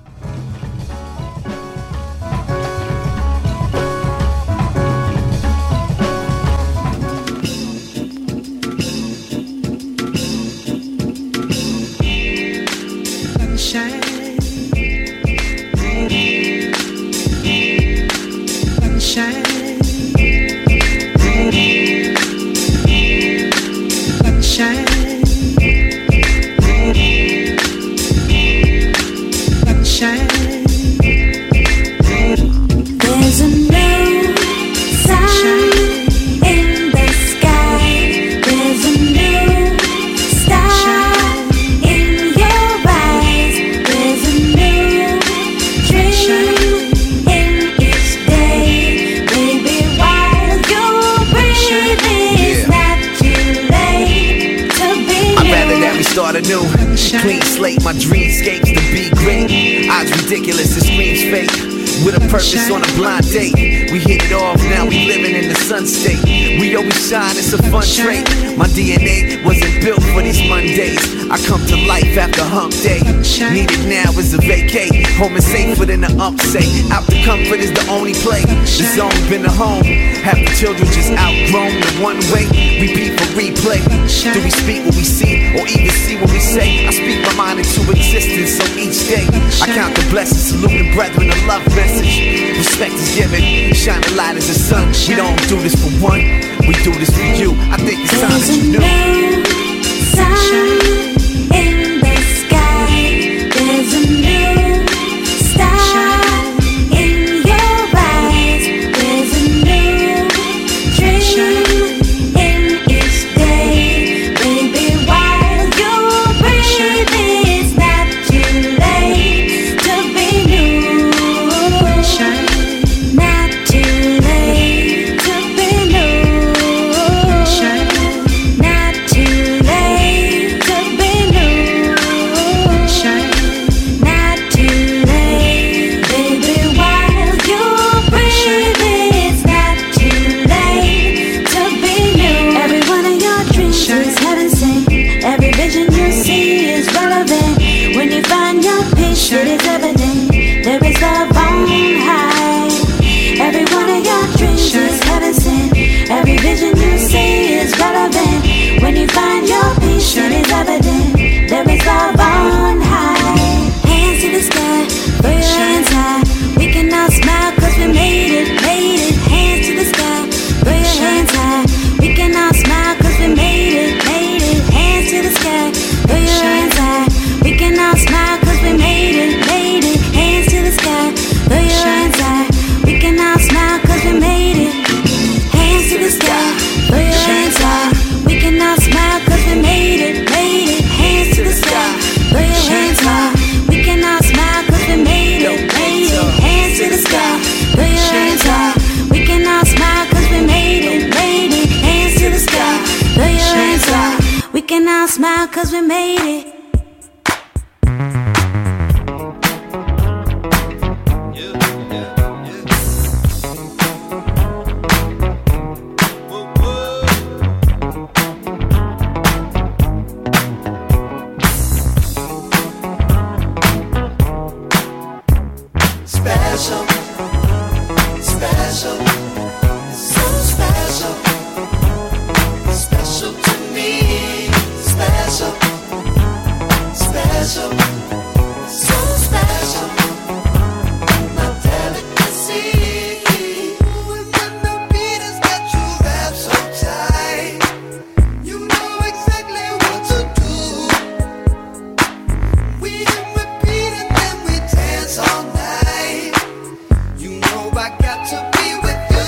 Start anew, clean slate, my dreamscapes to be great. Odds ridiculous, it screams fake. With a purpose on a blind date. We hit it off, now we living in the sun state. We always shine, it's a fun trait. My D N A wasn't built for these Mondays. I come to life after hump day. Needed now is a vacate. Home is safer than the upstate. Out the comfort is the only play. The zone been a home. Half the children just outgrown the one way. Repeat for replay. Do we speak what we see or even see what we say? I speak my mind into existence, so each day I count the blessings, salute the brethren, the love message. Respect is given, shine a light as the sun. We don't do this for one, we do this for you. I think it's time that you knew. Sun in the sky, there's a new star in your eyes. There's a new dream in each day. Baby, while you're breathing, it's not too late to be new. Not too late to be new. Not too now smile cause we made it. Special, special, so special, special to me. Special, special, so special. My delicacy. When the beat has got you wrapped so tight, you know exactly what to do. We hit repeat and then we dance all night. You know I got to be with you.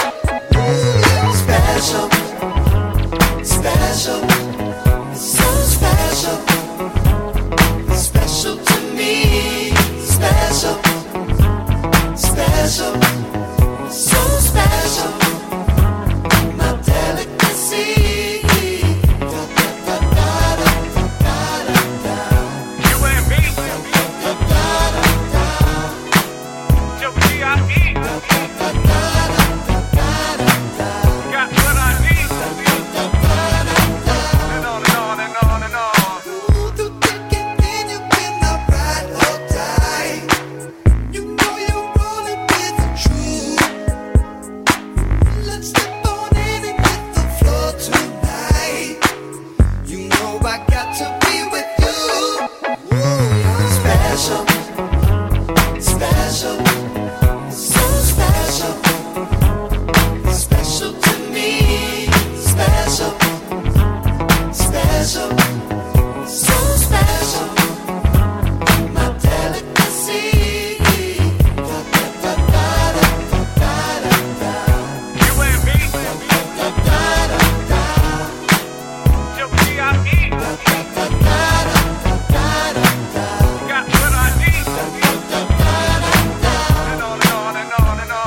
Special, special, so special, special to me. Special, special, so special. My delicacy. Da, da, da, da, da, da, da, da. You and me. Da, da, da, da, da. G I E. Da, da, da, da, da, da, da. Got what I need. Da, da, da, da, da, da. And on and on and on and on. Ooh, through thick and thin, you've been the ride or die. You know you're rolling with the truth. Let's step on in and hit the floor tonight. You know I got to be with you. Ooh, you're special, special, so special, special to me. Special, special, so special. My delicacy. Da, da, da, da, da, da, da, da. You and me. Da, da, da, da, da, da. G I E. Da, da, da, da, da, da, da, da. Got what I need. Da, da, da, da, da, da. And on and on and on and on.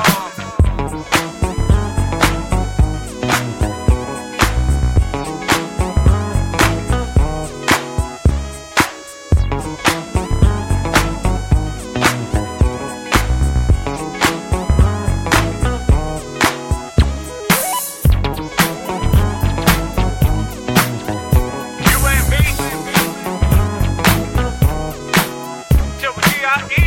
You and me. G I E.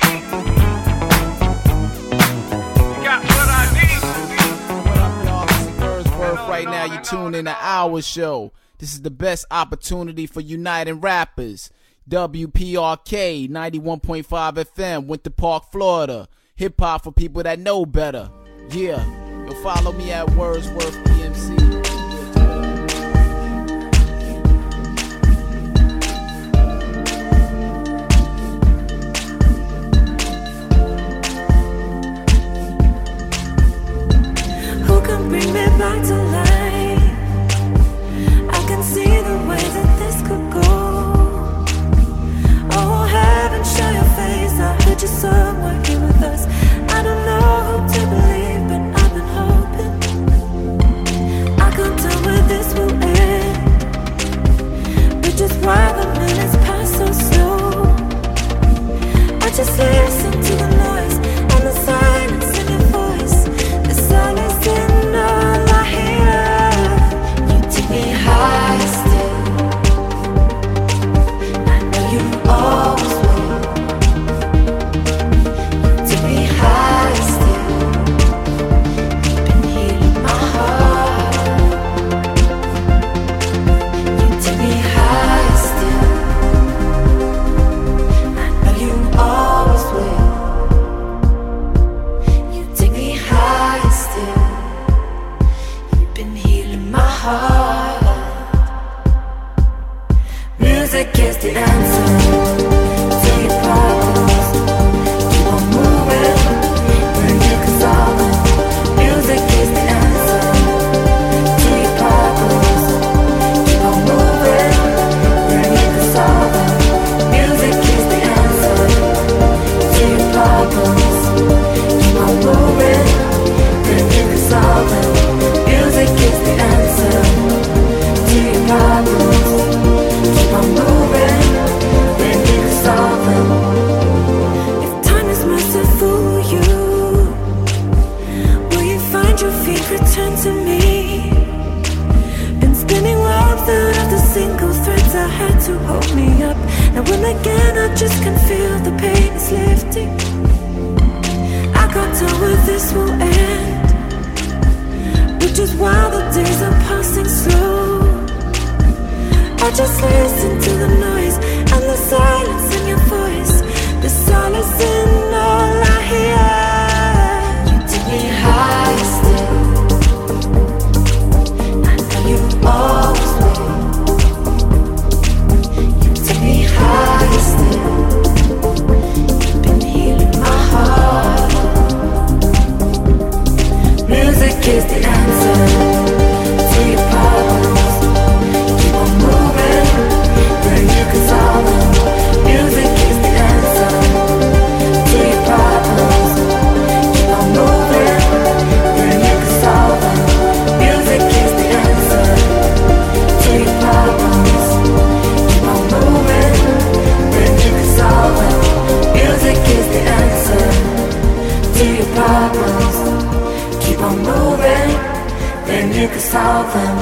Got what I need. What up, y'all? This is Wordsworth. Right now, you tune in to our show. This is the best opportunity for uniting rappers. W P R K ninety-one point five F M, Winter Park, Florida. Hip hop for people that know better. Yeah, you'll follow me at Wordsworth P M C. Who can bring me back to life? I can see the way that this could go. Oh, heaven, show your face. I heard you somewhere here with us. I don't know who to believe, but I've been hoping. I can't tell where this will end, but just why the minutes pass so slow. I just listen to the noise and the silence in your voice. The silence in all I hear. You take me high still. I know you always will. You take me high still. You've been healing my heart. You take me high still. I know you always will. You take me high still. You've been healing my heart. Music is the answer to your problems. Keep on moving, bring you can solve it. Music is the answer to your problems. Keep on moving, bring you can solve it. Music is the answer to your problems. Keep on moving, bring you can solve it. Music is the answer to your problems. I had to hold me up. Now when again I just can feel the pain is lifting. I can't tell where this will end, which is why the days are passing slow. I just listen to the noise and the silence in your voice. The solace in all I hear. You take me high still. I know you always will. You take me high still. You've been healing my heart. Music is the answer to your problems. Keep on moving, then you can solve them. Music is the answer to your problems. Keep on moving, then you can solve them. Music is the answer to your problems. Keep on moving, then you can solve them. Music is the answer to your problems. Keep on moving, then you can solve them.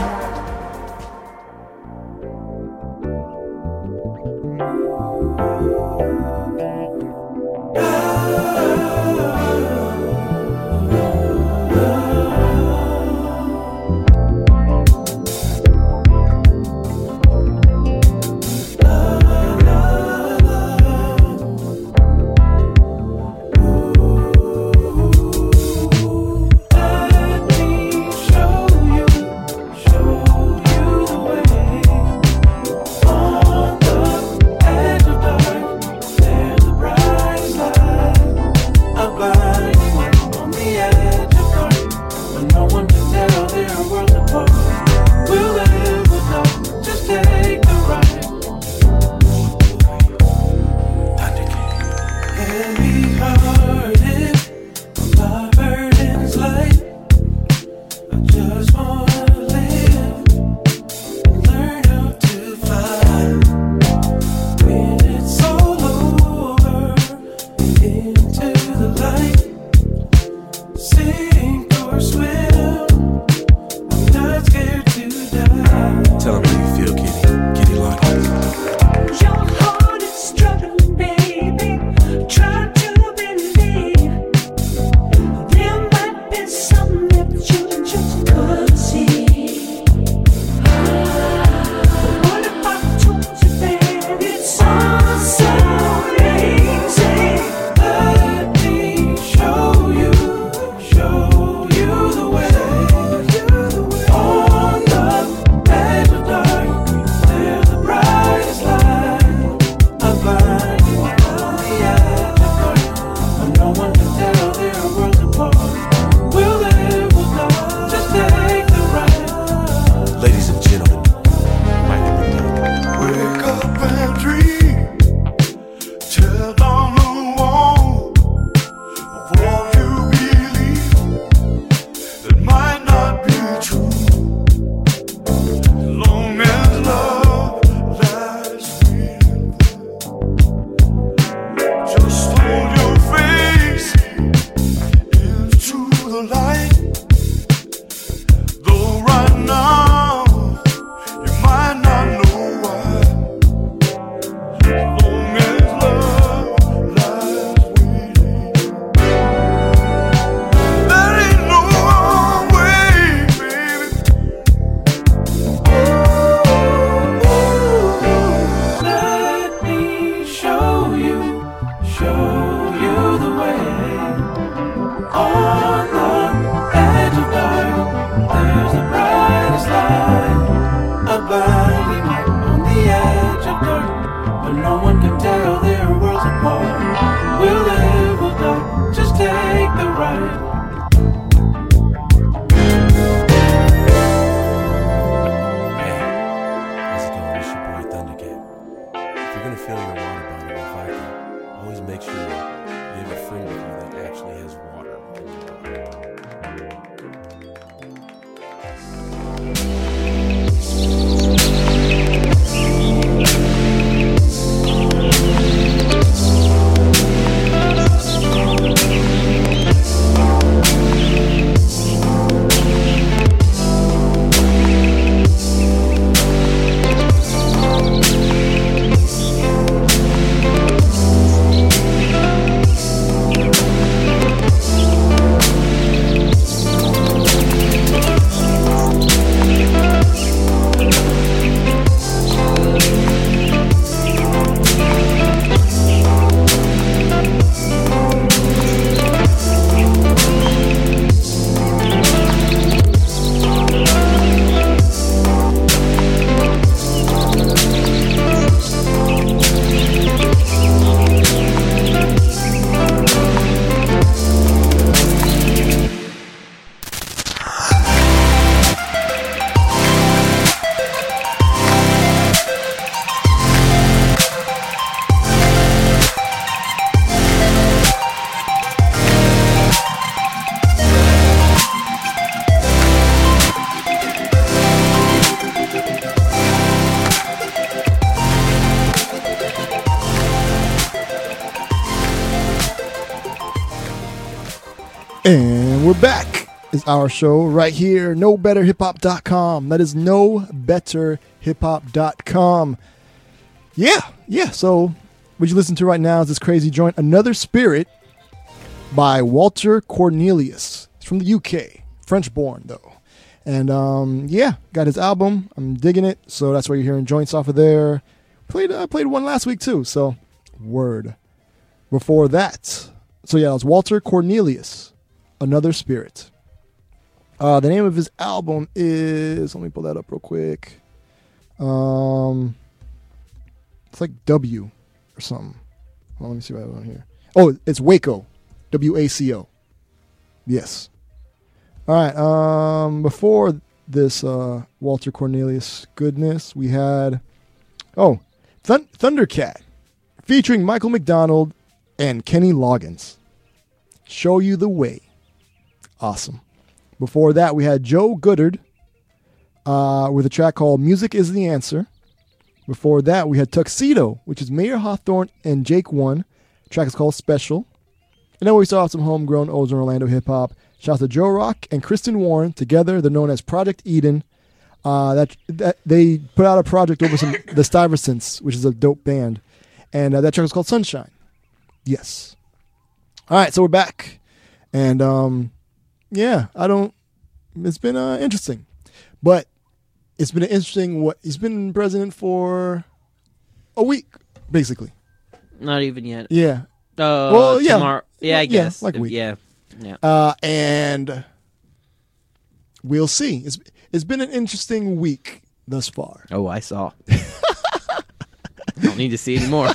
we're back. Is our show right here, no better hip hop dot com. That is no better hip hop dot com. Yeah, yeah. So, what you listen to right now is this crazy joint, Another Spirit, by Walter Cornelius. It's from the U K, French born though. And um, yeah, got his album. I'm digging it. So that's why you're hearing joints off of there. Played I uh, played one last week too. So word. Before that, so yeah, it was Walter Cornelius, Another Spirit. Uh, the name of his album is, let me pull that up real quick. Um, it's like W or something. Well, let me see what I have on here. Oh, it's Waco, W A C O. Yes. All right. Um, before this uh, Walter Cornelius goodness, we had oh Thun- Thundercat featuring Michael McDonald and Kenny Loggins. Show You the Way. Awesome. Before that, we had Joe Goodard uh, with a track called Music is the Answer. Before that, we had Tuxedo, which is Mayor Hawthorne and Jake One. The track is called Special. And then we saw some homegrown Ozone Orlando hip-hop. Shout out to Joe Rock and Kristen Warren. Together, they're known as Project Eden. Uh, that, that They put out a project over some the Stuyvesants, which is a dope band. And uh, that track is called Sunshine. Yes. All right, so we're back. And... um. Yeah, I don't. It's been uh, interesting, but it's been an interesting. What he's been president for a week, basically. Not even yet. Yeah. Uh, well, yeah. Tomorrow. Yeah, I guess. Yeah, like a week. Yeah. Yeah. Uh, and we'll see. It's it's been an interesting week thus far. Oh, I saw. I don't need to see anymore.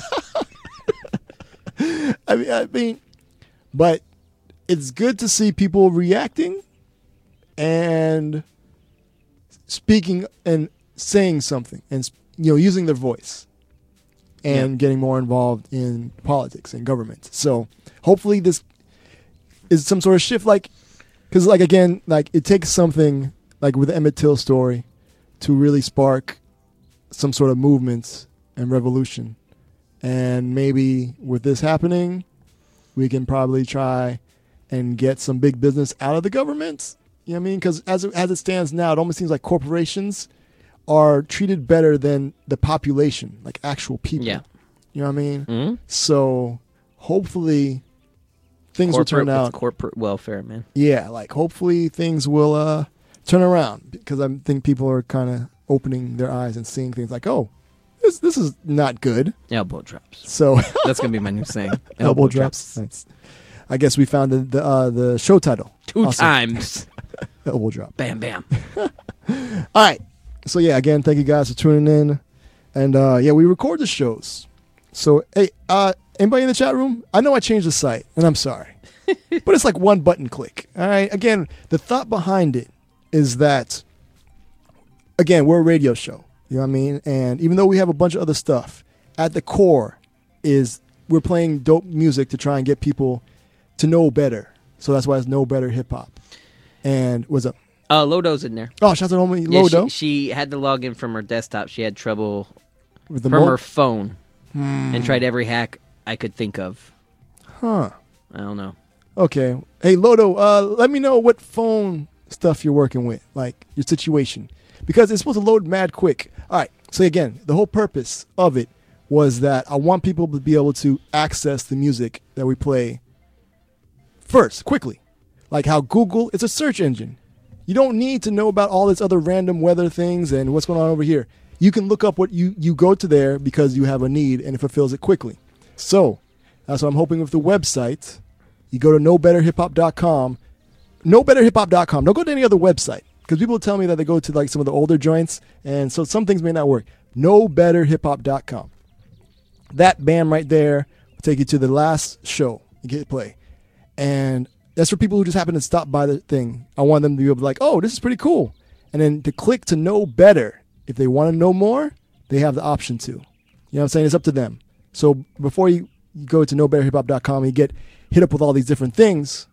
I mean, I mean, but. It's good to see people reacting and speaking and saying something and, you know, using their voice and yeah. getting more involved in politics and government. So hopefully this is some sort of shift, like, because, like, again, like, it takes something like with the Emmett Till story to really spark some sort of movement and revolution. And maybe with this happening, we can probably try and get some big business out of the government. You know what I mean? Because as it, as it stands now, it almost seems like corporations are treated better than the population, like actual people. Yeah. You know what I mean? Mm-hmm. So hopefully things corporate, will turn out. Corporate welfare, man. Yeah, like hopefully things will uh, turn around, because I think people are kind of opening their eyes and seeing things like, oh, this this is not good. Elbow drops. So that's gonna be my new saying. Elbow, Elbow drops. drops. Nice. I guess we found the the, uh, the show title. Two awesome. times. Elbow drop. Bam, bam. All right. So, yeah, again, thank you guys for tuning in. And, uh, yeah, we record the shows. So, hey, uh, anybody in the chat room? I know I changed the site, and I'm sorry. But it's like one button click. All right. Again, the thought behind it is that, again, we're a radio show. You know what I mean? And even though we have a bunch of other stuff, at the core is we're playing dope music to try and get people to know better. So that's why it's No Better Hip Hop. And what's up? Uh, Lodo's in there. Oh, shout out to homie yeah, Lodo. She, she had to log in from her desktop. She had trouble With the from mo- her phone Hmm. and tried every hack I could think of. Huh. I don't know. Okay. Hey, Lodo, uh, let me know what phone stuff you're working with, like your situation, because it's supposed to load mad quick. All right. So, again, the whole purpose of it was that I want people to be able to access the music that we play first, quickly. Like how Google, it's a search engine. You don't need to know about all this other random weather things and what's going on over here. You can look up what you, you go to there because you have a need and it fulfills it quickly. So that's what I'm hoping with the website. You go to no better hip hop dot com. no better hip hop dot com. Don't go to any other website, because people tell me that they go to like some of the older joints, and so some things may not work. no better hip hop dot com. That bam right there will take you to the last show. You get play. And that's for people who just happen to stop by the thing. I want them to be able to be like, oh, this is pretty cool. And then to click to know better. If they want to know more, they have the option to. You know what I'm saying? It's up to them. So before you go to no better hip hop dot com and you get hit up with all these different things,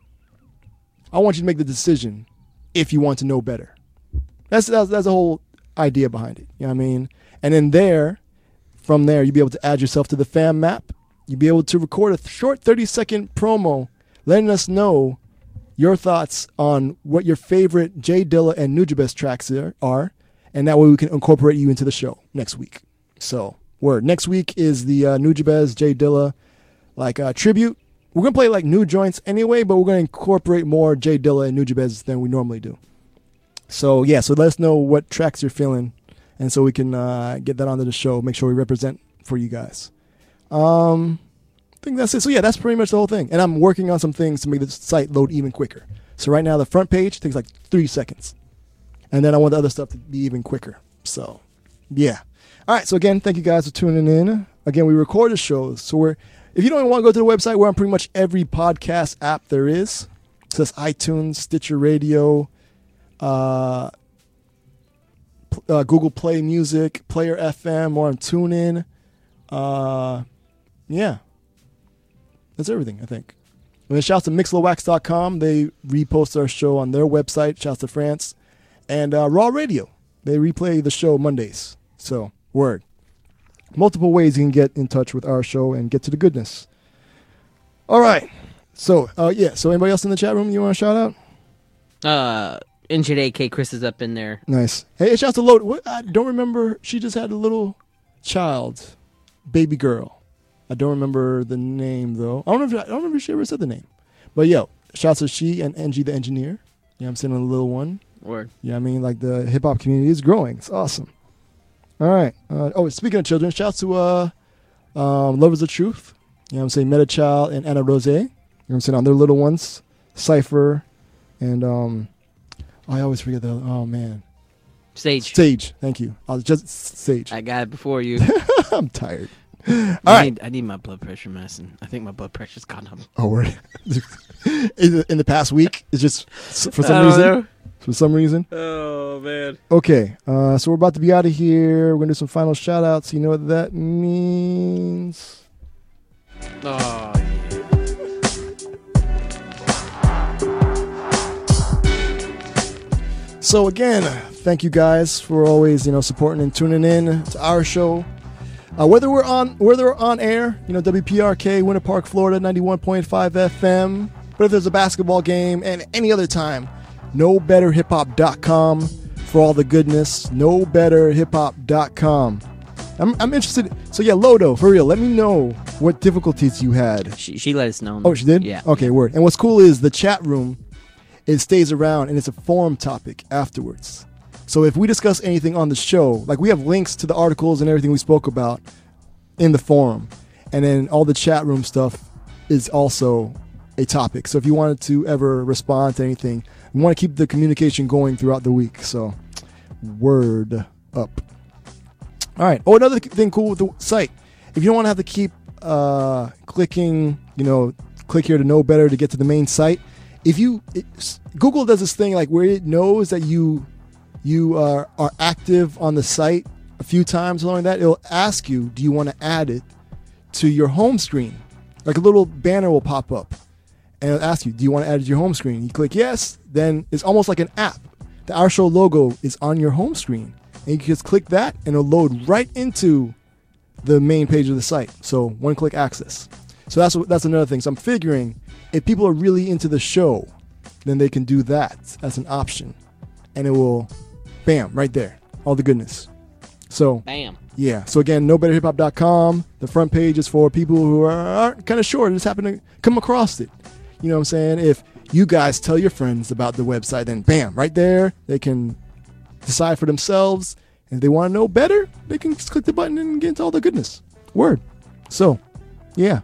I want you to make the decision if you want to know better. That's that's, that's the whole idea behind it. You know what I mean? And then there, from there, you'll be able to add yourself to the fam map. You'll be able to record a short thirty-second promo letting us know your thoughts on what your favorite Jay Dilla and Nujabes tracks are, are, and that way we can incorporate you into the show next week. So, word. Next week is the uh, Nujabes, Jay Dilla, like uh, tribute. We're going to play like new joints anyway, but we're going to incorporate more Jay Dilla and Nujabes than we normally do. So, yeah, so let us know what tracks you're feeling, and so we can uh, get that onto the show, make sure we represent for you guys. Um... I think that's it. So yeah, that's pretty much the whole thing. And I'm working on some things to make the site load even quicker. So right now the front page takes like three seconds. And then I want the other stuff to be even quicker. So yeah. All right. So again, thank you guys for tuning in. Again, we record the shows. So we're, if you don't even want to go to the website, we're on pretty much every podcast app there is. So that's iTunes, Stitcher Radio, uh, uh, Google Play Music, Player F M, or on TuneIn. Uh, yeah. That's everything, I think. And then shouts to mix low wax dot com. They repost our show on their website. Shouts to France. And uh, Raw Radio. They replay the show Mondays. So, word. Multiple ways you can get in touch with our show and get to the goodness. All right. So, uh, yeah. So, anybody else in the chat room you want to shout out? Uh, N J A K Chris is up in there. Nice. Hey, shouts to Load. What? I don't remember. She just had a little child. Baby girl. I don't remember the name, though. I don't remember, I don't remember if she ever said the name. But, yo, shouts to she and N G the engineer. You know what I'm saying? A little one. Word. Yeah, you know I mean, like, the hip-hop community is growing. It's awesome. All right. Uh, oh, speaking of children, shouts to uh, um, Lovers of Truth. You know what I'm saying? Meta Child and Anna Rose. You know what I'm saying? On their little ones. Cypher. And, um, oh, I always forget the, oh, man. Sage. Sage. Thank you. I was just Sage. I got it before you. I'm tired. All I right. Need, I need my blood pressure medicine. I think my blood pressure's gone up. Oh, word. in, the, in the past week, it's just for I some don't reason. know. For some reason. Oh, man. Okay, uh, so we're about to be out of here. We're gonna do some final shout outs. You know what that means? Oh, yeah. So again, thank you guys for always, you know, supporting and tuning in to our show. Uh, whether we're on whether we're on air, you know, W P R K, Winter Park, Florida, ninety-one point five F M. But if there's a basketball game and any other time, no better hip hop dot com for all the goodness. no better hip hop dot com. I'm I'm interested. So yeah, Lodo, for real, let me know what difficulties you had. She she let us know. Oh, she did? Yeah. Okay, word. And what's cool is the chat room, it stays around and it's a forum topic afterwards. So if we discuss anything on the show, like we have links to the articles and everything we spoke about in the forum. And then all the chat room stuff is also a topic. So if you wanted to ever respond to anything, we want to keep the communication going throughout the week. So word up. All right. Oh, another thing cool with the site. If you don't want to have to keep uh, clicking, you know, click here to know better to get to the main site. If you, it, Google does this thing like where it knows that you you are, are active on the site a few times along that, it'll ask you, do you want to add it to your home screen? Like a little banner will pop up and it'll ask you, do you want to add it to your home screen? You click yes, then it's almost like an app. The Our Show logo is on your home screen. And you can just click that and it'll load right into the main page of the site. So one click access. So that's that's another thing. So I'm figuring if people are really into the show, then they can do that as an option. And it will, bam, right there. All the goodness. So, bam. Yeah. So again, no better hip hop dot com. The front page is for people who are kind of sure, just happen to come across it. You know what I'm saying? If you guys tell your friends about the website, then bam, right there, they can decide for themselves. And if they want to know better, they can just click the button and get into all the goodness. Word. So, yeah.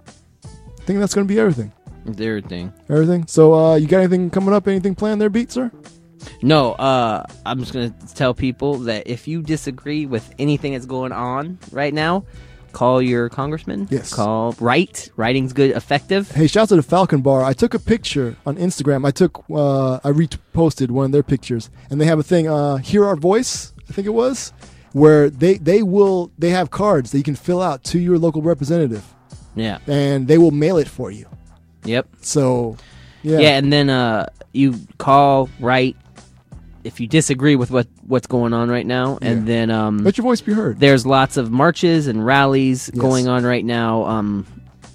I think that's going to be everything. Everything. Everything. So, uh, you got anything coming up? Anything planned there, Beat, sir? No, uh, I'm just going to tell people that if you disagree with anything that's going on right now, call your congressman. Yes. Call, write. Writing's good, effective. Hey, shout out to the Falcon Bar. I took a picture on Instagram. I took, uh, I reposted one of their pictures, and they have a thing, uh, Hear Our Voice, I think it was, where they, they will, they have cards that you can fill out to your local representative. Yeah. And they will mail it for you. Yep. So, yeah. Yeah, and then uh, you call, write, if you disagree with what, what's going on right now, and Yeah. then um, let your voice be heard. There's lots of marches and rallies Yes. going on right now. Um,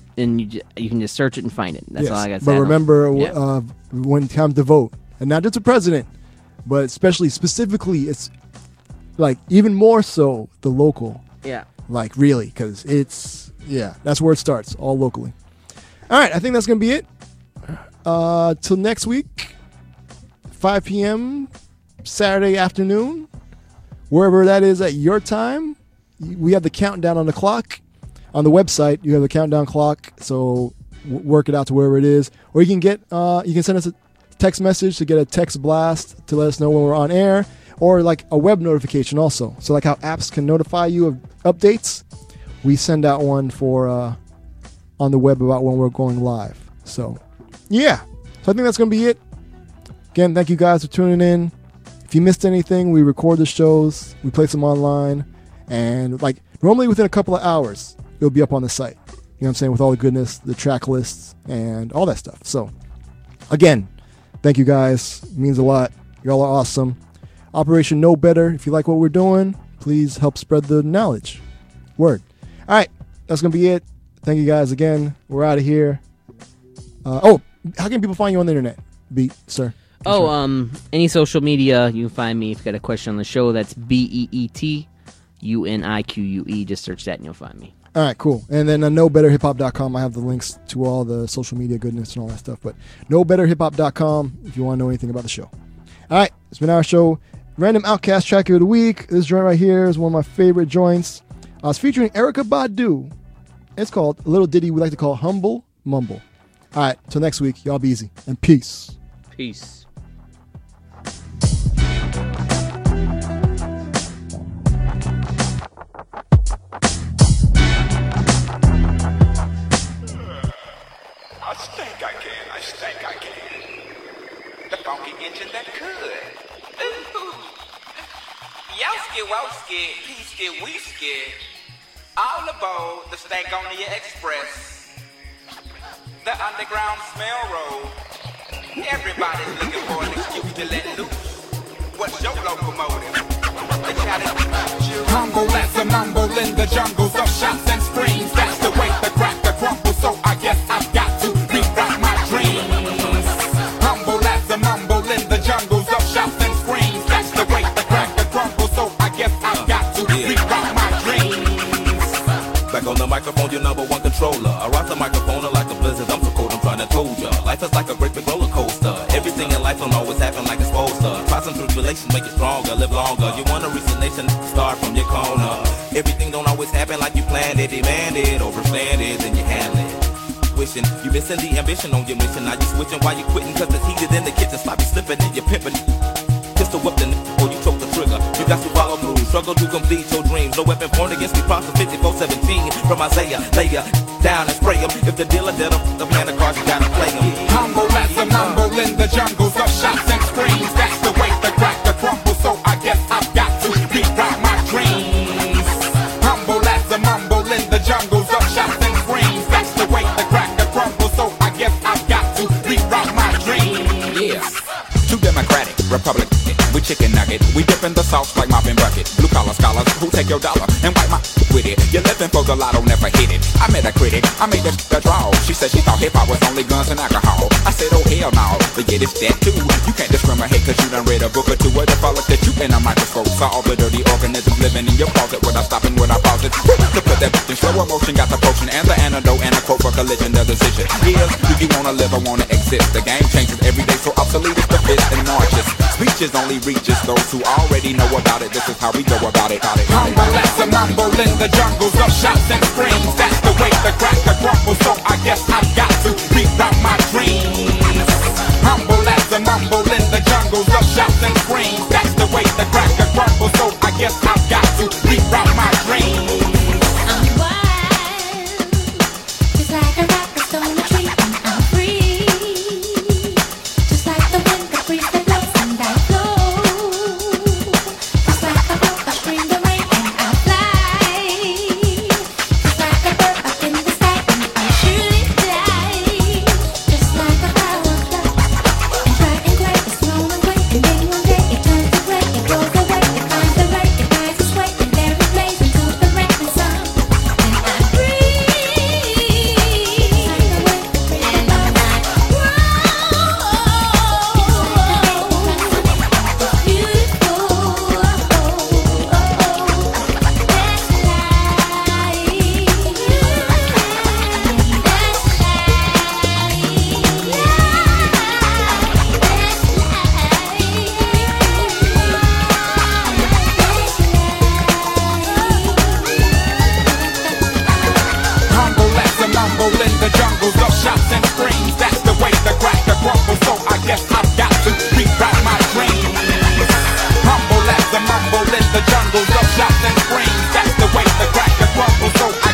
and you ju- you can just search it and find it. That's Yes, all I got to say. But I don't- remember, yeah. uh, when it comes to vote, and not just the president, but especially specifically, it's like even more so the local. Yeah. Like really, because it's yeah, that's where it starts, all locally. All right, I think that's gonna be it. Uh, till next week, five p.m. Saturday afternoon, wherever that is at your time. We have the countdown on the clock. On the website, you have the countdown clock, so w- work it out to wherever it is. Or you can get, uh, you can send us a text message to get a text blast to let us know when we're on air, or like a web notification also. So like how apps can notify you of updates, we send out one for uh, on the web about when we're going live. So yeah, so I think that's gonna be it. Again, thank you guys for tuning in. If you missed anything, we record the shows, we place them online, and like normally within a couple of hours, it'll be up on the site. You know what I'm saying? With all the goodness, the track lists, and all that stuff. So, again, thank you guys. It means a lot. Y'all are awesome. Operation Know Better. If you like what we're doing, please help spread the knowledge. Word. All right. That's going to be it. Thank you guys again. We're out of here. Uh, oh, how can people find you on the internet, Beat, sir? Oh, um, any social media, you can find me. If you got a question on the show, that's B E E T U N I Q U E. Just search that and you'll find me. All right, cool. And then uh, know better hip hop dot com. I have the links to all the social media goodness and all that stuff. But know better hip hop dot com if you want to know anything about the show. All right, it's been our show. Random Outcast track of the week. This joint right here is one of my favorite joints. I was featuring Erykah Badu. It's called a little ditty we like to call Humble Mumble. All right, till next week. Y'all be easy. And peace. Peace. I think I can, I think I can. The funky engine that could. Ooh. Yowski, wowski, peaski, weeski. All aboard the Stankonia Express. The underground smell road. Everybody's looking for an excuse to let loose. What's your locomotive? The challenge. Humble as a mumble in the jungles of shots and screams. That's the way the cracker crumbles, so I guess I've got to rewrite my dreams. Humble as a mumble in the jungles of shots and screams. That's the way the cracker crumbles, so I guess I've got to rewrite my dreams. Back on the microphone, your number one controller. I rock the microphone like a blizzard. I'm so cold, I'm trying to told ya. Life is like a great big roller coaster. Everything in life don't always happen like it's supposed to. Trials and tribulations make you stronger, live longer. You wanna reach the nation, start from your corner. Everything don't always happen like you planned it, demanded, overplanned it, then you handle it. Wishing you missing the ambition on your mission. Now you switching while you quitting, cause it's heated in the kitchen. Sloppy slipping and you're pimping. Pistol whip the n***, or you choke the trigger. You got to follow through, struggle to complete your dreams. No weapon formed against me, Proverbs fifty-four seventeen. From Isaiah, lay ya down and spray him. If the dealer did him, the plan of cards, you gotta play him. Humble as a mumble in the jungles of shots and screams. That's the way the cracker crumbles, so I guess I've got to rewrite my dreams. Humble as a mumble in the jungles of shots and screams. That's the way the cracker crumbles, so I guess I've got to rewrite my dreams. Yeah. Too democratic, Republic. We chicken nugget, we dip in the sauce like mopping bucket. Blue collar scholars who take your dollar and wipe my with it. You're living for the lotto, never hit it. I met a critic, I made a, a draw. She said she thought hip hop was only guns and alcohol. I said, oh hell no, but yeah, it's that too. You can't discriminate cause you done read a book or two. Where the fella that you in a microscope saw all the dirty organisms living in your closet. Without stopping, without pause it. To put that in slow motion, got the potion and the antidote and a quote for collision, the decision. Yeah, do you wanna live or wanna exist? The game changes every day, so obsolete is the fit and marches. Speeches only reaches those who already know about it. This is how we go about it. Got it. Humble as a mumble in the jungles of shots and screams. That's the way the cracker crumbles, so I guess I've got to rewrite my dreams. Humble as a mumble in the jungles of shots and screams. That's the way the cracker crumbles, so I guess I've got to rewrite my dreams. I'm wild, just like a rocker stone a tree, and I'm free, just like the wind that breeze that blows and I flow, just like a boat that brings the rain and I fly, just like a bird up in the sky and I shoot.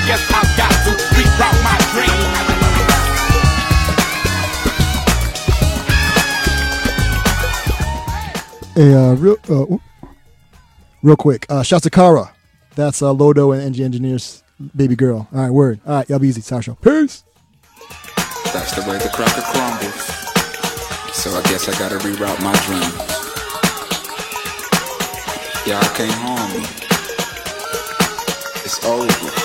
guess I've got to reroute my dreams. Hey, uh, real, uh, real quick. Uh, shouts to Kara. That's uh, Lodo and N G Engineers' baby girl. All right, word. All right, y'all be easy. Sour Show. Peace. That's the way the cracker crumbles. So I guess I gotta reroute my dreams. Y'all can't harm me. It's over.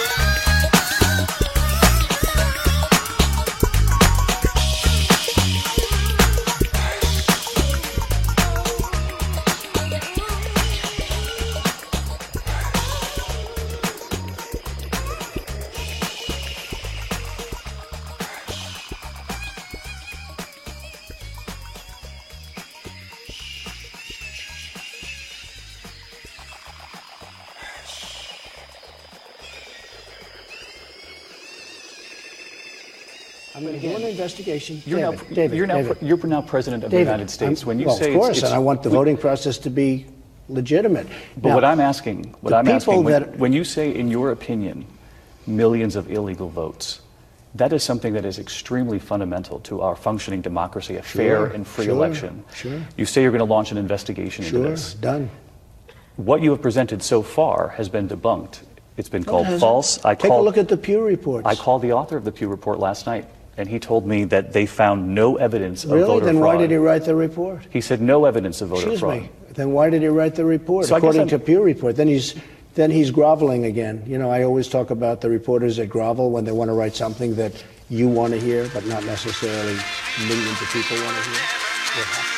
I'm going to do an investigation. You're David, now, David, you're now, David. you're now president of David, the United States. I'm- When you well, say of course, it's, it's, and I want the we- voting process to be legitimate. But Now, what I'm asking, what the I'm asking, people when, that- when you say, in your opinion, millions of illegal votes, that is something that is extremely fundamental to our functioning democracy, a fair Sure, and free sure, election. sure. You say you're going to launch an investigation into Sure, this. done. What you have presented so far has been debunked. It's been No, it called hasn't. false. I Take a called, look at the Pew reports. I called the author of the Pew report last night, and he told me that they found no evidence of Really? voter Then fraud. why did he write the report? He said no evidence of voter Excuse fraud. me. Then why did he write the report? So I guess According I'm- to Pew report, then he's then he's groveling again. You know, I always talk about the reporters that grovel when they want to write something that you want to hear, but not necessarily millions of people want to hear. What happened?